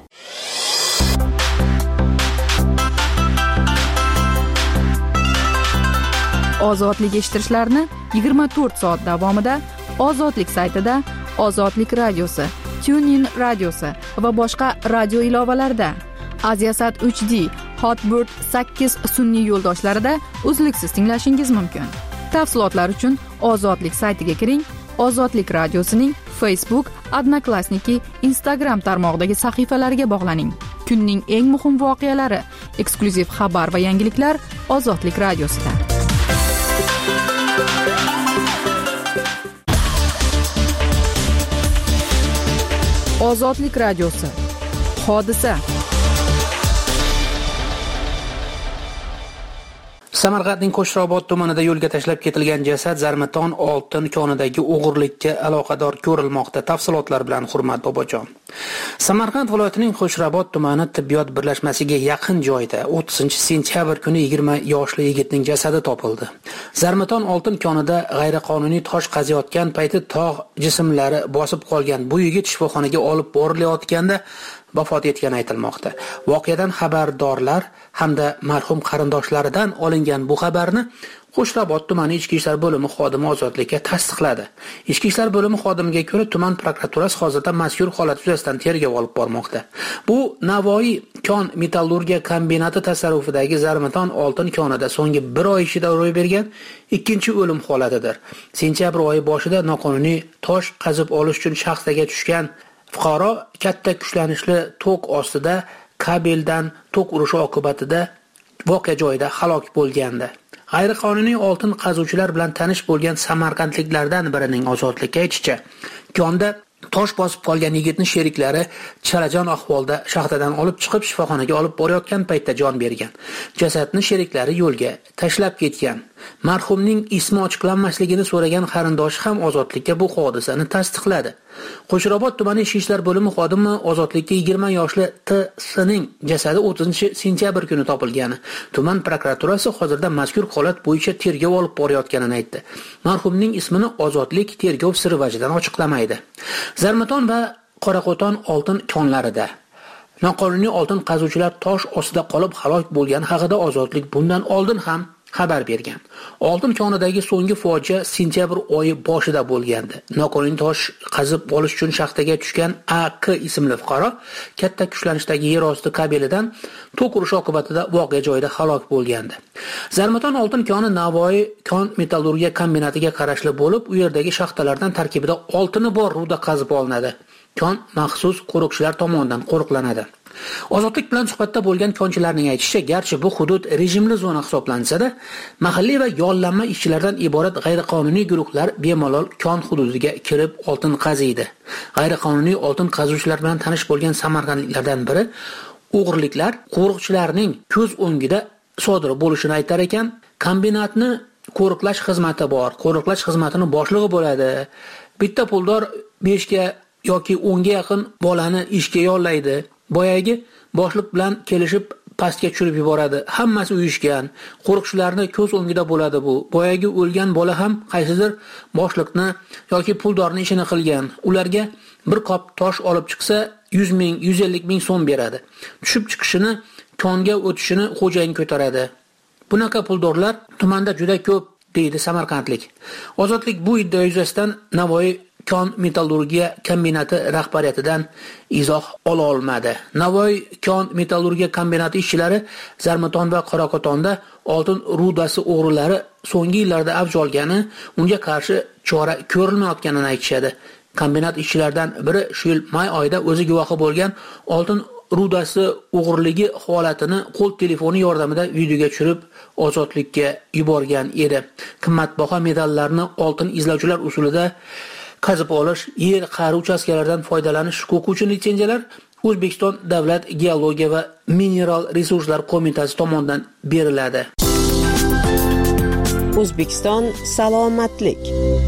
Ozodlik eshittirishlarni 24 soat davomida Ozodlik saytida, Ozodlik radiosi, TuneIn radiosi va boshqa radio ilovalarida, Aziasat 3D, Hotbird 8 sun'iy yo'ldoshlarida uzluksiz tinglashingiz mumkin. Tafsilotlar uchun Ozodlik saytiga kiring. Ozodlik radiosining Facebook, Odnoklassniki, Instagram tarmog'idagi sahifalariga bog'laning. Kunning eng muhim voqealari, eksklyuziv xabar va yangiliklar Ozodlik radiosida. Ozodlik radiosi. Hodisa. Samarqandning Qo'shrobod tumanida yo'lga tashlab ketilgan jasad Zarmaton oltin konidagi o'g'irlikka aloqador ko'rilmoqda. Tafsilotlar bilan Hurmat Bobojon. Samarqand viloyatining Qo'shrobod tumani tibbiyot birlashmasiga yaqin joyda 30-sentyabr kuni 20 yoshli yigitning jasadi topildi. Zarmaton oltin konida g'ayriqonuniy tosh qaziyotgan payti tog' jismlari bosib qolgan bu yigit shifoxonaga olib borilayotganda vafot etgani aytilmoqda. Voqeadan xabardorlar hamda marhum qarindoshlaridan olingan bu xabarni Qo'shrobod tumani Ichki ishlar bo'limi xodimi Ozodlikka tasdiqladi. Ichki ishlar bo'limi xodimiga ko'ra, tuman prokuraturasi hozirda mazkur holat yuzasidan tergov olib bormoqda. Bu Navoiy kon metallurgiya kombinati tasarrufidagi Zarmaton oltin konida so'nggi 1 oy ichida ro'y bergan ikkinchi o'lim holatidir. Sentyabr oyi boshida noqonuniy tosh qazib olish uchun shaxsaga tushgan fuqaro katta kuchlanishli tok ostida kabeldan tok urishi oqibatida voqea joyida halok bo'lgandi. G'ayriqonuniy oltin qazuvchilar bilan tanish bo'lgan samarqandliklardan birining Ozodlikka aytishicha, konda tosh bosib qolgan yigitni sheriklari chalajon ahvolda shaxtadan olib chiqib shifoxonaga olib borayotgan paytda jon bergan. Jasadni sheriklari yo'lga tashlab ketgan. Marhumning ismi ochiqlanmasligini so'ragan qarindoshi ham Ozodlikka bu hodisani tasdiqladi. Qo'shrobod tumani Ichki ishlar bo'limi xodimi Ozodlikka 20 yoshli T.S.ning jasadi 30-sentyabr kuni topilgani. Tuman prokuraturasi hozirda mazkur holat bo'yicha tergov olib borayotganini aytdi. Marhumning ismini Ozodlik tergov siri vajidan ochiqlamaydi. Zarmaton va Qoraqo'ton oltin konlarida noqonuniy oltin qazuvchilar tosh ostida qolib halok bo'lgani haqida Ozodlik bundan oldin ham xabar bergan. Oltin konidagi so'nggi fojia sentyabr oyi boshida bo'lgandi. Noqonuniy tosh qazib olish uchun shaxtaga tushgan AK ismli fuqaro katta kuchlanishdagi yer osti kabelidan tok urishi oqibatida voqea joyida halok bo'lgandi. Zarmaton oltin koni Navoiy kon metallurgiya kombinatiga qarashli bo'lib, u yerdagi shaxtalardan tarkibida oltini bor ruda qazib olinadi. Kon maxsus qo'riqchilar tomonidan qo'riqlanadi. Ozodlik bilan suhbatda bo'lgan konchilarning aytishicha, garchi bu hudud rejimli zona hisoblansa-da, mahalliy va yollanma ishchilardan iborat g'ayriqonuniy guruhlar bemalol kon hududiga kirib oltin qaziydi. G'ayriqonuniy oltin qazuvchilar bilan tanish bo'lgan samarqandliklardan biri o'g'irliklar qo'riqchilarning ko'z o'ngida sodir bo'lishini aytar ekan. Kombinatni qo'riqlash xizmati bor. Qo'riqlash xizmatining boshlig'i bo'ladi. Bitta puldor 5 ga yoki 10 ga yaqin bolani ishga yollaydi. Boyagi boshliq bilan kelishib pastga tushirib yuboradi. Hammasi uyushgan. Qo'riqchilarning ko'z o'ngida bo'ladi bu. Boyagi o'lgan bola ham qaysidir boshliqni yoki puldorning ishini qilgan. Ularga bir qop tosh olib chiqsa 100 ming, 150 ming so'm beradi. Tushib chiqishini, konga o'tishini xo'jayin ko'taradi. Bunaqa puldorlar tumanda juda ko'p, deydi samarqandlik. Ozodlik bu iddia yuzasidan Navoiy kon metallurgiya kombinati rahbariyatidan izoh ola olmadi. Navoiy kon metallurgiya kombinati ishchilari Zarmaton va Qorakotonda oltin rudasi o'g'rilari so'nggi yillarda avj olgani, unga qarshi chora ko'rilmayotganini aytishadi. Kombinat ishchilaridan biri shu yil may oyida o'zi guvohi bo'lgan oltin rudasi o'g'irligi holatini qo'l telefoni yordamida videoga tushirib Ozodlikka yuborgan edi. Qimmatbaho metallarni oltin izlovchilar usulida qazib olish, yer qa'ri uchastkalaridan foydalanish huquqi uchun litsenziyalar O'zbekiston Davlat geologiya va mineral resurslar qo'mitasi tomonidan beriladi. O'zbekiston salomatlik.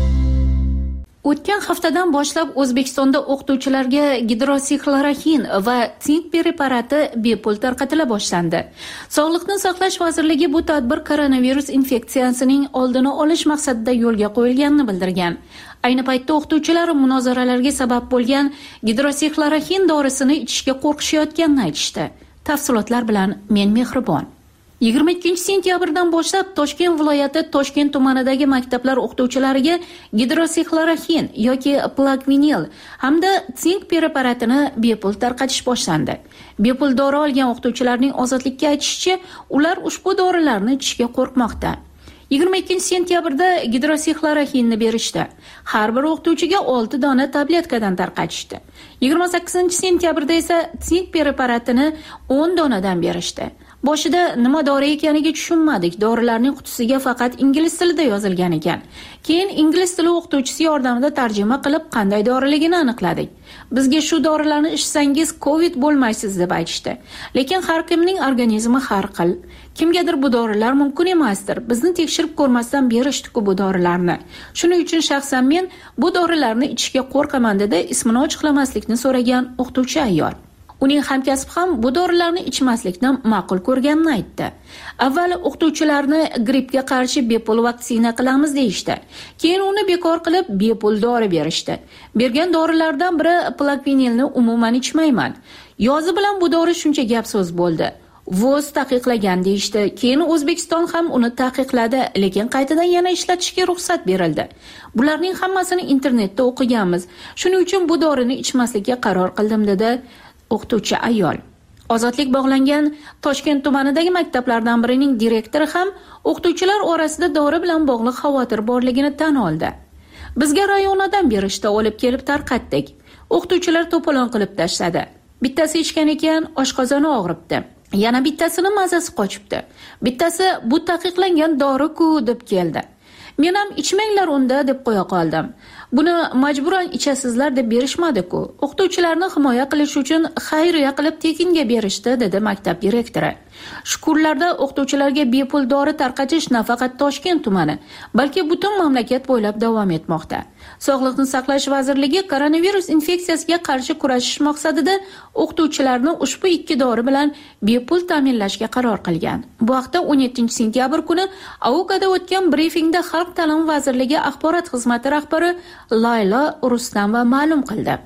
O'tgan haftadan boshlab O'zbekistonda o'qituvchilarga gidroksixloroxin va sink preparati bepul tarqatila boshlandi. Sog'liqni saqlash vazirligi bu tadbir koronavirus infeksiyasining oldini olish maqsadida yo'lga qo'yilganini bildirgan. Ayni paytda o'qituvchilar munozaralarga sabab bo'lgan gidroksixloroxin dorisini ichishga qo'rqishayotganini aytishdi. Tafsilotlar bilan men Mehribon. 22-sentyabrdan boshlab Toshkent viloyati Toshkent tumanidagi maktablar o'qituvchilariga gidroksixloroxin yoki plakvinil hamda sink preparatini bepul tarqatish boshlandi. Bepul dori olgan o'qituvchilarning Ozodlikka aytishicha, ular ushbu dorilarni ichishga qo'rqmoqda. 22-sentyabrda gidroksixloroxinni berishdi. Har bir o'qituvchiga 6 dona tabletkadan tarqatishdi. 28-sentyabrda esa sink preparatini 10 donadan berishdi. Boshida nima dori ekaniga tushunmadik. Dorilarning qutisiga faqat ingliz tilida yozilgan ekan. Keyin ingliz tili o'qituvchisi yordamida tarjima qilib qanday doriligini aniqladik. Bizga shu dorilarni ichsangiz COVID bo'lmaysiz deb aytishdi. Lekin har kimning organizmi har xil. Kimgadir bu dorilar mumkin emasdir. Bizni tekshirib ko'rmasdan berishdi-ku bu dorilarni. Shuning uchun shaxsan men bu dorilarni ichishga qo'rqaman dedi ismini ochiqlamaslikni so'ragan o'qituvchi ayol. Uning hamkasbi ham bu dorilarni ichmaslikni ma'qul ko'rganini aytdi. Avval o'qituvchilarni grippga qarshi bepul vaksina qilamiz deyishdi. Keyin uni bekor qilib bepul dori berishdi. Bergan dorilardan biri plakvinilni umuman ichmayman. Yozi bilan bu dori shuncha gap so'z bo'ldi. VOZ taqiqlagan deyishdi. Keyin O'zbekiston ham uni taqiqladi, lekin qaytadan yana ishlatishga ruxsat berildi. Bularning hammasini internetda o'qiganmiz. Shuning uchun bu dorini ichmaslikka qaror qildim dedi o'qituvchi ayol. Ozodlik bog'langan Toshkent tumanidagi maktablardan birining direktori ham o'qituvchilar orasida dori bilan bog'liq xavotir borligini tan oldi. Bizga rayonadan berishda olib kelib tarqatdik. O'qituvchilar to'polon qilib tashladi. Bittasi ichgan ekan, oshqozoni og'ribdi. Yana bittasini mazasi qochibdi. Bittasi bu taqiqlangan dori-ku deb keldi. Men ham ichmanglar unda deb qo'ya qoldim. Buni majburan ichasizlar deb berishmadi-ku. O'qituvchilarni himoya qilish uchun xayriya qilib tekinga berishdi dedi maktab direktori. Shu kunlarda o'qituvchilarga bepul dori tarqatish nafaqat Toshkent tumani, balki butun mamlakat bo'ylab davom etmoqda. Sog'liqni saqlash vazirligi koronavirus infeksiyasiga qarshi kurashish maqsadida o'qituvchilarni ushbu 2 dori bilan bepul ta'minlashga qaror qilgan. Bu haqda 17-sentyabr kuni AUKada o'tgan brifingda Xalq ta'limi vazirligi axborot xizmati rahbari Laylo Rustamova ma'lum qildi.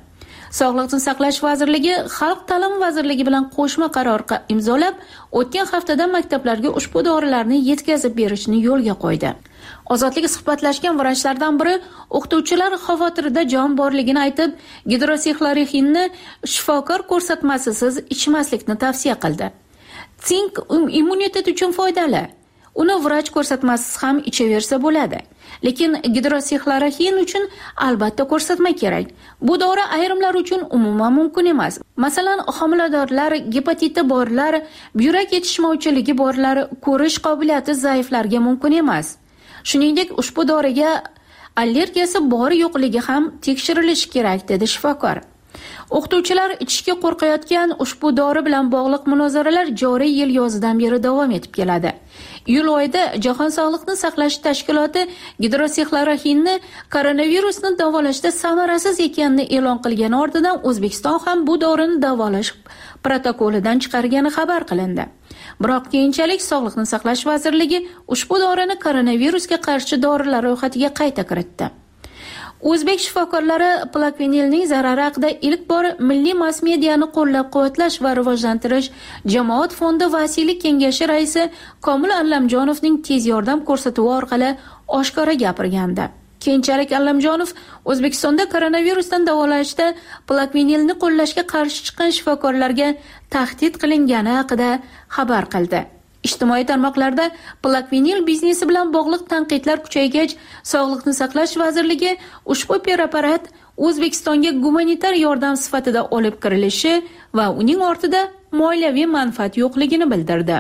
Sog'liqni saqlash vazirligi Xalq ta'limi vazirligi bilan qo'shma qaror imzolab, o'tgan haftada maktablarga ushbu dorilarni yetkazib berishni yo'lga qo'ydi. Ozodlikka suhbatlashgan vrachlardan biri o'qituvchilar xavotirida jon borligini aytib, gidroksixloroxinni shifokor ko'rsatmasisiz ichmaslikni tavsiya qildi. Sink immunitet uchun foydali. Uni vrach ko'rsatmasiz ham ichaversa bo'ladi. Lekin gidroksixloroxin uchun albatta ko'rsatma kerak. Bu dori ayrimlar uchun umuman mumkin emas. Masalan, homiladorlar, gepatiti borlar, buyrak yetishmovchiligi borlar, ko'rish qobiliyati zaiflarga mumkin emas. Shuningdek, ushbu doriga allergiyasi bor-yo'qligi ham tekshirilishi kerak, dedi shifokor. O'qituvchilar ichishga qo'rqayotgan ushbu dori bilan bog'liq munozaralar joriy yil yozidan beri davom etib keladi. Iyul oyida Jahon sog'liqni saqlash tashkiloti gidroksixloroxinni koronavirusni davolashda samarasiz ekanini e'lon qilgani ortidan O'zbekiston ham bu dorini davolash protokolidan chiqargani xabar qilindi. Biroq keyinchalik Sog'liqni saqlash vazirligi ushbu dorini koronavirusga qarshi dorilar ro'yxatiga qayta kiritdi. O'zbek shifokorlari plakvinilning zarari haqida ilk bor milliy mass mediani qo'llab-quvvatlash va rivojlantirish jamoat fondi vasiylik kengashi raisi Komil Allamjonovning tez yordam ko'rsatuvi orqali oshkora gapirgandi. Keyinchalik Allamjonov O'zbekistonda koronavirusdan davolashda plakvinilni qo'llashga qarshi chiqqan shifokorlarga tahdid qilingani haqida xabar qildi. Ijtimoiy tarmoqlarda plakvinil biznesi bilan bog'liq tanqidlar kuchaygach, Sog'liqni saqlash vazirligi ushbu preparat O'zbekistonga gumanitar yordam sifatida olib kirilishi va uning ortida moliyaviy manfaat yo'qligini bildirdi.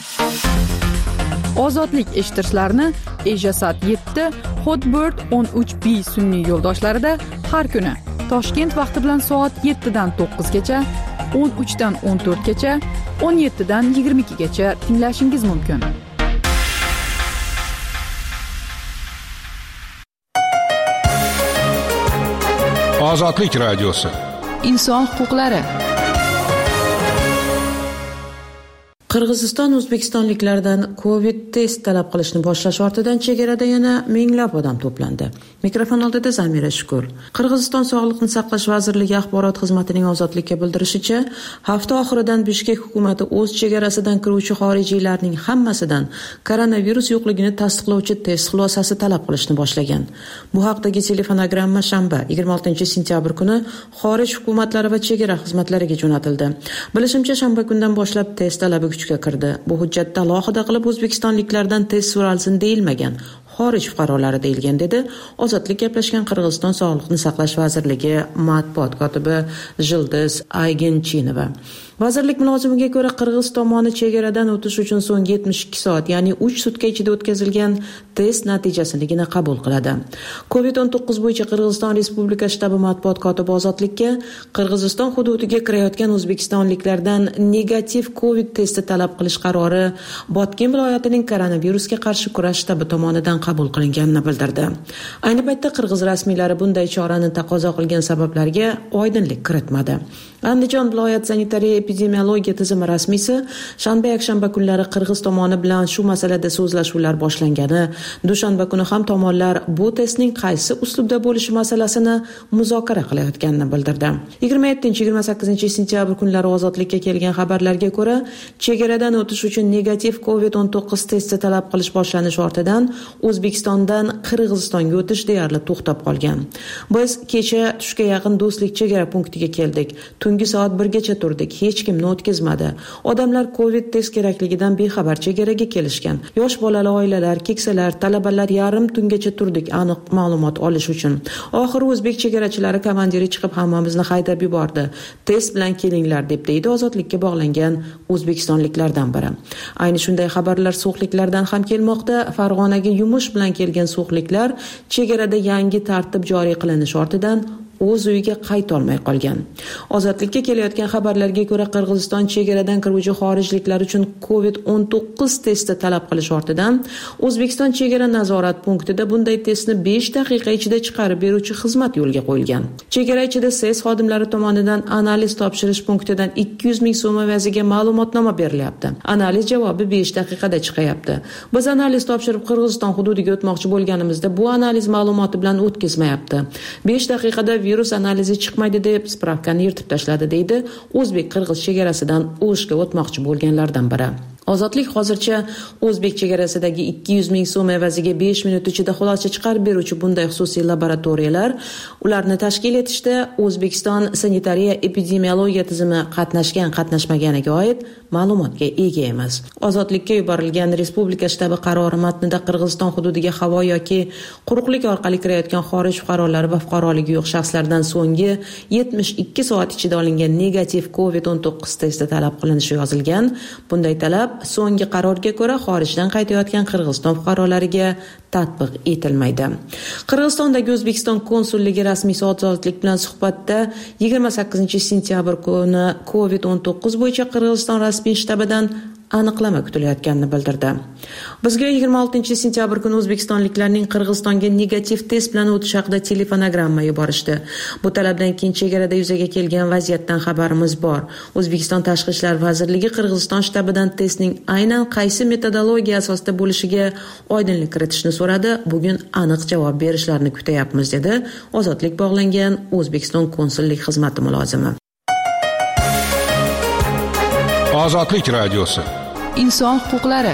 Ozodlik eshittirishlarni Ejasat 7, Hotbird 13B sun'iy yo'ldoshlarida har kuni Toshkent vaqti bilan soat 7 dan 9 gacha, 13 dan 14 gacha, 17 dan 22 gacha tinglashingiz mumkin. Ozodlik radiosi. Inson huquqlari. Qirg'iziston o'zbekistonliklardan Covid test talab qilishni boshlash ortidan chegarada yana minglab odam to'plandi. Mikrofon oldida Zamira Shukur. Qirg'iziston Sog'liqni saqlash vazirligi axborot xizmatining Ozodlikka bildirishicha, hafta oxiridan Bishkek hukumatı o'z chegarasidan kiruvchi xorijiylarning hammasidan koronavirus yo'qligini tasdiqlovchi test xulosasi talab qilishni boshlagan. Bu haqdagi telefonogramma shanba 26-sentyabr kuni xorij hukumatlari va chegara xizmatlariga jo'natildi. Bilishimcha, shanba kundan boshlab test talabi kuchga kirdi. Bu hujjatda alohida qilib o'zbekistonliklardan test so'ralsin deyilmagan. Xorij fuqarolari deyilgan, dedi Ozodlik gaplashgan Qirg'iziston Sog'liqni saqlash vazirligi matbuot kotibi Jildiz Aygenchinova. Vazirlik mulozimiga ko'ra, Qirg'iz tomoni chegaradan o'tish uchun so'nggi 72 soat, ya'ni 3 sutka ichida o'tkazilgan test natijasinigina qabul qiladi. Covid-19 bo'yicha Qirg'iziston Respublika shtabi matbuot kotibi Ozodlikka Qirg'iziston hududiga kirayotgan o'zbekistonliklardan negativ Covid testi talab qilish qarori Botken viloyatining koronavirusga qarshi kurash shtabi tomonidan qabul qilinganini bildirdi. Ayni paytda Qirg'iz rasmiylari bunday chorani taqozo qilgan sabablarga oydinlik kiritmadi. Andijon viloyat sanitariya epidemiologiya tizimi rasmiysi shanba yakshanba kunlari Qirg'iz tomoni bilan shu masalada so'zlashuvlar boshlangani, dushanba kuni ham tomonlar bu testning qaysi uslubda bo'lishi masalasini muzokara qilayotganini bildirdi. 27-28 sentyabr kunlari Ozodlikka kelgan xabarlarga ko'ra, chegaradan o'tish uchun negativ Covid-19 testi talab qilish boshlanishi ortidan O'zbekistondan Qirg'izistonga o'tish deyarli to'xtab qolgan. Biz kecha tushga yaqin Do'stlik chegara punktiga keldik. Tungi soat 1 gacha turdik. Hech kimni o'tkazmadi. Odamlar Covid test kerakligidan bexabar chegaraga kelishgan. Yosh bolali oilalar, keksalar, talabalar yarim tungacha turdik aniq ma'lumot olish uchun. Oxiri o'zbek chegarachilari komandiri chiqib hammamizni haydab yubordi. Test bilan kelinglar deb deydi Ozodlikka bog'langan o'zbekistonliklardan biri. Ayni shunday xabarlar so'xliklardan ham kelmoqda. Farg'onaga yumush bilan kelgan so'xliklar chegarada yangi tartib joriy qilinish ortidan o'z uyiga qayta olmay qolgan. Ozodlikka kelayotgan xabarlarga ko'ra, Qirg'iziston chegaradan kiruvchi xorijliklar uchun Covid-19 testi talab qilish ortidan O'zbekiston chegara nazorat punktida bunday testni 5 daqiqa ichida chiqarib beruvchi xizmat yo'lga qo'yilgan. Chegara ichida SES xodimlari tomonidan analiz topshirish punktidan 200 ming so'm evaziga ma'lumotnoma berilyapti. Analiz javobi 5 daqiqada chiqayapti. Biz analiz topshirib Qirg'iziston hududiga o'tmoqchi bo'lganimizda bu analiz ma'lumoti bilan o'tkazmayapti. 5 daqiqada koronavirus analizi chiqmaydi deb spravkani yirtib tashladi, deydi o'zbek-qirg'iz chegarasidan o'shga o'tmoqchi bo'lganlardan biri. Ozodlik hozircha O'zbek chegarasidagi 200 ming so'm evaziga 5 minut ichida xulosa chiqarib beruvchi bunday xususiy laboratoriyalar, ularni tashkil etishda O'zbekiston sanitariya epidemiologiya tizimi qatnashmaganiga oid ma'lumotga ega emas. Ozodlikka yuborilgan respublika shtabi qarori matnida Qirg'iziston hududiga havo yoki quruqlik orqali kirayotgan xorij fuqarolari va fuqaroligi yo'q shaxslardan so'nggi 72 soat ichida olingan negativ COVID-19 testi talab qilinishi yozilgan. Bunday talab so'nggi qarorga ko'ra xorijdan qaytayotgan Qirg'iziston fuqarolariga tatbiq etilmaydi. Qirg'izistondagi O'zbekiston konsulligi rasmiy ozodlik bilan suhbatda 28 sentyabr kuni COVID-19 bo'yicha Qirg'iziston rasmiy shtabidan aniqlama kutilayotganini bildirdi. Bizga 26 sentyabr kuni o'zbekistonliklarning Qirg'izistonga negativ test bilan o'tish haqida telefonogramma yuborishdi. Bu talabdan keyin chegarada yuzaga kelgan vaziyatdan xabarimiz bor. O'zbekiston Tashqi ishlar vazirligi Qirg'iziston shtabidan testning aynan qaysi metodologiya asosida bo'lishiga oydinlik kiritishni so'radi. Bugun aniq javob berishlarini kutayapmiz, dedi ozodlik bog'langan O'zbekiston konsullik xizmati mulozimi. Ozodlik radiosi. Inson huquqlari.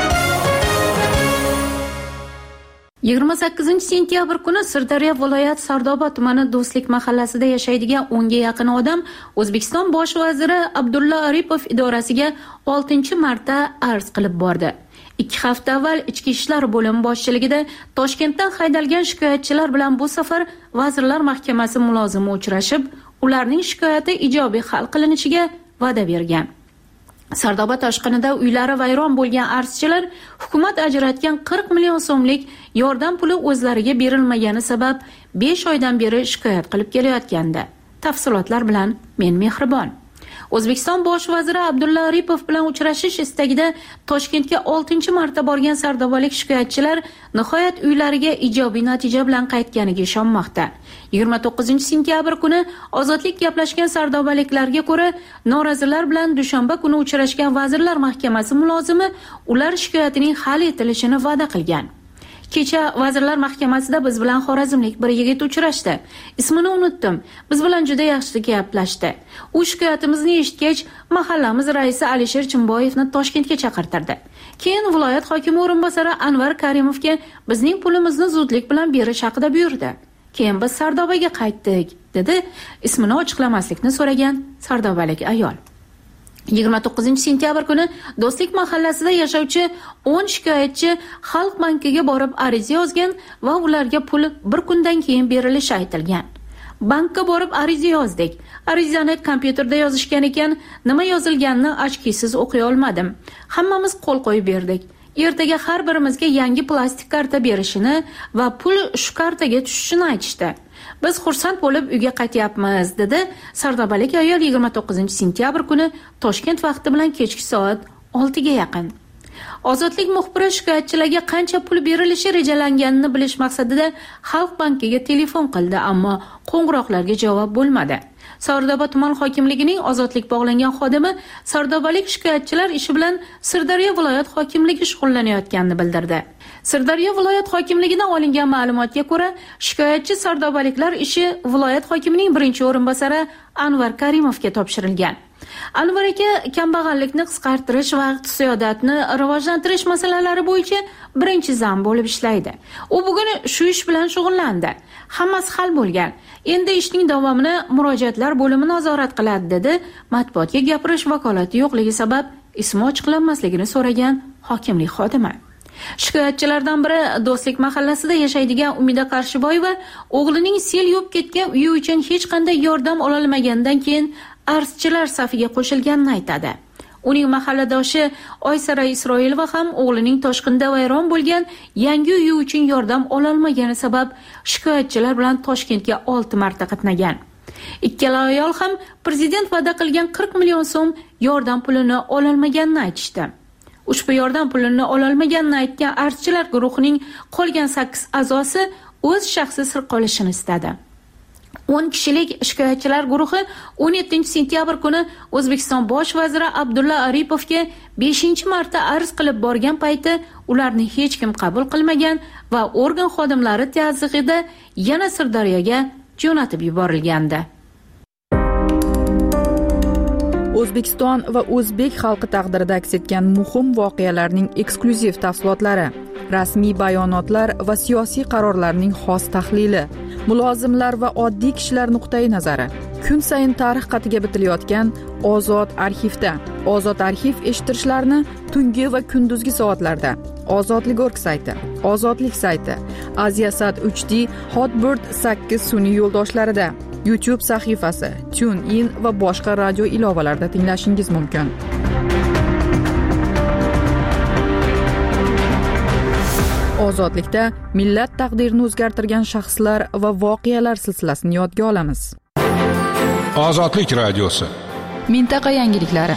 28 sentyabr kuni Sirdaryo viloyat Sardoba tumani Do'stlik mahallasida yashaydigan 10 ga yaqin odam O'zbekiston bosh vaziri Abdulla Aripov idorasiga 6-marta arz qilib bordi. 2 hafta avval Ichki ishlar bo'limi boshchiligida Toshkentdan haydalgan shikoyatchilar bilan bu safar Vazirlar Mahkamasi mulozimi uchrashib, ularning shikoyati ijobiy hal qilinishiga va'da bergan. Sardoba toshqinida uylari vayron bo'lgan arzchilar hukumat ajratgan 40 million so'mlik yordam puli o'zlariga berilmagani sabab 5 oydan beri shikoyat qilib kelayotgandi. Tafsilotlar bilan men Mehribon. O'zbekiston bosh vaziri Abdulla Aripov bilan uchrashish istagida Toshkentga 6-marta borgan sardobalik shikoyatchilar nihoyat uylariga ijobiy natija bilan qaytganiga ishonmoqda. 29 sentyabr kuni ozodlik gaplashgan sardobaliklarga ko'ra, norozilar bilan dushanba kuni uchrashgan Vazirlar Mahkamasi mulozimi ular shikoyatining hal etilishini va'da qilgan. Kecha Vazirlar Mahkamasida biz bilan xorazmlik bir yigit uchrashdi. Ismini unutdim. Biz bilan juda yaxshi gaplashdi. U shikoyatimizni eshitgach, mahallamiz raisi Alisher Chimboyevni Toshkentga chaqirtirdi. Keyin viloyat hokimi o'rinbosari Anvar Karimovga bizning pulimizni zudlik bilan berish haqida buyurdi. Keyin biz Sardobaga qaytdik, dedi ismini ochiqlamaslikni so'ragan sardobalik ayol. 29 sentyabr kuni Do'stlik mahallasida yashovchi 10 shikoyatchi Xalq bankiga borib ariza yozgan va ularga pul bir kundan keyin berilishi aytilgan. Bankka borib ariza yozdik. Arizani kompyuterda yozishgan ekan, nima yozilganini ochkisiz o'qiy olmadim. Hammamiz qo'l qo'yib berdik. Ertaga har birimizga yangi plastik karta berishini va pul shu kartaga tushishini aytishdi. Biz xursand bo'lib uyga qaytyapmiz, dedi sardobalik ayol 29 sentyabr kuni Toshkent vaqti bilan kechki soat 6 ga yaqin. Ozodlik muxbiri shikoyatchilarga qancha pul berilishi rejalanganini bilish maqsadida Xalq bankiga telefon qildi, ammo qo'ng'iroqlarga javob bo'lmadi. Sardoba tuman hokimligining ozodlik bog'langan xodimi sardobalik shikoyatchilar ishi bilan Sirdaryo viloyat hokimligi shug'ullanayotganini bildirdi. Sirdaryo viloyat hokimligidan olingan ma'lumotga ko'ra, shikoyatchi sardobaliklar ishi viloyat hokimining birinchi o'rinbosari Anvar Karimovga topshirilgan. Anvar aka kambag'allikni qisqartirish va iqtisodiyotni rivojlantirish masalalari bo'yicha birinchi zam bo'lib ishlaydi. U bugun shu ish bilan shug'ullandi. Hammasi hal bo'lgan. Endi ishning davomini murojaatlar bo'limi nazorat qiladi, dedi matbuotga gapirish vakolati yo'qligi sabab ismi ochiqlanmasligini so'ragan hokimlik xodimi. Shikoyatchilardan biri Do'stlik mahallasida yashaydigan Umida Qarshiboyeva o'g'lining sel yuvib ketgan uyi uchun hech qanday yordam ola olmagandan keyin arzchilar safiga qo'shilganini aytadi. Uning mahalladoshi Oysara Isroilova ham o'g'lining toshqinda vayron bo'lgan yangi uyi uchun yordam ola olmagani sabab shikoyatchilar bilan Toshkentga 6 marta qatnagan. Ikkala ayol ham prezident va'da qilgan 40 million so'm yordam pulini ola olmaganini aytishdi. Ushbu yordam pulini ola olmaganini aytgan arzchilar guruhining qolgan 8 a'zosi o'z shaxsiy sir qolishini istadi. 10 kishilik shikoyatchilar guruhi 17 sentyabr kuni O'zbekiston bosh vaziri Abdulla Aripovga 5-marta arz qilib borgan payti ularni hech kim qabul qilmagan va organ xodimlari tazyiqida yana Sirdaryoga jo'natib yuborilgandi. O'zbekiston va o'zbek xalqi taqdirida aks etgan muhim voqealarning eksklyuziv tafsilotlari, rasmiy bayonotlar va siyosiy qarorlarning xos tahlili, mulozimlar va oddiy kishilar nuqtai nazari. Kun sayin tarix qatiga bitilayotgan Ozod arxivda. Ozod arxiv eshittirishlarni tungi va kunduzgi soatlarda Ozodlik.org sayti, Ozodlik sayti, Aziasat 3D, Hotbird 8 sun'iy yo'ldoshlarida, YouTube sahifasi, TuneIn va boshqa radio ilovalarida tinglashingiz mumkin. Ozodlikda millat taqdirini o'zgartirgan shaxslar va voqealar silsilasini yodga olamiz. Ozodlik radiosi. Mintaqa yangiliklari.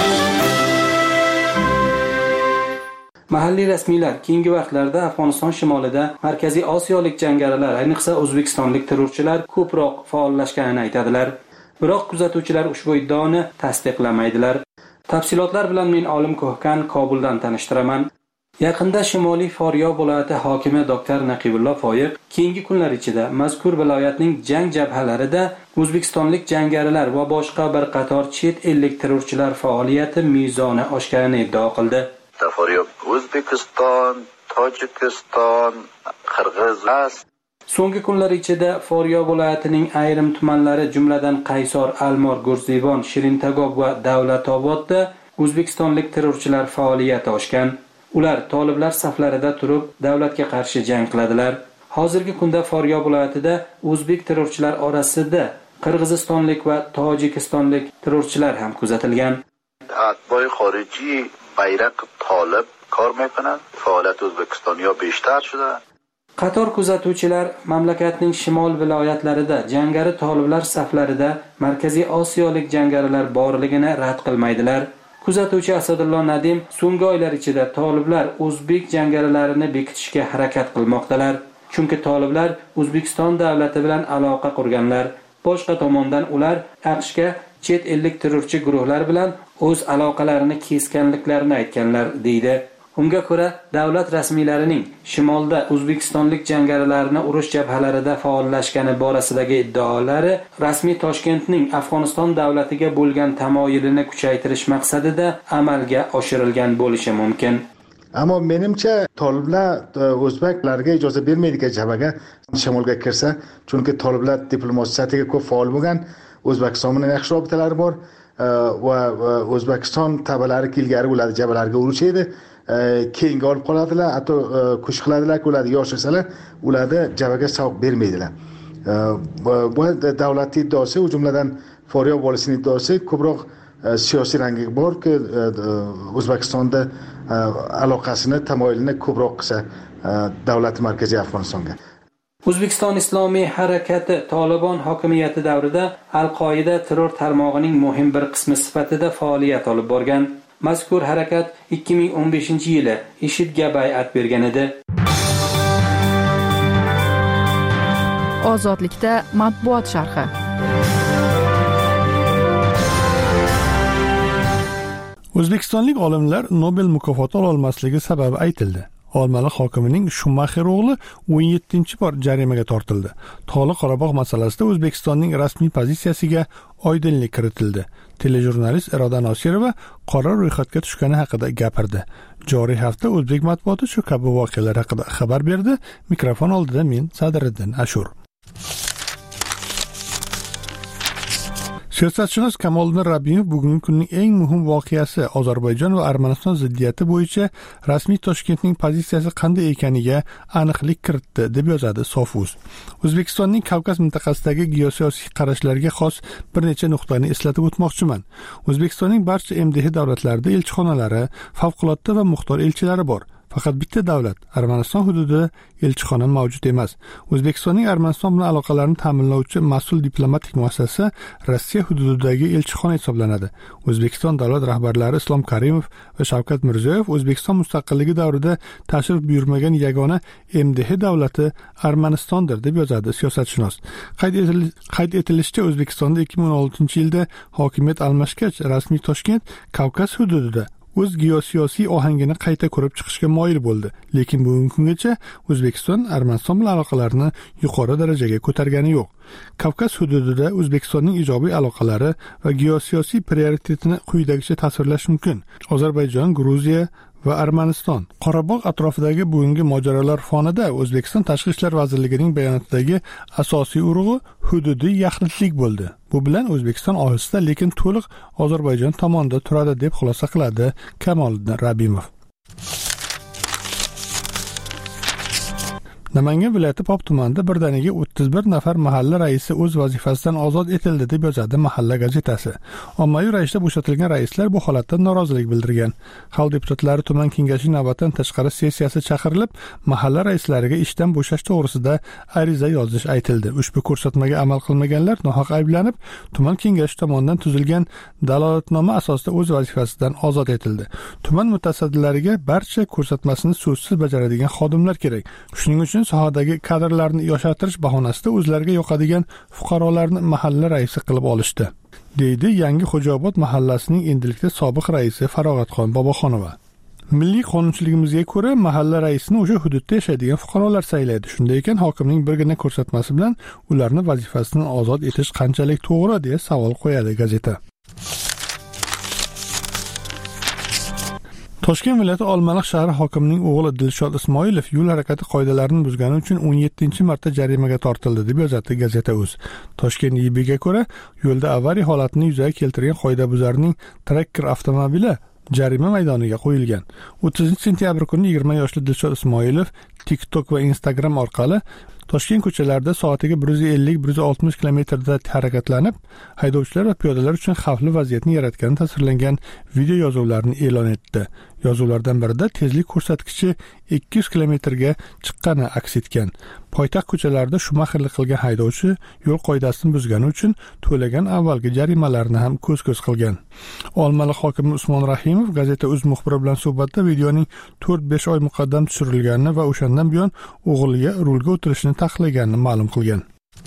Mahalliy rasmiylar keyingi vaqtlarda Afg'oniston shimolida Markaziy Osiyolik jangarilar, ayniqsa o'zbekistonlik terrorchilar ko'proq faollashganini aytadilar. Biroq kuzatuvchilar ushbu iddaoni tasdiqlamaydilar. Tafsilotlar bilan men Olim Ko'hkan Kobuldan tanishtiraman. Yaqinda Shimoliy Foryo viloyati hokimi Dr. Naqibullo Foyiq keyingi kunlar ichida mazkur viloyatning jang jabhalarida o'zbekistonlik jangarilar va boshqa bir qator chet ellik terrorchilar faoliyati mezoni oshganini iddao qildi. Foryo, O'zbekiston, Tojikiston, Qirg'iziston. So'nggi kunlar ichida Foryo viloyatining ayrim tumanlari, jumladan Qaysor, Almor, Gurzibon, Shirintagob va Davlatobodda o'zbekistonlik terrorchilar faoliyati oshgan. Ular toliblar saflarida turib davlatga qarshi jang qiladilar. Hozirgi kunda Foryo viloyatida o'zbek terrorchilar orasida qirg'izistonlik va tojikistonlik terrorchilar ham kuzatilgan. Atboy xorijiy bayraq tolib kor mekunad. Faoliyat O'zbekiston yo beshtar shida. Qator kuzatuvchilar mamlakatning shimol viloyatlarida jangari toliblar saflarida Markaziy Osiyolik jangarilar borligini rad qilmaydilar. Kuzatuvchi Asadullo Nadim so'nggi oylar ichida toliblar o'zbek jangarilarini bekitishga harakat qilmoqdalar. Chunki toliblar O'zbekiston davlati bilan aloqa qurganlar. Boshqa tomondan ular AQShga chet ellik terrorchi guruhlar bilan o'z aloqalarini kesganliklarini aytganlar deydi. Unga ko'ra, davlat rasmiylarining shimolda o'zbekistonlik jangarilarni urush jabhalarida faollashgani borasidagi iddaolari rasmiy Toshkentning Afg'oniston davlatiga bo'lgan tamoyilini kuchaytirish maqsadida amalga oshirilgan bo'lishi mumkin. Ammo menimcha toliblar o'zbeklarga ijozat bermaydigan jabhaga shimolga kirsa, chunki toliblar diplomatiyasiga ko'p faol bo'lgan, O'zbekiston bilan yaxshi rabitalar bor va O'zbekiston tabalari ilgari ular jabhalarga urushadi. Keyinga olib qoladilar, hatto kuch qiladilar, ularni yoshirsalar, ularni jabhaga savq bermaydilar. Bu davlat iddaosi, u jumladan Foryo volisining iddaosi ko'proq siyosiy rangi borki, O'zbekistonda aloqasini, tamoyilini ko'proq qilsa davlat markaziy Afg'onistonga. O'zbekiston Islomiy harakati Tolibon hokimiyati davrida Al-Qoida terror tarmog'ining muhim bir qismi sifatida faoliyat olib borgan. Mazkur harakat 2015-yili IShIDga bay'at bergan edi. Ozodlikda matbuot sharhi. O'zbekistonlik olimlar Nobel mukofoti ola olmasligi sababi aytildi. Olmaliq hokimining Shumaxer o'g'li 17-bor jarimaga tortildi. Tog'li Qorabog' masalasida O'zbekistonning rasmiy pozitsiyasiga oydinlik kiritildi. Telejurnalist Iroda Nosirova qora ro'yxatga tushgani haqida gapirdi. Joriy hafta o'zbek matbuoti shu kabi voqealar haqida xabar berdi. Mikrofon oldida men Sadriddin Ashur. Siyosatshunos Kamoliddin Rabbimov bugungi kunning eng muhim voqeasi Ozarbayjon va Armaniston ziddiyati bo'yicha rasmiy Toshkentning pozitsiyasi qanday ekaniga aniqlik kiritdi deb yozadi Sofuz. O'zbekistonning Kavkaz mintaqasidagi geosiyosiy qarashlarga xos bir necha nuqtani eslatib o'tmoqchiman. O'zbekistonning barcha MDH davlatlarida elchixonalari, favqulodda va muxtor elchilari bor. Faqat bitta davlat, Armaniston hududida elchixona mavjud emas. O'zbekistonning Armaniston bilan aloqalarini ta'minlovchi mas'ul diplomatik muassasa Rossiya hududidagi elchixona hisoblanadi. O'zbekiston davlat rahbarlari Islom Karimov va Shavkat Mirziyoyev O'zbekiston mustaqilligi davrida tashrif buyurmagan yagona MDH davlati Armanistondir deb yozadi siyosatshunos. Qayd etilishicha, O'zbekistonda 2016-yilda hokimiyat almashgach, rasmiy Toshkent Kavkaz hududida o'z geosiyosiy ohangini qayta ko'rib chiqishga moyil bo'ldi, lekin bugungi kungacha O'zbekiston Armaniston bilan aloqalarni yuqori darajaga ko'targani yo'q. Kavkaz hududida O'zbekistonning ijobiy aloqalari va geosiyosiy prioritetini quyidagicha tasvirlash mumkin. Ozarbayjon, Gruziya va Armaniston. Qorabog' atrofidagi bugungi mojarolar fonida O'zbekiston Tashqi ishlar vazirligining bayonotidagi asosiy urg'u hududiy yaxlitlik bo'ldi. Bu bilan O'zbekiston ohista lekin to'liq Ozarbayjon tomonida turadi deb xulosa qiladi Kamoliddin Rabimov. Namangan viloyati Pop tumanida birdaniga 31 nafar mahalla raisi o'z vazifasidan ozod etildi deb yozadi Mahalla gazetasi. Ommaviy ravishda bo'shatilgan raislar bu holatdan norozilik bildirgan. Xalq deputatlari tuman kengashi navbatdan tashqari sessiyasi chaqirilib, mahalla raislariga ishdan bo'shash to'g'risida ariza yozish aytildi. Ushbu ko'rsatmaga amal qilmaganlar nohaq ayblanib, tuman kengashi tomonidan tuzilgan dalolatnoma asosida o'z vazifasidan ozod etildi. Tuman mutasaddilariga barcha ko'rsatmasini so'zsiz bajaradigan xodimlar kerak. Shuning uchun sohadagi kadrlarni yoshartirish bahonasida o'zlariga yoqadigan fuqarolarni mahalla raisi qilib olishdi, deydi Yangi Xo'jaobod mahallasining endilikda sobiq raisi Farog'atxon Boboxonova. Milliy qonunchiligimizga ko'ra mahalla raisini o'sha hududda yashaydigan fuqarolar saylaydi. Shunday ekan, hokimning birgina ko'rsatmasi bilan ularni vazifasidan ozod etish qanchalik to'g'ri deya savol qo'yadi gazeta. Toshkent viloyati Olmaliq shahri hokimining o'g'li Dilshod Ismoilov yo'l harakati qoidalarini buzgani uchun 17-marta jarimaga tortildi deb yozadi gazeta.uz. Toshkent IBga ko'ra, yo'lda avariya holatini yuzaga keltirgan qoidabuzarning Tracker avtomobili jarima maydoniga qo'yilgan. 30-sentyabr kuni 20 yoshli Dilshod Ismoilov TikTok va Instagram orqali Toshkent ko'chalarida soatiga 150-160 kilometrda harakatlanib, haydovchilar va piyodalar uchun xavfli vaziyatni yaratgani tasvirlangan video yozuvlarini e'lon etdi. Yozuvlardan birida tezlik ko'rsatkichi 200 kilometrga chiqqani aks etgan. Poytaxt ko'chalarida shumaxirlik qilgan haydovchi yo'l qoidasini buzgani uchun to'lagan avvalgi jarimalarni ham ko'z-ko'z qilgan. Olmaliq hokimi Usmon Rahimov gazeta.uz muxbiri bilan suhbatda videoning 4-5 oy muqaddam tushirilganini va o'shandan buyon o'g'liga rulga o'tirishni taqiqlaganini ma'lum qilgan.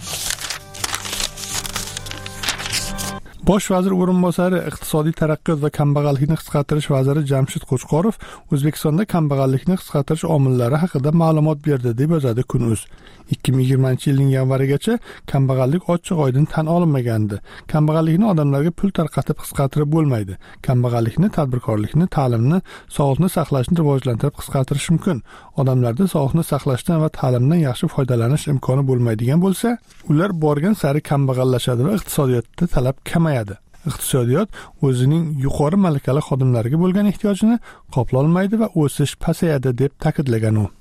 Bosh vazir o'rinbosari iqtisodiy taraqqiyot va kambag'allikni qisqartirish vaziri Jamshid Qo'chqorov O'zbekistonda kambag'allikni qisqartirish omillari haqida ma'lumot berdi deb yozadi Kun.uz. 2020-yilning yanvarigacha kambag'allik ochiq-oydin tan olinmagandi. Kambag'allikni odamlarga pul tarqatib qisqartirib bo'lmaydi. Kambag'allikni tadbirkorlikni, ta'limni, sog'liqni saqlashni rivojlantirib qisqartirish mumkin. Odamlarda sog'liqni saqlashdan va ta'limdan yaxshi foydalanish imkoni bo'lmaydigan bo'lsa, ular borgan sari kambag'allashadi va iqtisodiyotda talab kamayadi. Iqtisodiyot o'zining yuqori malakali xodimlariga bo'lgan ehtiyojini qoplolmaydi va o'sish pasayadi deb ta'kidlagan u.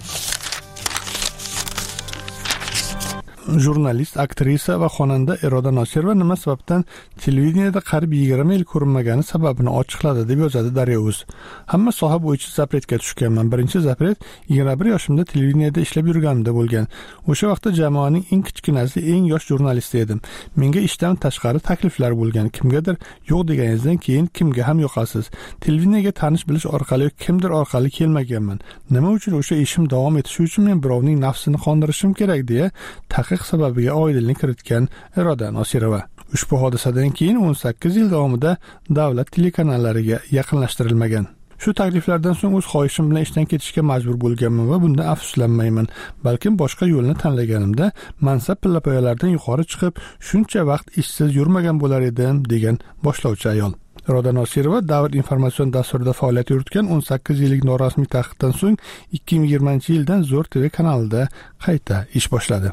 Jurnalist, aktrisa va xonanda Iroda Nosirova nima sababdan televideniyada qarib 20 yil ko'rinmagani sababini ochiqladi deb yozadi Daryo.uz. Hamma soha bo'yicha zapretga tushganman. Birinchi zapret 21 yoshimda televideniyada ishlab yurganimda bo'lgan. O'sha vaqtda jamoaning eng kichkinasi, eng yosh jurnalisti edim. Menga ishdan tashqari takliflar bo'lgan. Kimgadir yo'q deganingizdan keyin kimga ham yoqasiz. Televideniyaga tanish bilish orqali kimdir orqali kelmaganman. Nima uchun o'sha ishim davom etishi uchun men birovning nafsini qondirishim kerak deya sababiga oydinlik kiritgan Iroda Nosirova. Ushbu hodisadan keyin 18 yil davomida davlat telekanallariga yaqinlashtirilmagan. Shu takliflardan so'ng o'z xohishim bilan ishdan ketishga majbur bo'lganman va bundan afsuslanmayman. Balkim boshqa yo'lni tanlaganimda mansab pillapoyalardan yuqori chiqib, shuncha vaqt ishsiz yurmagan bo'lar edim, degan boshlovchi ayol. Iroda Nosirova Davr informatsion dasturida faoliyat yuritgan 18 yillik norasmiy taqiqdan so'ng 2020-yildan Zo'r TV kanalida qayta ish boshladi.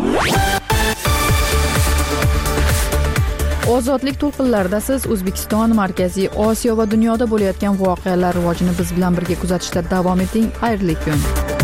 Ozodlik to'lqinlarida siz O'zbekiston, Markaziy Osiyo va dunyoda bo'layotgan voqealar rivojini biz bilan birga kuzatishda davom eting. Xayrli kun.